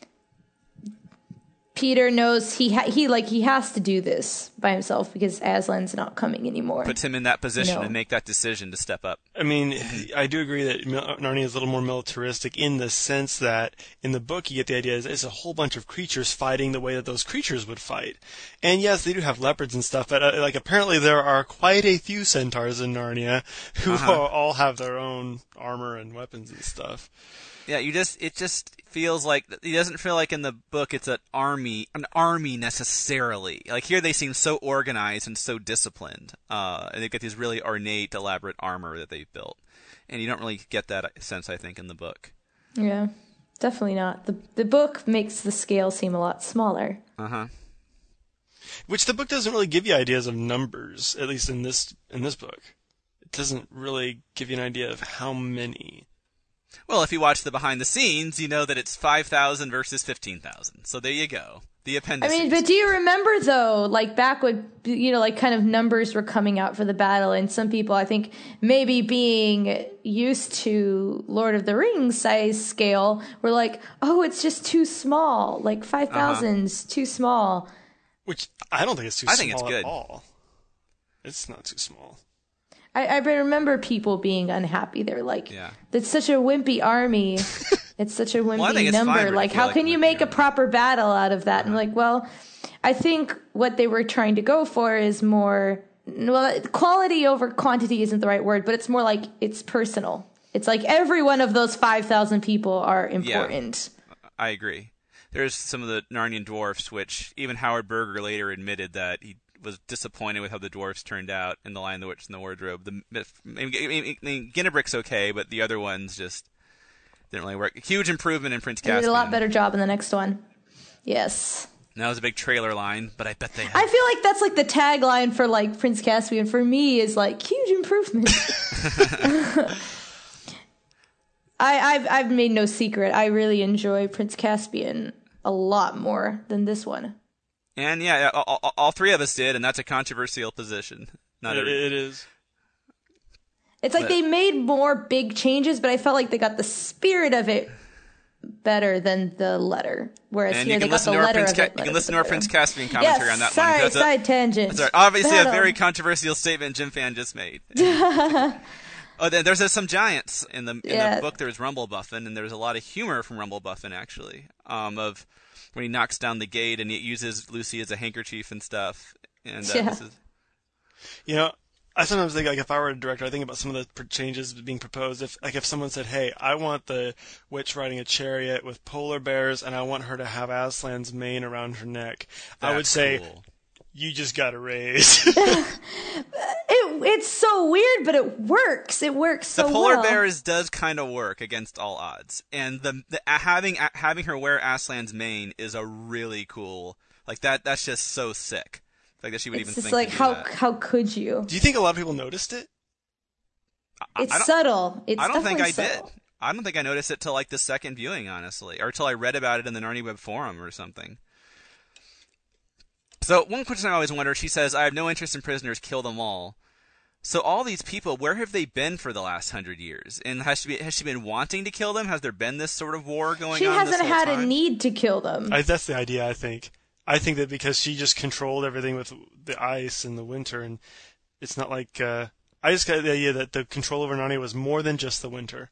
Peter knows he has to do this by himself because Aslan's not coming anymore. Puts him in that position to make that decision to step up. I mean, I do agree that Narnia is a little more militaristic in the sense that in the book you get the idea it's a whole bunch of creatures fighting the way that those creatures would fight. And yes, they do have leopards and stuff, but apparently there are quite a few centaurs in Narnia who all have their own armor and weapons and stuff. Yeah, it just feels like it doesn't feel like in the book it's an army necessarily. Like here they seem so organized and so disciplined, and they've got these really ornate, elaborate armor that they've built, and you don't really get that sense, I think, in the book. Yeah, definitely not. The book makes the scale seem a lot smaller. Which the book doesn't really give you ideas of numbers, at least in this book. It doesn't really give you an idea of how many. Well, if you watch the behind the scenes, you know that it's 5,000 versus 15,000. So there you go. The appendices. I mean, but do you remember though, back when, kind of numbers were coming out for the battle, and some people, I think, maybe being used to Lord of the Rings size scale, were like, oh, it's just too small. 5,000's too small. Which I don't think it's too small think it's good. At all. It's not too small. I remember people being unhappy. They're like, that's such a wimpy army. It's such a wimpy number. How can you make a proper battle out of that? And I'm like, well, I think what they were trying to go for is more, quality over quantity isn't the right word, but it's more like it's personal. It's like every one of those 5,000 people are important. Yeah, I agree. There's some of the Narnian dwarfs, which even Howard Berger later admitted that he was disappointed with how the dwarfs turned out in The Lion, the Witch, and the Wardrobe. Ginnebrick's okay, but the other ones just didn't really work. Huge improvement in Prince Caspian. They did a lot better job in the next one. Yes. That was a big trailer line, but I bet they have. I feel like that's the tagline for Prince Caspian for me is huge improvement. I've made no secret. I really enjoy Prince Caspian a lot more than this one. And yeah, all three of us did, and that's a controversial position. It is. It's they made more big changes, but I felt like they got the spirit of it better than the letter. Whereas here they got the letter of it. You can listen to our Prince Caspian commentary on that one. Sorry, side tangent. That's right. Obviously, a very controversial statement Jim Fan just made. There's some giants in the book. There's Rumblebuffin, and there's a lot of humor from Rumblebuffin actually. Of when he knocks down the gate and he uses Lucy as a handkerchief and stuff. And I sometimes think, like, if I were a director, I think about some of the changes being proposed. If someone said, "Hey, I want the witch riding a chariot with polar bears, and I want her to have Aslan's mane around her neck," I would say, cool. "You just got to raise." It's so weird, but it works. It works so well. The polar bears does kind of work against all odds, and having her wear Aslan's mane is a really cool, like, that's just so sick. Like that she would It's even just think like, to do that. how could you? Do you think a lot of people noticed it? It's subtle. It's I don't think I subtle. did. I don't think I noticed it till like the second viewing, honestly, or till I read about it in the Narnia Web forum or something. So one question I always wonder, she says, "I have no interest in prisoners, kill them all." So all these people, where have they been for the last 100 years? And has she been wanting to kill them? Has there been this sort of war going on? She hasn't this whole had time? a need to kill them. That's the idea, I think. I think that because she just controlled everything with the ice and the winter, and it's not like I just got the idea that the control over Narnia was more than just the winter.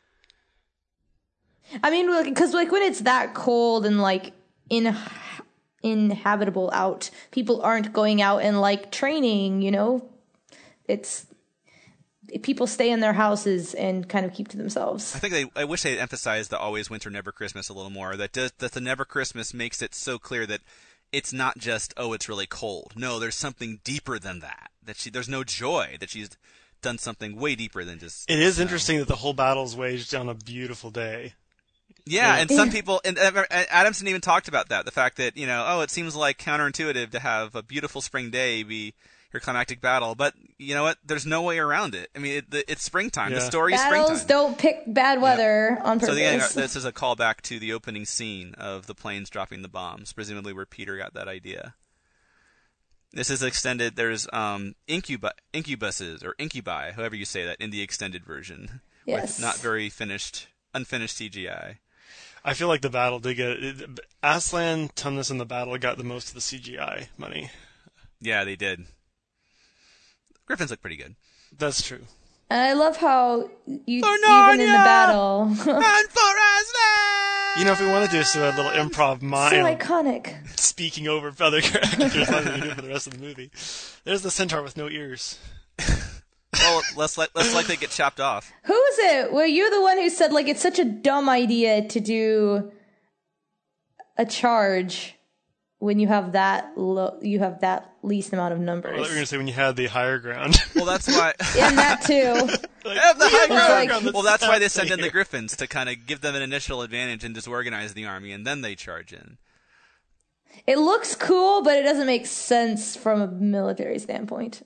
I mean, because like when it's that cold and like inhabitable out, people aren't going out and like training. You know, it's people stay in their houses and kind of keep to themselves. I think I wish they had emphasized the Always Winter Never Christmas a little more. That the Never Christmas makes it so clear that it's not just, oh, it's really cold. No, there's something deeper than that. There's no joy. That she's done something way deeper than just. It is interesting that the whole battle's waged on a beautiful day. Yeah, and some people, and Adamson even talked about that. The fact that, it seems like counterintuitive to have a beautiful spring day be your climactic battle, but you know what? There's no way around it. I mean, it's springtime. Yeah. The story is springtime. Battles don't pick bad weather on purpose. So this is a callback to the opening scene of the planes dropping the bombs, presumably where Peter got that idea. This is extended. There's incubuses or incubi, however you say that, in the extended version, with not very unfinished CGI. I feel like the battle did get Aslan, Tumnus, and the battle got the most of the CGI money. Yeah, they did. Griffins look pretty good. That's true. And I love how even in the battle. And for Aslan! If we want to do a little improv mime. So iconic. Speaking over other characters like we do for the rest of the movie. There's the centaur with no ears. Well, less likely to get chopped off. Who is it? Well, you're the one who said, like, it's such a dumb idea to do a charge when you have that least amount of numbers. I thought you were going to say when you had the higher ground. Well, that's why. And that too. Have the higher ground. Like, well, that's why they send in the Griffins to kind of give them an initial advantage and disorganize the army, and then they charge in. It looks cool, but it doesn't make sense from a military standpoint.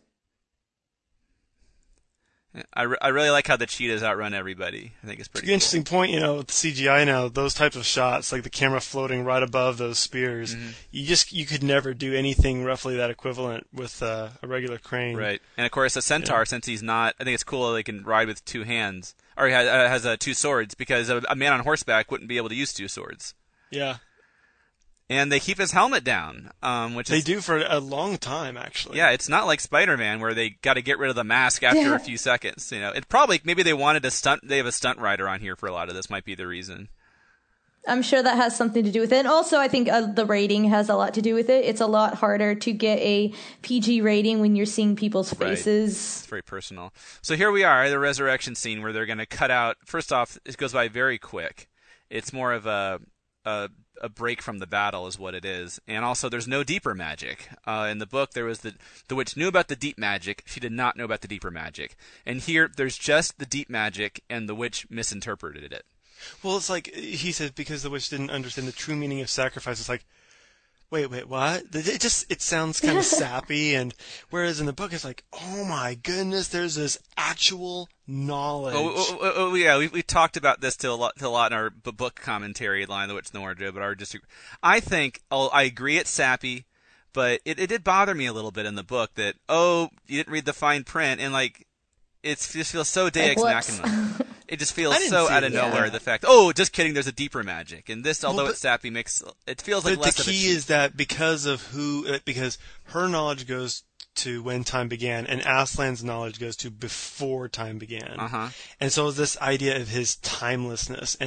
I really like how the cheetahs outrun everybody. I think it's pretty. It's an interesting point, with CGI now. Those types of shots, like the camera floating right above those spears, you could never do anything roughly that equivalent with a regular crane. Right, and of course a centaur, since he's not, I think it's cool that he can ride with two hands, or he has two swords, because a man on horseback wouldn't be able to use two swords. Yeah. And they keep his helmet down, which they do for a long time, actually. Yeah, it's not like Spider-Man where they got to get rid of the mask after a few seconds. It probably maybe they wanted a stunt. They have a stunt rider on here for a lot of this. Might be the reason. I'm sure that has something to do with it. And also, I think the rating has a lot to do with it. It's a lot harder to get a PG rating when you're seeing people's faces. Right. It's very personal. So here we are, the resurrection scene where they're going to cut out. First off, it goes by very quick. It's more of a break from the battle is what it is. And also there's no deeper magic. In the book there was the witch knew about the deep magic. She did not know about the deeper magic. And here there's just the deep magic and the witch misinterpreted it. Well, it's like he said because the witch didn't understand the true meaning of sacrifice. It's like, wait, what? It sounds kind of sappy, and whereas in the book it's like, oh my goodness, there's this actual knowledge. Yeah, we talked about this to a lot in our book commentary, Lion, the Witch, and the Wardrobe, but I think I agree it's sappy, but it did bother me a little bit in the book that you didn't read the fine print, and like it just feels so Deus Machina. It just feels so out of nowhere. The fact, just kidding. There's a deeper magic, and this, although it's sappy, it feels like less of a cheat. The key is that because her knowledge goes to when time began, and Aslan's knowledge goes to before time began. Uh-huh. And so this idea of his timelessness and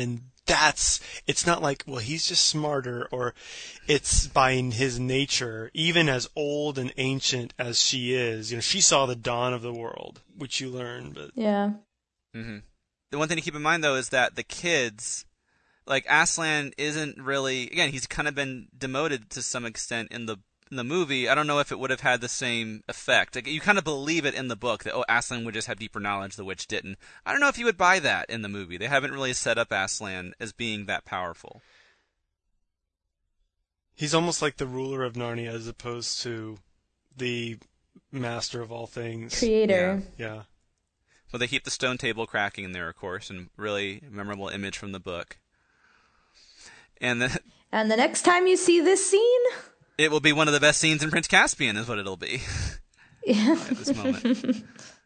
it's not like, well, he's just smarter, or it's by his nature, even as old and ancient as she is. She saw the dawn of the world, which you learn, but. Yeah. Mm-hmm. The one thing to keep in mind, though, is that the kids, like Aslan isn't really, again, he's kind of been demoted to some extent in the movie. I don't know if it would have had the same effect. Like, you kind of believe it in the book that, Aslan would just have deeper knowledge, the witch didn't. I don't know if you would buy that in the movie. They haven't really set up Aslan as being that powerful. He's almost like the ruler of Narnia as opposed to the master of all things. Creator. Yeah. Well, they keep the stone table cracking in there, of course, and really memorable image from the book. And the next time you see this scene, it will be one of the best scenes in Prince Caspian, is what it'll be. Yeah. At this moment.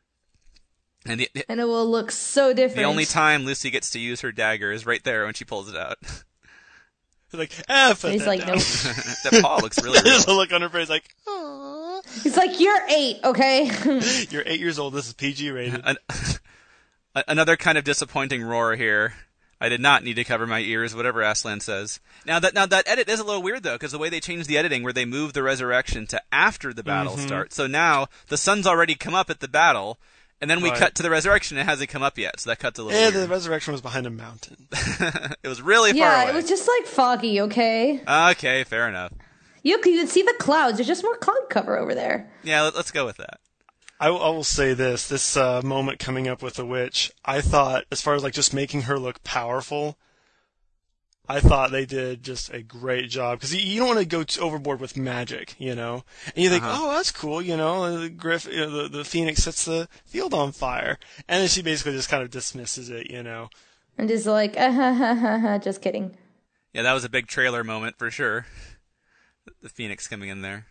And it will look so different. The only time Lucy gets to use her dagger is right there when she pulls it out. Like, put he's that like, down. nope. That paw looks really real. There's a look on her face like, aww. He's like, you're 8, okay? You're 8 years old. This is PG rated. Another kind of disappointing roar here. I did not need to cover my ears, whatever Aslan says. Now that edit is a little weird, though, because the way they changed the editing, where they moved the resurrection to after the battle starts. So now the sun's already come up at the battle, and then we cut to the resurrection, and it hasn't come up yet, so that cuts a little weird. The resurrection was behind a mountain. It was really far away. Yeah, it was just like foggy, okay? Okay, fair enough. You could see the clouds. There's just more cloud cover over there. Yeah, let's go with that. I will say this moment coming up with the witch, I thought, as far as like just making her look powerful, I thought they did just a great job. Because you don't want to go overboard with magic, And you think, oh, that's cool, the phoenix sets the field on fire. And then she basically just kind of dismisses it, And just like, just kidding. Yeah, that was a big trailer moment for sure. The phoenix coming in there.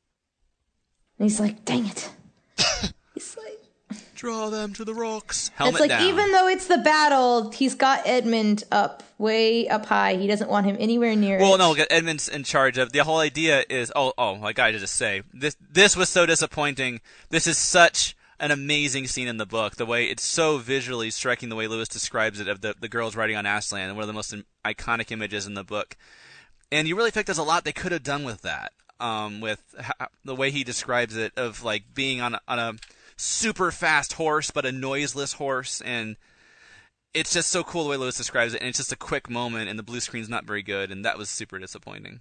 And he's like, dang it. He's like, draw them to the rocks. Helmet it's like, down. even though it's the battle, he's got Edmund way up high. He doesn't want him anywhere near it. Well, no, Edmund's in charge of. The whole idea is, I gotta just say, this was so disappointing. This is such an amazing scene in the book. The way it's so visually striking, the way Lewis describes it, of the girls riding on Aslan, one of the most iconic images in the book. And you really think there's a lot they could have done with that. With the way he describes it, of like being on a super fast horse, but a noiseless horse, and it's just so cool the way Lewis describes it, and it's just a quick moment, and the blue screen's not very good, and that was super disappointing.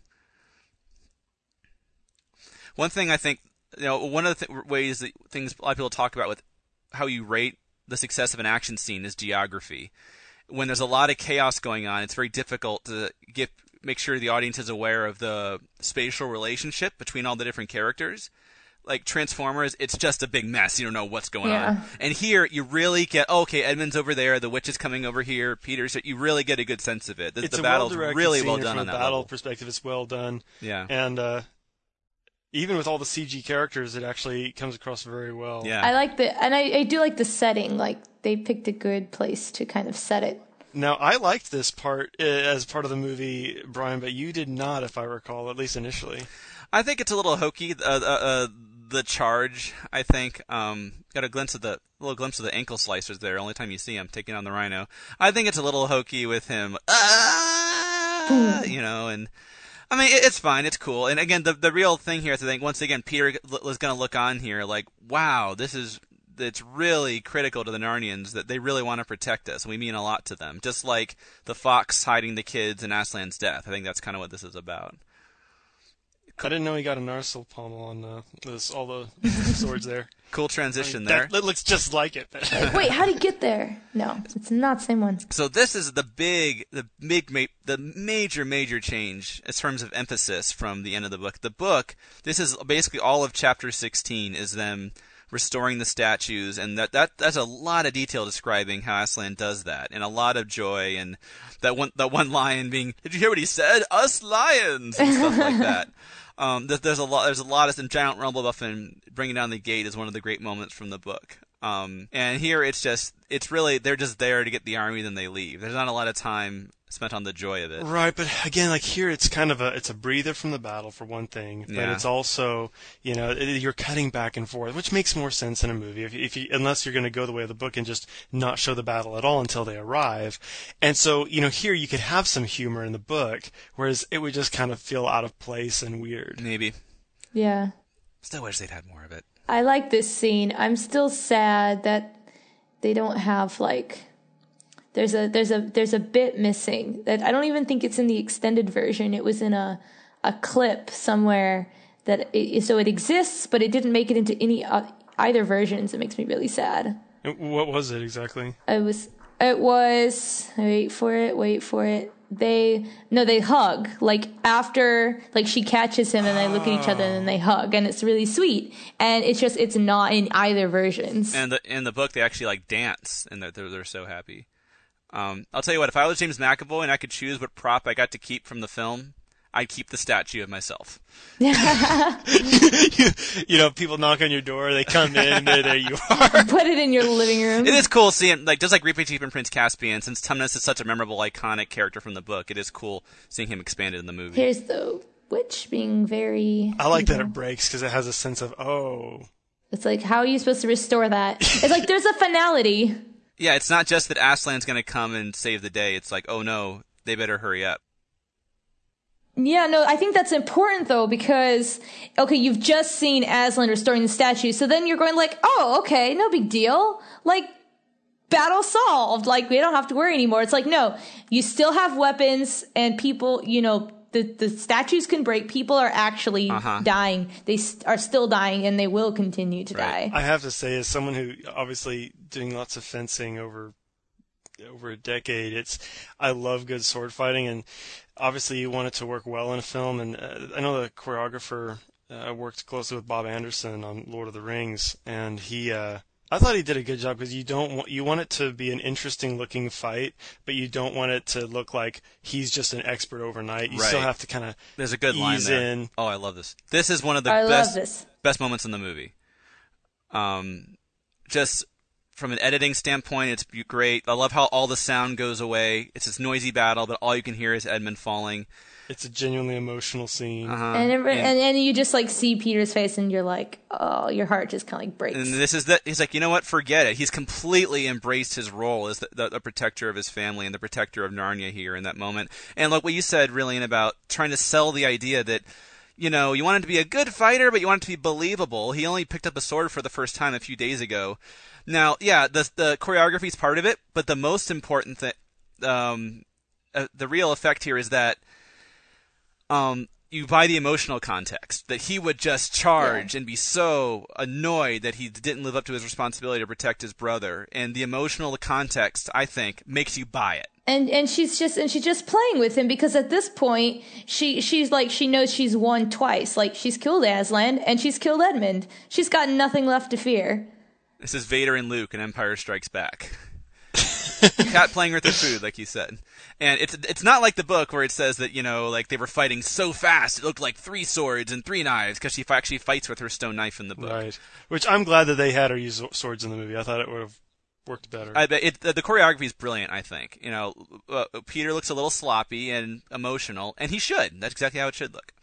One thing I think, one of the ways that things a lot of people talk about with how you rate the success of an action scene is geography. When there's a lot of chaos going on, it's very difficult to make sure the audience is aware of the spatial relationship between all the different characters. Like Transformers, it's just a big mess. You don't know what's going on. And here, you really get, Edmund's over there, the witch is coming over here, Peter's. You really get a good sense of it. The battle's really well done on that level. From a battle perspective, it's well done. Yeah. And even with all the CG characters, it actually comes across very well. Yeah. I do like the setting. Like, they picked a good place to kind of set it. Now, I liked this part as part of the movie, Brian, but you did not, if I recall, at least initially. I think it's a little hokey. The charge, I think, got a little glimpse of the ankle slicers there. Only time you see him taking on the rhino. I think it's a little hokey with him, and I mean it's fine, it's cool. And again, the real thing here is I think once again Peter was going to look on here like, wow, it's really critical to the Narnians that they really want to protect us, and we mean a lot to them. Just like the fox hiding the kids and Aslan's death. I think that's kind of what this is about. I didn't know he got a narsil pommel on all the swords there. Cool transition there. That looks just like it. Wait, how'd he get there? No, it's not the same one. So this is the major change in terms of emphasis from the end of the book. The book, this is basically all of chapter 16 is them restoring the statues, and that's a lot of detail describing how Aslan does that, and a lot of joy, and that one lion being, did you hear what he said? Us lions and stuff like that. There's a lot of, and Giant Rumblebuffin bringing down the gate is one of the great moments from the book. And here it's really, they're just there to get the army, then they leave. There's not a lot of time spent on the joy of it. Right, but again, like here, it's kind of it's a breather from the battle for one thing, but it's also, you're cutting back and forth, which makes more sense in a movie if you, unless you're going to go the way of the book and just not show the battle at all until they arrive. And so, here you could have some humor in the book, whereas it would just kind of feel out of place and weird. Maybe. Yeah. Still wish they'd had more of it. I like this scene. I'm still sad that they don't have there's a bit missing that I don't even think it's in the extended version. It was in a clip somewhere so it exists, but it didn't make it into either versions. It makes me really sad. What was it exactly? It was wait for it. They hug after she catches him and they look at each other and then they hug, and it's really sweet, and it's not in either versions. And in the book they actually dance and they're so happy. I'll tell you what, if I was James McAvoy and I could choose what prop I got to keep from the film, I'd keep the statue of myself. People knock on your door, they come in, there you are. Put it in your living room. It is cool seeing, just like Reaping Chief and Prince Caspian, since Tumnus is such a memorable, iconic character from the book, it is cool seeing him expanded in the movie. Here's the witch being very... I like that it breaks, because it has a sense of, It's how are you supposed to restore that? It's there's a finality. Yeah, it's not just that Aslan's going to come and save the day. It's oh no, they better hurry up. Yeah, no, I think that's important though, because, okay, you've just seen Aslan restoring the statue, so then you're going oh, okay, no big deal. Battle solved. We don't have to worry anymore. It's no, you still have weapons and people, the statues can break. People are actually dying. They are still dying, and they will continue to die. I have to say, as someone who obviously doing lots of fencing over a decade, I love good sword fighting, and obviously you want it to work well in a film. And I know the choreographer worked closely with Bob Anderson on Lord of the Rings, and I thought he did a good job, because you want it to be an interesting looking fight, but you don't want it to look like he's just an expert overnight. You still have to kind of There's a good line ease there. in. Oh, I love this. This is one of the best moments in the movie. Just from an editing standpoint, it's great. I love how all the sound goes away. It's this noisy battle, but all you can hear is Edmund falling. It's a genuinely emotional scene. And you just see Peter's face, and you're oh, your heart just kind of breaks. And this is he's you know what? Forget it. He's completely embraced his role as the protector of his family and the protector of Narnia here in that moment. And what you said, Rillian, about trying to sell the idea that, you want him to be a good fighter, but you want him to be believable. He only picked up a sword for the first time a few days ago. Now, yeah, the choreography is part of it, but the most important thing, the real effect here is that you buy the emotional context, that he would just charge and be so annoyed that he didn't live up to his responsibility to protect his brother. And the emotional context, I think, makes you buy it. And she's just playing with him, because at this point she's she knows she's won twice. She's killed Aslan and she's killed Edmund. She's got nothing left to fear. This is Vader and Luke in Empire Strikes Back. Cat playing with her food, like you said. And it's not like the book where it says that, they were fighting so fast it looked like 3 swords and 3 knives, because she actually fights with her stone knife in the book. Right. Which I'm glad that they had her use swords in the movie. I thought it would have worked better. I bet the choreography is brilliant, I think. Peter looks a little sloppy and emotional, and he should. That's exactly how it should look.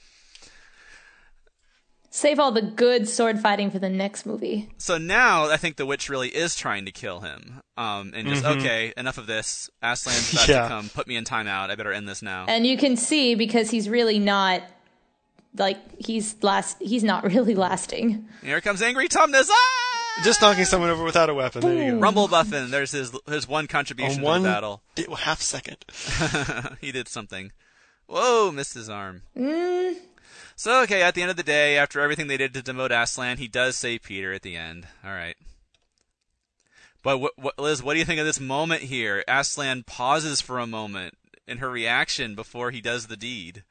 Save all the good sword fighting for the next movie. So now I think the witch really is trying to kill him. And just, okay, enough of this. Aslan's about to come. Put me in timeout. I better end this now. And you can see, because he's really not, he's not really lasting. Here comes Angry Tumnus. Ah! Just knocking someone over without a weapon. There you go. Rumble Buffin. There's his one contribution to the battle. Half second. He did something. Whoa, missed his arm. So, okay, at the end of the day, after everything they did to demote Aslan, he does save Peter at the end. All right. But, Liz, what do you think of this moment here? Aslan pauses for a moment in her reaction before he does the deed.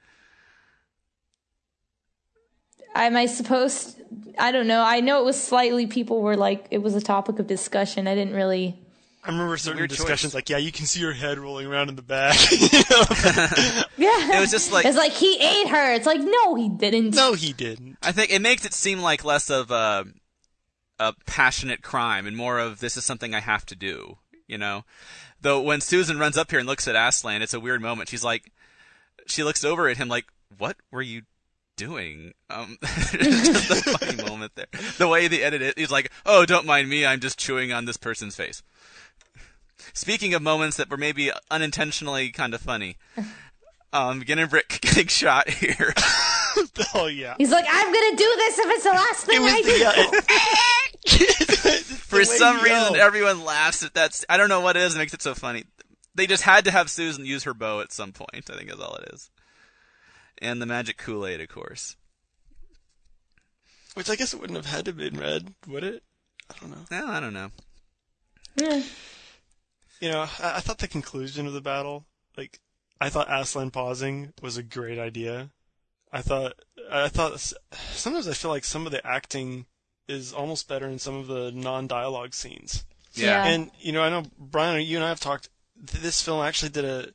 Am I supposed... I don't know. I know it was slightly... People were it was a topic of discussion. I didn't really... I remember certain discussions you can see her head rolling around in the back. Yeah. It was just It's he ate her. It's no, he didn't. No, he didn't. I think it makes it seem like less of a passionate crime and more of this is something I have to do, Though when Susan runs up here and looks at Aslan, it's a weird moment. She looks over at him like, "What were you doing?" Just a funny moment there. The way they edit it, he's like, "Oh, don't mind me. I'm just chewing on this person's face." Speaking of moments that were maybe unintentionally kind of funny, Brick getting shot here. Oh yeah. He's like, I'm gonna do this if it's the last thing I do. For some reason, everyone laughs at that. I don't know what it is that makes it so funny. They just had to have Susan use her bow at some point, I think is all it is. And the magic Kool-Aid, of course. Which I guess it wouldn't have had to have been red, would it? I don't know. No, I don't know. Yeah. You know, I thought the conclusion of the battle, like, I thought Aslan pausing was a great idea. I thought sometimes I feel like some of the acting is almost better in some of the non-dialogue scenes. Yeah. And, you know, I know, Brian, you and I have talked, this film actually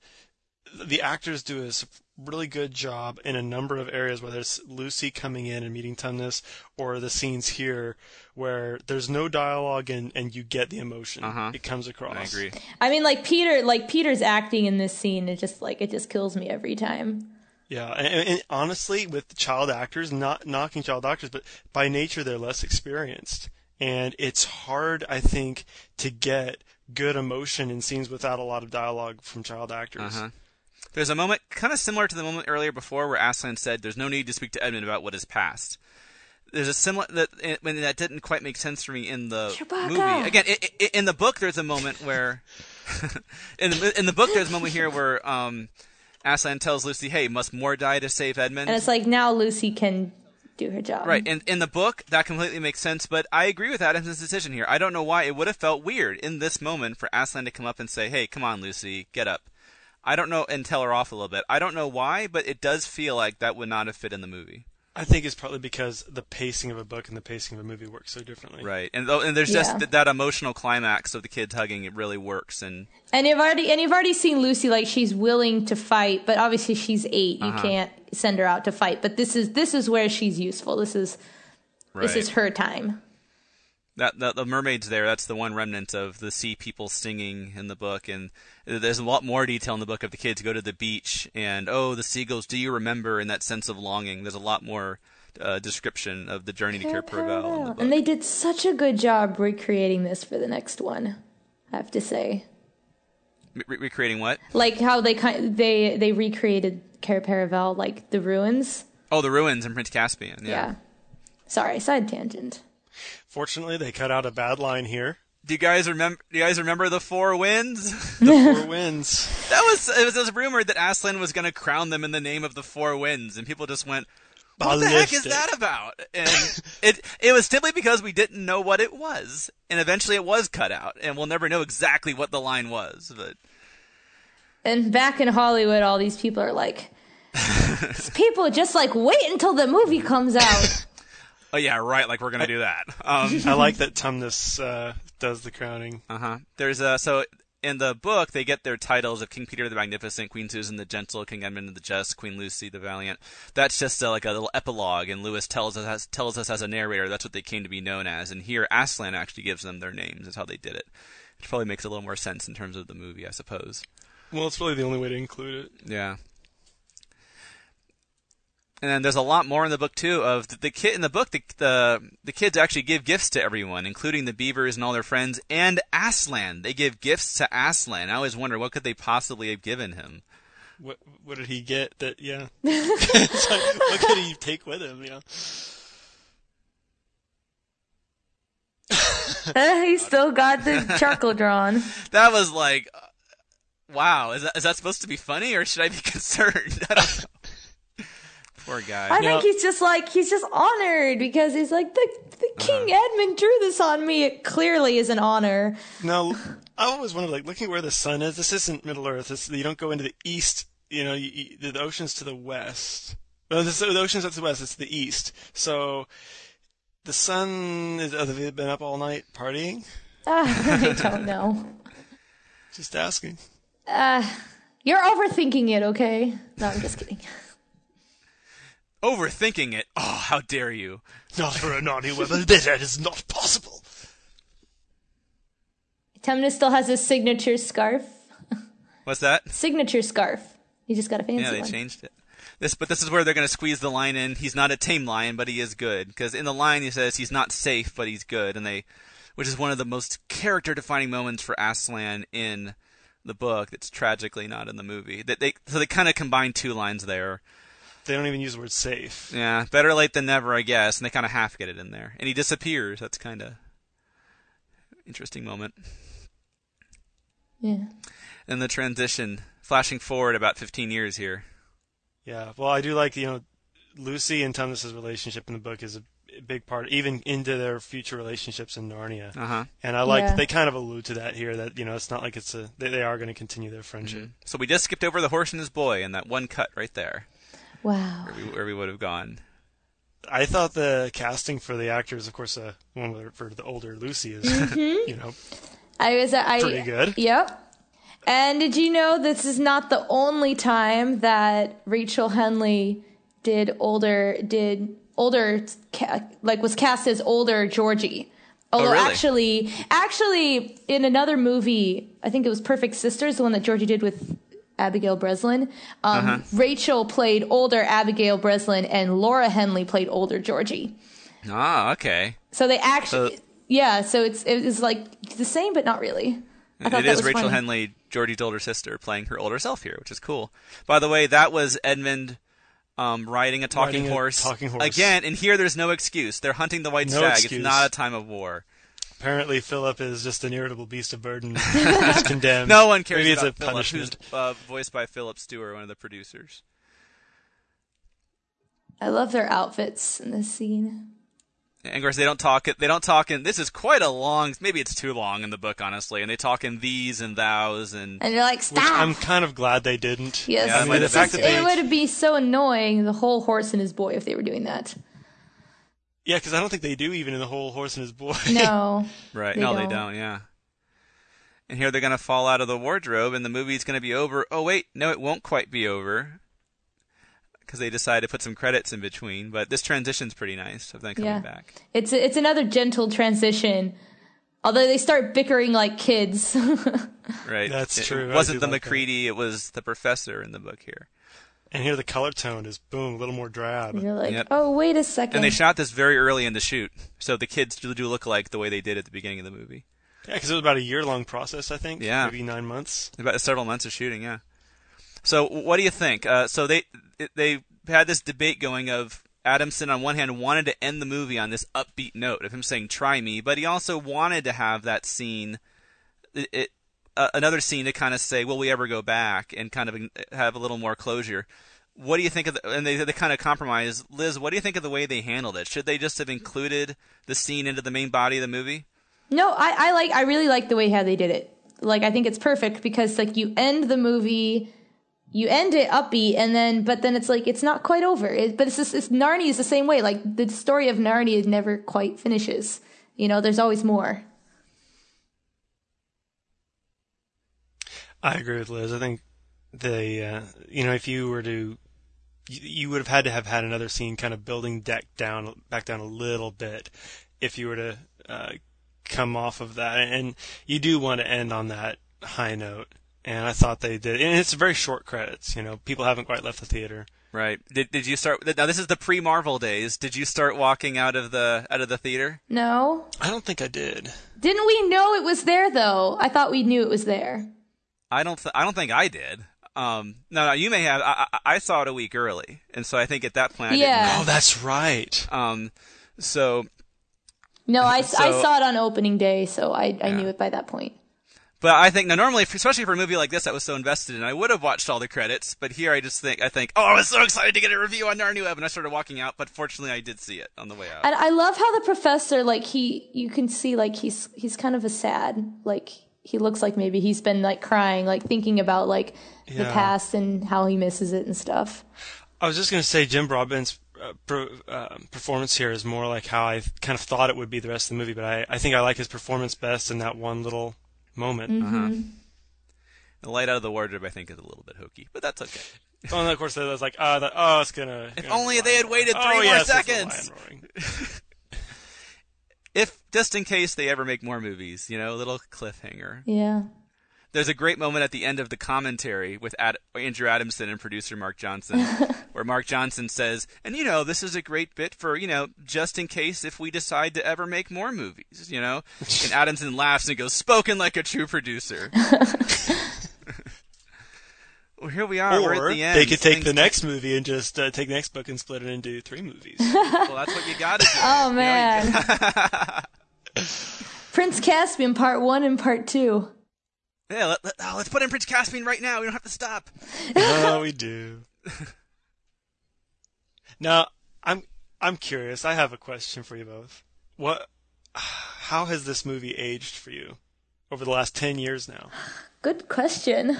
the actors do a really good job in a number of areas, whether it's Lucy coming in and meeting Tumnus, or the scenes here where there's no dialogue and you get the emotion. It comes across. I agree. I mean, Peter's acting in this scene, it just kills me every time. Yeah, and honestly, with child actors, not knocking child actors, but by nature they're less experienced, and it's hard, I think, to get good emotion in scenes without a lot of dialogue from child actors. There's a moment kind of similar to the moment earlier before where Aslan said, "There's no need to speak to Edmund about what is past." There's a similar that didn't quite make sense for me in the movie. Again, in the book, there's a moment where in the book there's a moment here where Aslan tells Lucy, "Hey, must more die to save Edmund?" And it's like, now Lucy can do her job. Right. And in the book, that completely makes sense, but I agree with Adams' decision here. I don't know why it would have felt weird in this moment for Aslan to come up and say, "Hey, come on, Lucy, get up." I don't know, and tell her off a little bit. I don't know why, but it does feel like that would not have fit in the movie. I think it's probably because the pacing of a book and the pacing of a movie work so differently. Right, and there's just that emotional climax of the kids hugging. It really works, and you've already seen Lucy, like, she's willing to fight, but obviously she's 8. You can't send her out to fight. But this is where she's useful. This is her time. That the mermaids there, that's the one remnant of the sea people singing in the book, and there's a lot more detail in the book of the kids go to the beach and, oh, the seagulls, do you remember, and that sense of longing. There's a lot more description of the journey to Cair Paravel in the book. And they did such a good job recreating this for the next one, I have to say. Recreating what? Like how they recreated Cair Paravel, like the ruins. Oh, the ruins in Prince Caspian. Yeah. Sorry, side tangent. Fortunately, they cut out a bad line here. Do you guys remember the Four Winds? The Four Winds. It was rumored that Aslan was going to crown them in the name of the Four Winds, and people just went, "What the heck is that about?" And it was simply because we didn't know what it was, and eventually it was cut out, and we'll never know exactly what the line was. But and back in Hollywood, all these people are like, these people just like wait until the movie comes out. Oh yeah, right. Like we're gonna do that. I like that Tumnus does the crowning. There's so in the book they get their titles of King Peter the Magnificent, Queen Susan the Gentle, King Edmund the Just, Queen Lucy the Valiant. That's just like a little epilogue, and Lewis tells us as a narrator that's what they came to be known as. And here Aslan actually gives them their names. That's how they did it. Which probably makes a little more sense in terms of the movie, I suppose. Well, it's really the only way to include it. Yeah. And then there's a lot more in the book too. Of the kid in the book, the kids actually give gifts to everyone, including the beavers and all their friends, and Aslan. They give gifts to Aslan. I always wonder what could they possibly have given him. What did he get? That It's like, what could he take with him? He still got the charcoal drawn. That was like, wow. Is that supposed to be funny, or should I be concerned? I don't know. Poor guy. I think he's just honored because he's like, the King Edmund drew this on me. It clearly is an honor. No, I always wondered, like, looking at where the sun is, this isn't Middle Earth. You don't go into the east. The ocean's to the west. Well, the ocean's to the west. It's the east. So the sun have they been up all night partying? I don't know. Just asking. You're overthinking it, okay? No, I'm just kidding. Overthinking it? Oh, how dare you. Not for a naughty woman. That is not possible. Tumnus still has his signature scarf. What's that? Signature scarf. He just got a fancy one. Yeah, they changed it. But this is where they're going to squeeze the line in. He's not a tame lion, but he is good. Because in the line he says he's not safe, but he's good, which is one of the most character-defining moments for Aslan in the book. That's tragically not in the movie. So they kind of combine two lines there. They don't even use the word safe. Yeah, better late than never, I guess. And they kind of half get it in there, and he disappears. That's kind of interesting moment. Yeah. And the transition, flashing forward about 15 years here. Yeah, well, I do like, Lucy and Tumnus's relationship in the book is a big part, even into their future relationships in Narnia. Uh-huh. And I like that they kind of allude to that here, that, it's not like they are going to continue their friendship. Mm-hmm. So we just skipped over the horse and his boy and that one cut right there. Wow. Where we would have gone. I thought the casting for the actors, of course, one for the older Lucy is, pretty good. Yep. And did you know this is not the only time that Rachel Henley was cast as older Georgie? Although really? actually, in another movie, I think it was Perfect Sisters, the one that Georgie did with Abigail Breslin. Rachel played older Abigail Breslin, and Laura Henley played older Georgie. Ah, okay. So they actually, so it's like the same, but not really. It is Rachel Henley, Georgie's older sister, playing her older self here, which is cool. By the way, that was Edmund riding a talking horse. Again, and here there's no excuse. They're hunting the white stag. Excuse. It's not a time of war. Apparently, Philip is just an irritable beast of burden. He's condemned. No one cares Maybe about it's a Philip, punishment. who's voiced by Philip Stewart, one of the producers. I love their outfits in this scene. And of course, they don't talk in, this is quite a long, maybe it's too long in the book, honestly, and they talk in these and thous and they're like, stop! Which I'm kind of glad they didn't. Yes, yeah, the fact that it would be so annoying, the whole horse and his boy, if they were doing that. Yeah, because I don't think they do even in the whole horse and his boy. No. Right, they don't, yeah. And here they're going to fall out of the wardrobe, and the movie's going to be over. Oh, wait, no, it won't quite be over. Because they decided to put some credits in between, but this transition's pretty nice of them coming back. It's another gentle transition, although they start bickering like kids. Right. That's true. It wasn't the McCready, it was the professor in the book here. And here the color tone is, boom, a little more drab. You're like, oh, wait a second. And they shot this very early in the shoot, so the kids do look like the way they did at the beginning of the movie. Yeah, because it was about a year-long process, I think. Yeah. Maybe 9 months. About several months of shooting, yeah. So what do you think? So they had this debate going of Adamson on one hand wanted to end the movie on this upbeat note of him saying "try me," but he also wanted to have that scene, another scene to kind of say, "Will we ever go back?" and kind of have a little more closure. What do you think of and they kind of compromise. Liz, what do you think of the way they handled it? Should they just have included the scene into the main body of the movie? No, I really like the way how they did it. Like, I think it's perfect because like you end the movie. You end it upbeat, but then it's like it's not quite over. But Narnia is the same way. Like the story of Narnia never quite finishes. There's always more. I agree with Liz. I think if you were to, you would have had another scene kind of building back down a little bit if you were to come off of that, and you do want to end on that high note. And I thought they did. And it's very short credits. People haven't quite left the theater. Right. Did you start? Now this is the pre-Marvel days. Did you start walking out of the theater? No. I don't think I did. Didn't we know it was there though? I thought we knew it was there. I don't think I did. No, you may have. I saw it a week early, and so I think at that point. Yeah. Oh, that's right. So. No, I saw it on opening day, so I knew it by that point. But I think, now normally, especially for a movie like this I was so invested in, I would have watched all the credits, but here I think, oh, I was so excited to get a review on Narnia Web, and I started walking out, but fortunately I did see it on the way out. And I love how the professor, like, you can see, like, he's kind of a sad, like, he looks like maybe he's been, like, crying, like, thinking about, like, the past and how he misses it and stuff. I was just going to say Jim Broadbent's performance here is more like how I kind of thought it would be the rest of the movie, but I think I like his performance best in that one little moment. Mm-hmm. The light out of the wardrobe, I think, is a little bit hokey, but that's okay. Well, and of course, I was like, it's gonna. If only they had waited 3 more seconds. If just in case they ever make more movies, a little cliffhanger. Yeah. There's a great moment at the end of the commentary with Andrew Adamson and producer Mark Johnson, where Mark Johnson says, and this is a great bit for, just in case if we decide to ever make more movies, And Adamson laughs and goes, spoken like a true producer. Well, here we are. We're at the end. They could take the next movie and just take the next book and split it into 3 movies. Well, that's what you got to do. Oh, man. Prince Caspian Part 1 and Part 2. Yeah, let's put in Prince Caspian right now. We don't have to stop. No, we do. Now, I'm curious. I have a question for you both. How has this movie aged for you over the last 10 years now? Good question.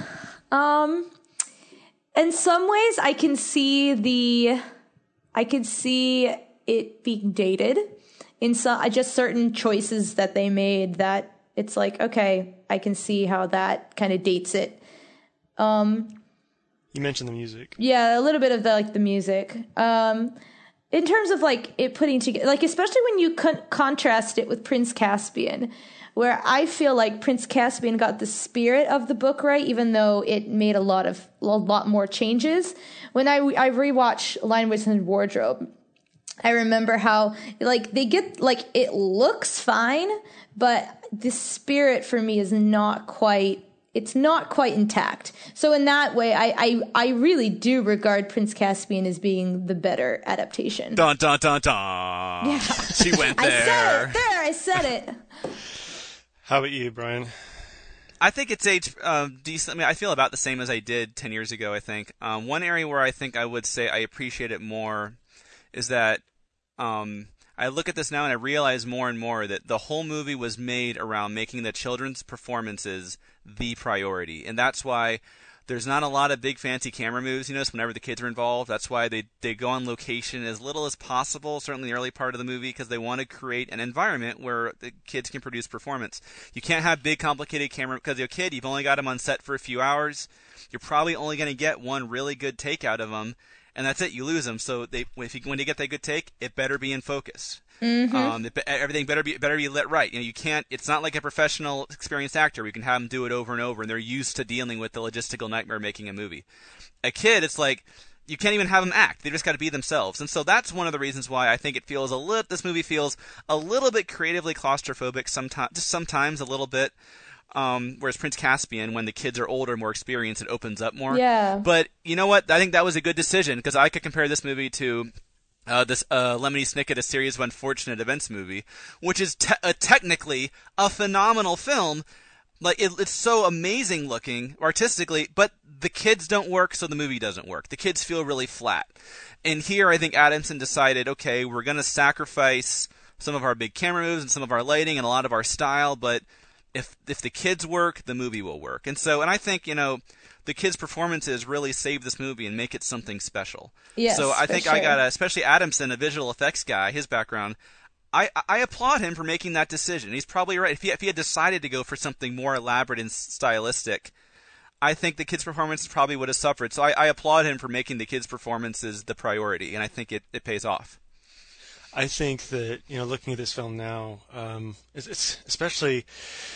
In some ways, I can see it being dated in some just certain choices that they made that it's like, okay, I can see how that kind of dates it. You mentioned the music. Yeah, a little bit of the music. In terms of it putting together, especially when you contrast it with Prince Caspian, where I feel like Prince Caspian got the spirit of the book right, even though it made a lot more changes. When I rewatched Lion, Witch, and Wardrobe, I remember how they get it looks fine, but the spirit for me is not quite. It's not quite intact. So in that way, I really do regard Prince Caspian as being the better adaptation. Dun dun dun dun. Yeah. She went there. I said it. How about you, Brian? I think it's aged decent. I mean, I feel about the same as I did 10 years ago, I think. One area where I think I would say I appreciate it more is that I look at this now and I realize more and more that the whole movie was made around making the children's performances the priority. And that's why there's not a lot of big fancy camera moves, whenever the kids are involved. That's why they go on location as little as possible, certainly the early part of the movie, because they want to create an environment where the kids can produce performance. You can't have big, complicated camera, because your kid, you've only got him on set for a few hours. You're probably only going to get one really good take out of them, and that's it. You lose them. So when you get that good take, it better be in focus. Mm-hmm. Everything better be lit right. You can't. It's not like a professional, experienced actor. We can have them do it over and over, and they're used to dealing with the logistical nightmare of making a movie. A kid, it's like you can't even have them act. They just got to be themselves. And so that's one of the reasons why I think this movie feels a little bit creatively claustrophobic. Sometimes a little bit. Whereas Prince Caspian, when the kids are older, more experienced, it opens up more. Yeah. But you know what? I think that was a good decision, because I could compare this movie to this Lemony Snicket, A Series of Unfortunate Events movie, which is technically a phenomenal film. It's so amazing looking artistically, but the kids don't work, so the movie doesn't work. The kids feel really flat. And here I think Adamson decided, okay, we're going to sacrifice some of our big camera moves and some of our lighting and a lot of our style, but if the kids work, the movie will work. And I think, the kids' performances really save this movie and make it something special. Yes, so I think sure. I got especially Adamson, a visual effects guy, his background, I applaud him for making that decision. He's probably right. If he had decided to go for something more elaborate and stylistic, I think the kids' performances probably would have suffered. So I applaud him for making the kids' performances the priority, and I think it pays off. I think that, looking at this film now, it's especially,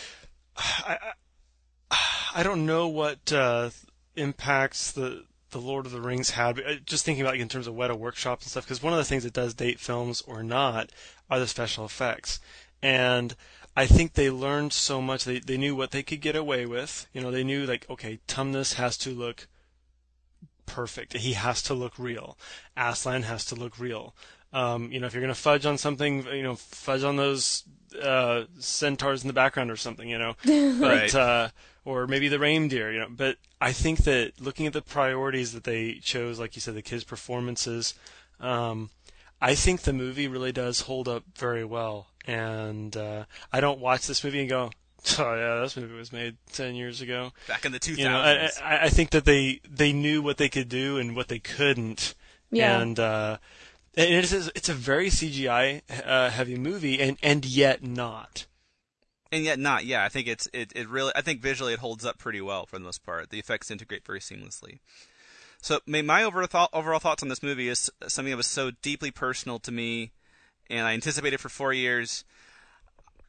I don't know what impacts the Lord of the Rings had, but just thinking about in terms of Weta Workshop and stuff, because one of the things that does date films or not are the special effects. And I think they learned so much. They knew what they could get away with. They knew, okay, Tumnus has to look perfect. He has to look real. Aslan has to look real. If you're going to fudge on something, fudge on those centaurs in the background or something, but right. Or maybe the reindeer, But I think that looking at the priorities that they chose, like you said, the kids' performances, I think the movie really does hold up very well. And I don't watch this movie and go, oh yeah, this movie was made 10 years ago. Back in the 2000s. I think that they knew what they could do and what they couldn't. Yeah. And it's a very CGI heavy movie, and yet not. And yet not, yeah. I think it really, I think visually it holds up pretty well for the most part. The effects integrate very seamlessly. So my overall thoughts on this movie is something that was so deeply personal to me, and I anticipated for 4 years.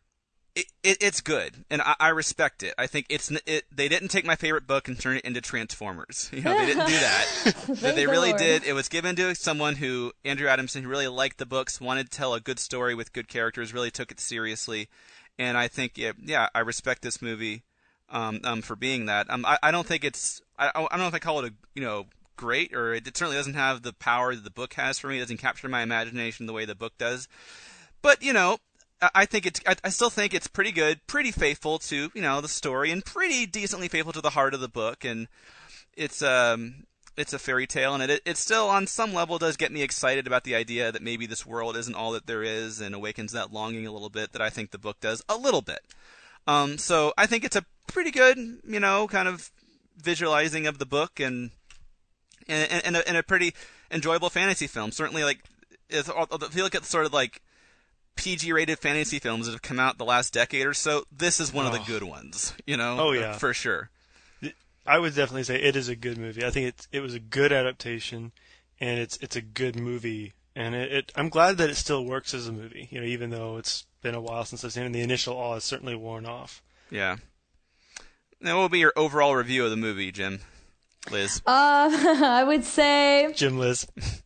It's good, and I respect it. I think they didn't take my favorite book and turn it into Transformers. They didn't do that. They really did. It was given to someone who, Andrew Adamson, who really liked the books, wanted to tell a good story with good characters, really took it seriously, and I think, I respect this movie for being that. I don't think it's, I don't know if I call it great, or it certainly doesn't have the power that the book has for me. It doesn't capture my imagination the way the book does. But, I still think it's pretty good, pretty faithful to, the story, and pretty decently faithful to the heart of the book. And it's a fairy tale, and it still, on some level, does get me excited about the idea that maybe this world isn't all that there is, and awakens that longing a little bit that I think the book does a little bit. So I think it's a pretty good, kind of visualizing of the book, and a pretty enjoyable fantasy film. Certainly, if you look at sort of PG-rated fantasy films that have come out the last decade or so, this is one of the good ones, Oh, yeah. For sure. I would definitely say it is a good movie. I think it was a good adaptation, and it's a good movie, and I'm glad that it still works as a movie, even though it's been a while since I've seen it, and the initial awe is certainly worn off. Yeah. Now, what will be your overall review of the movie, Jim? Liz? I would say... Jim, Liz.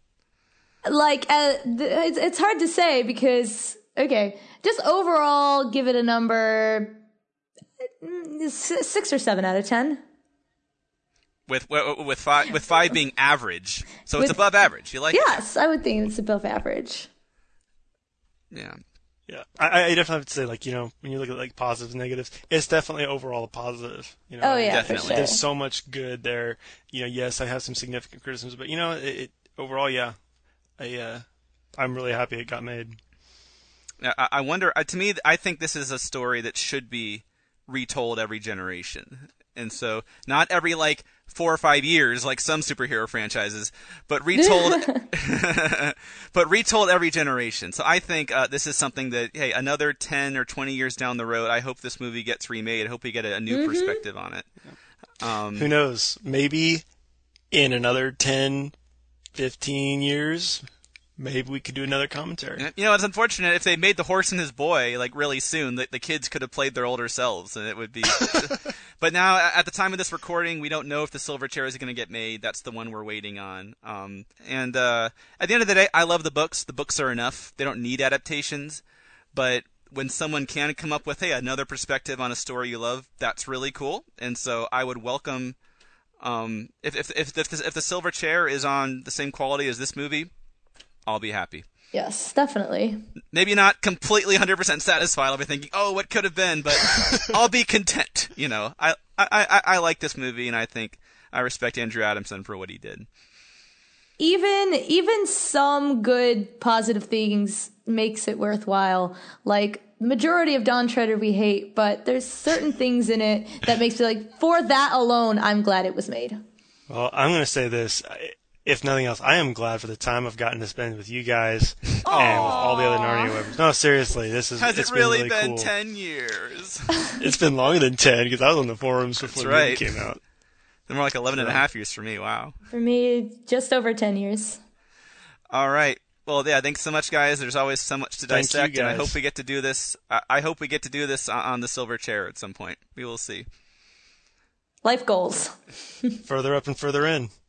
It's hard to say because, just overall, give it a number 6 or 7 out of 10. With five being average, so it's above average. You like? Yes, I would think it's above average. Yeah. Yeah, I definitely have to say, when you look at positives and negatives, it's definitely overall a positive. Oh yeah, definitely. for sure. There's so much good there. Yes, I have some significant criticisms, but overall, yeah. I'm really happy it got made. I wonder. To me, I think this is a story that should be retold every generation, and so not every 4 or 5 years like some superhero franchises, but retold, but retold every generation. So I think this is something that another 10 or 20 years down the road, I hope this movie gets remade. I hope we get a new perspective on it. Who knows? Maybe in another 10. 15 years, maybe we could do another commentary. It's unfortunate if they made The Horse and His Boy really soon, that the kids could have played their older selves, and it would be. But now, at the time of this recording, we don't know if The Silver Chair is going to get made. That's the one we're waiting on. And at the end of the day, I love the books. The books are enough. They don't need adaptations. But when someone can come up with another perspective on a story you love, that's really cool. And so I would welcome. If the Silver Chair is on the same quality as this movie, I'll be happy. Yes, definitely. Maybe not completely 100% satisfied. I'll be thinking, oh, what could have been, but I'll be content. I like this movie, and I think I respect Andrew Adamson for what he did. Even some good positive things makes it worthwhile. Majority of Dawn Treader we hate, but there's certain things in it that makes it for that alone, I'm glad it was made. Well, I'm going to say this. If nothing else, I am glad for the time I've gotten to spend with you guys and with all the other Narnia webbers. No, seriously, Has it's it really been cool. 10 years? It's been longer than 10 because I was on the forums before the movie came out. They're more like 11 and a half years for me. Wow. For me, just over 10 years. All right. Well, yeah, thanks so much, guys. There's always so much to dissect, and I hope we get to do this. I hope we get to do this on the Silver Chair at some point. We will see. Life goals. Further up and further in.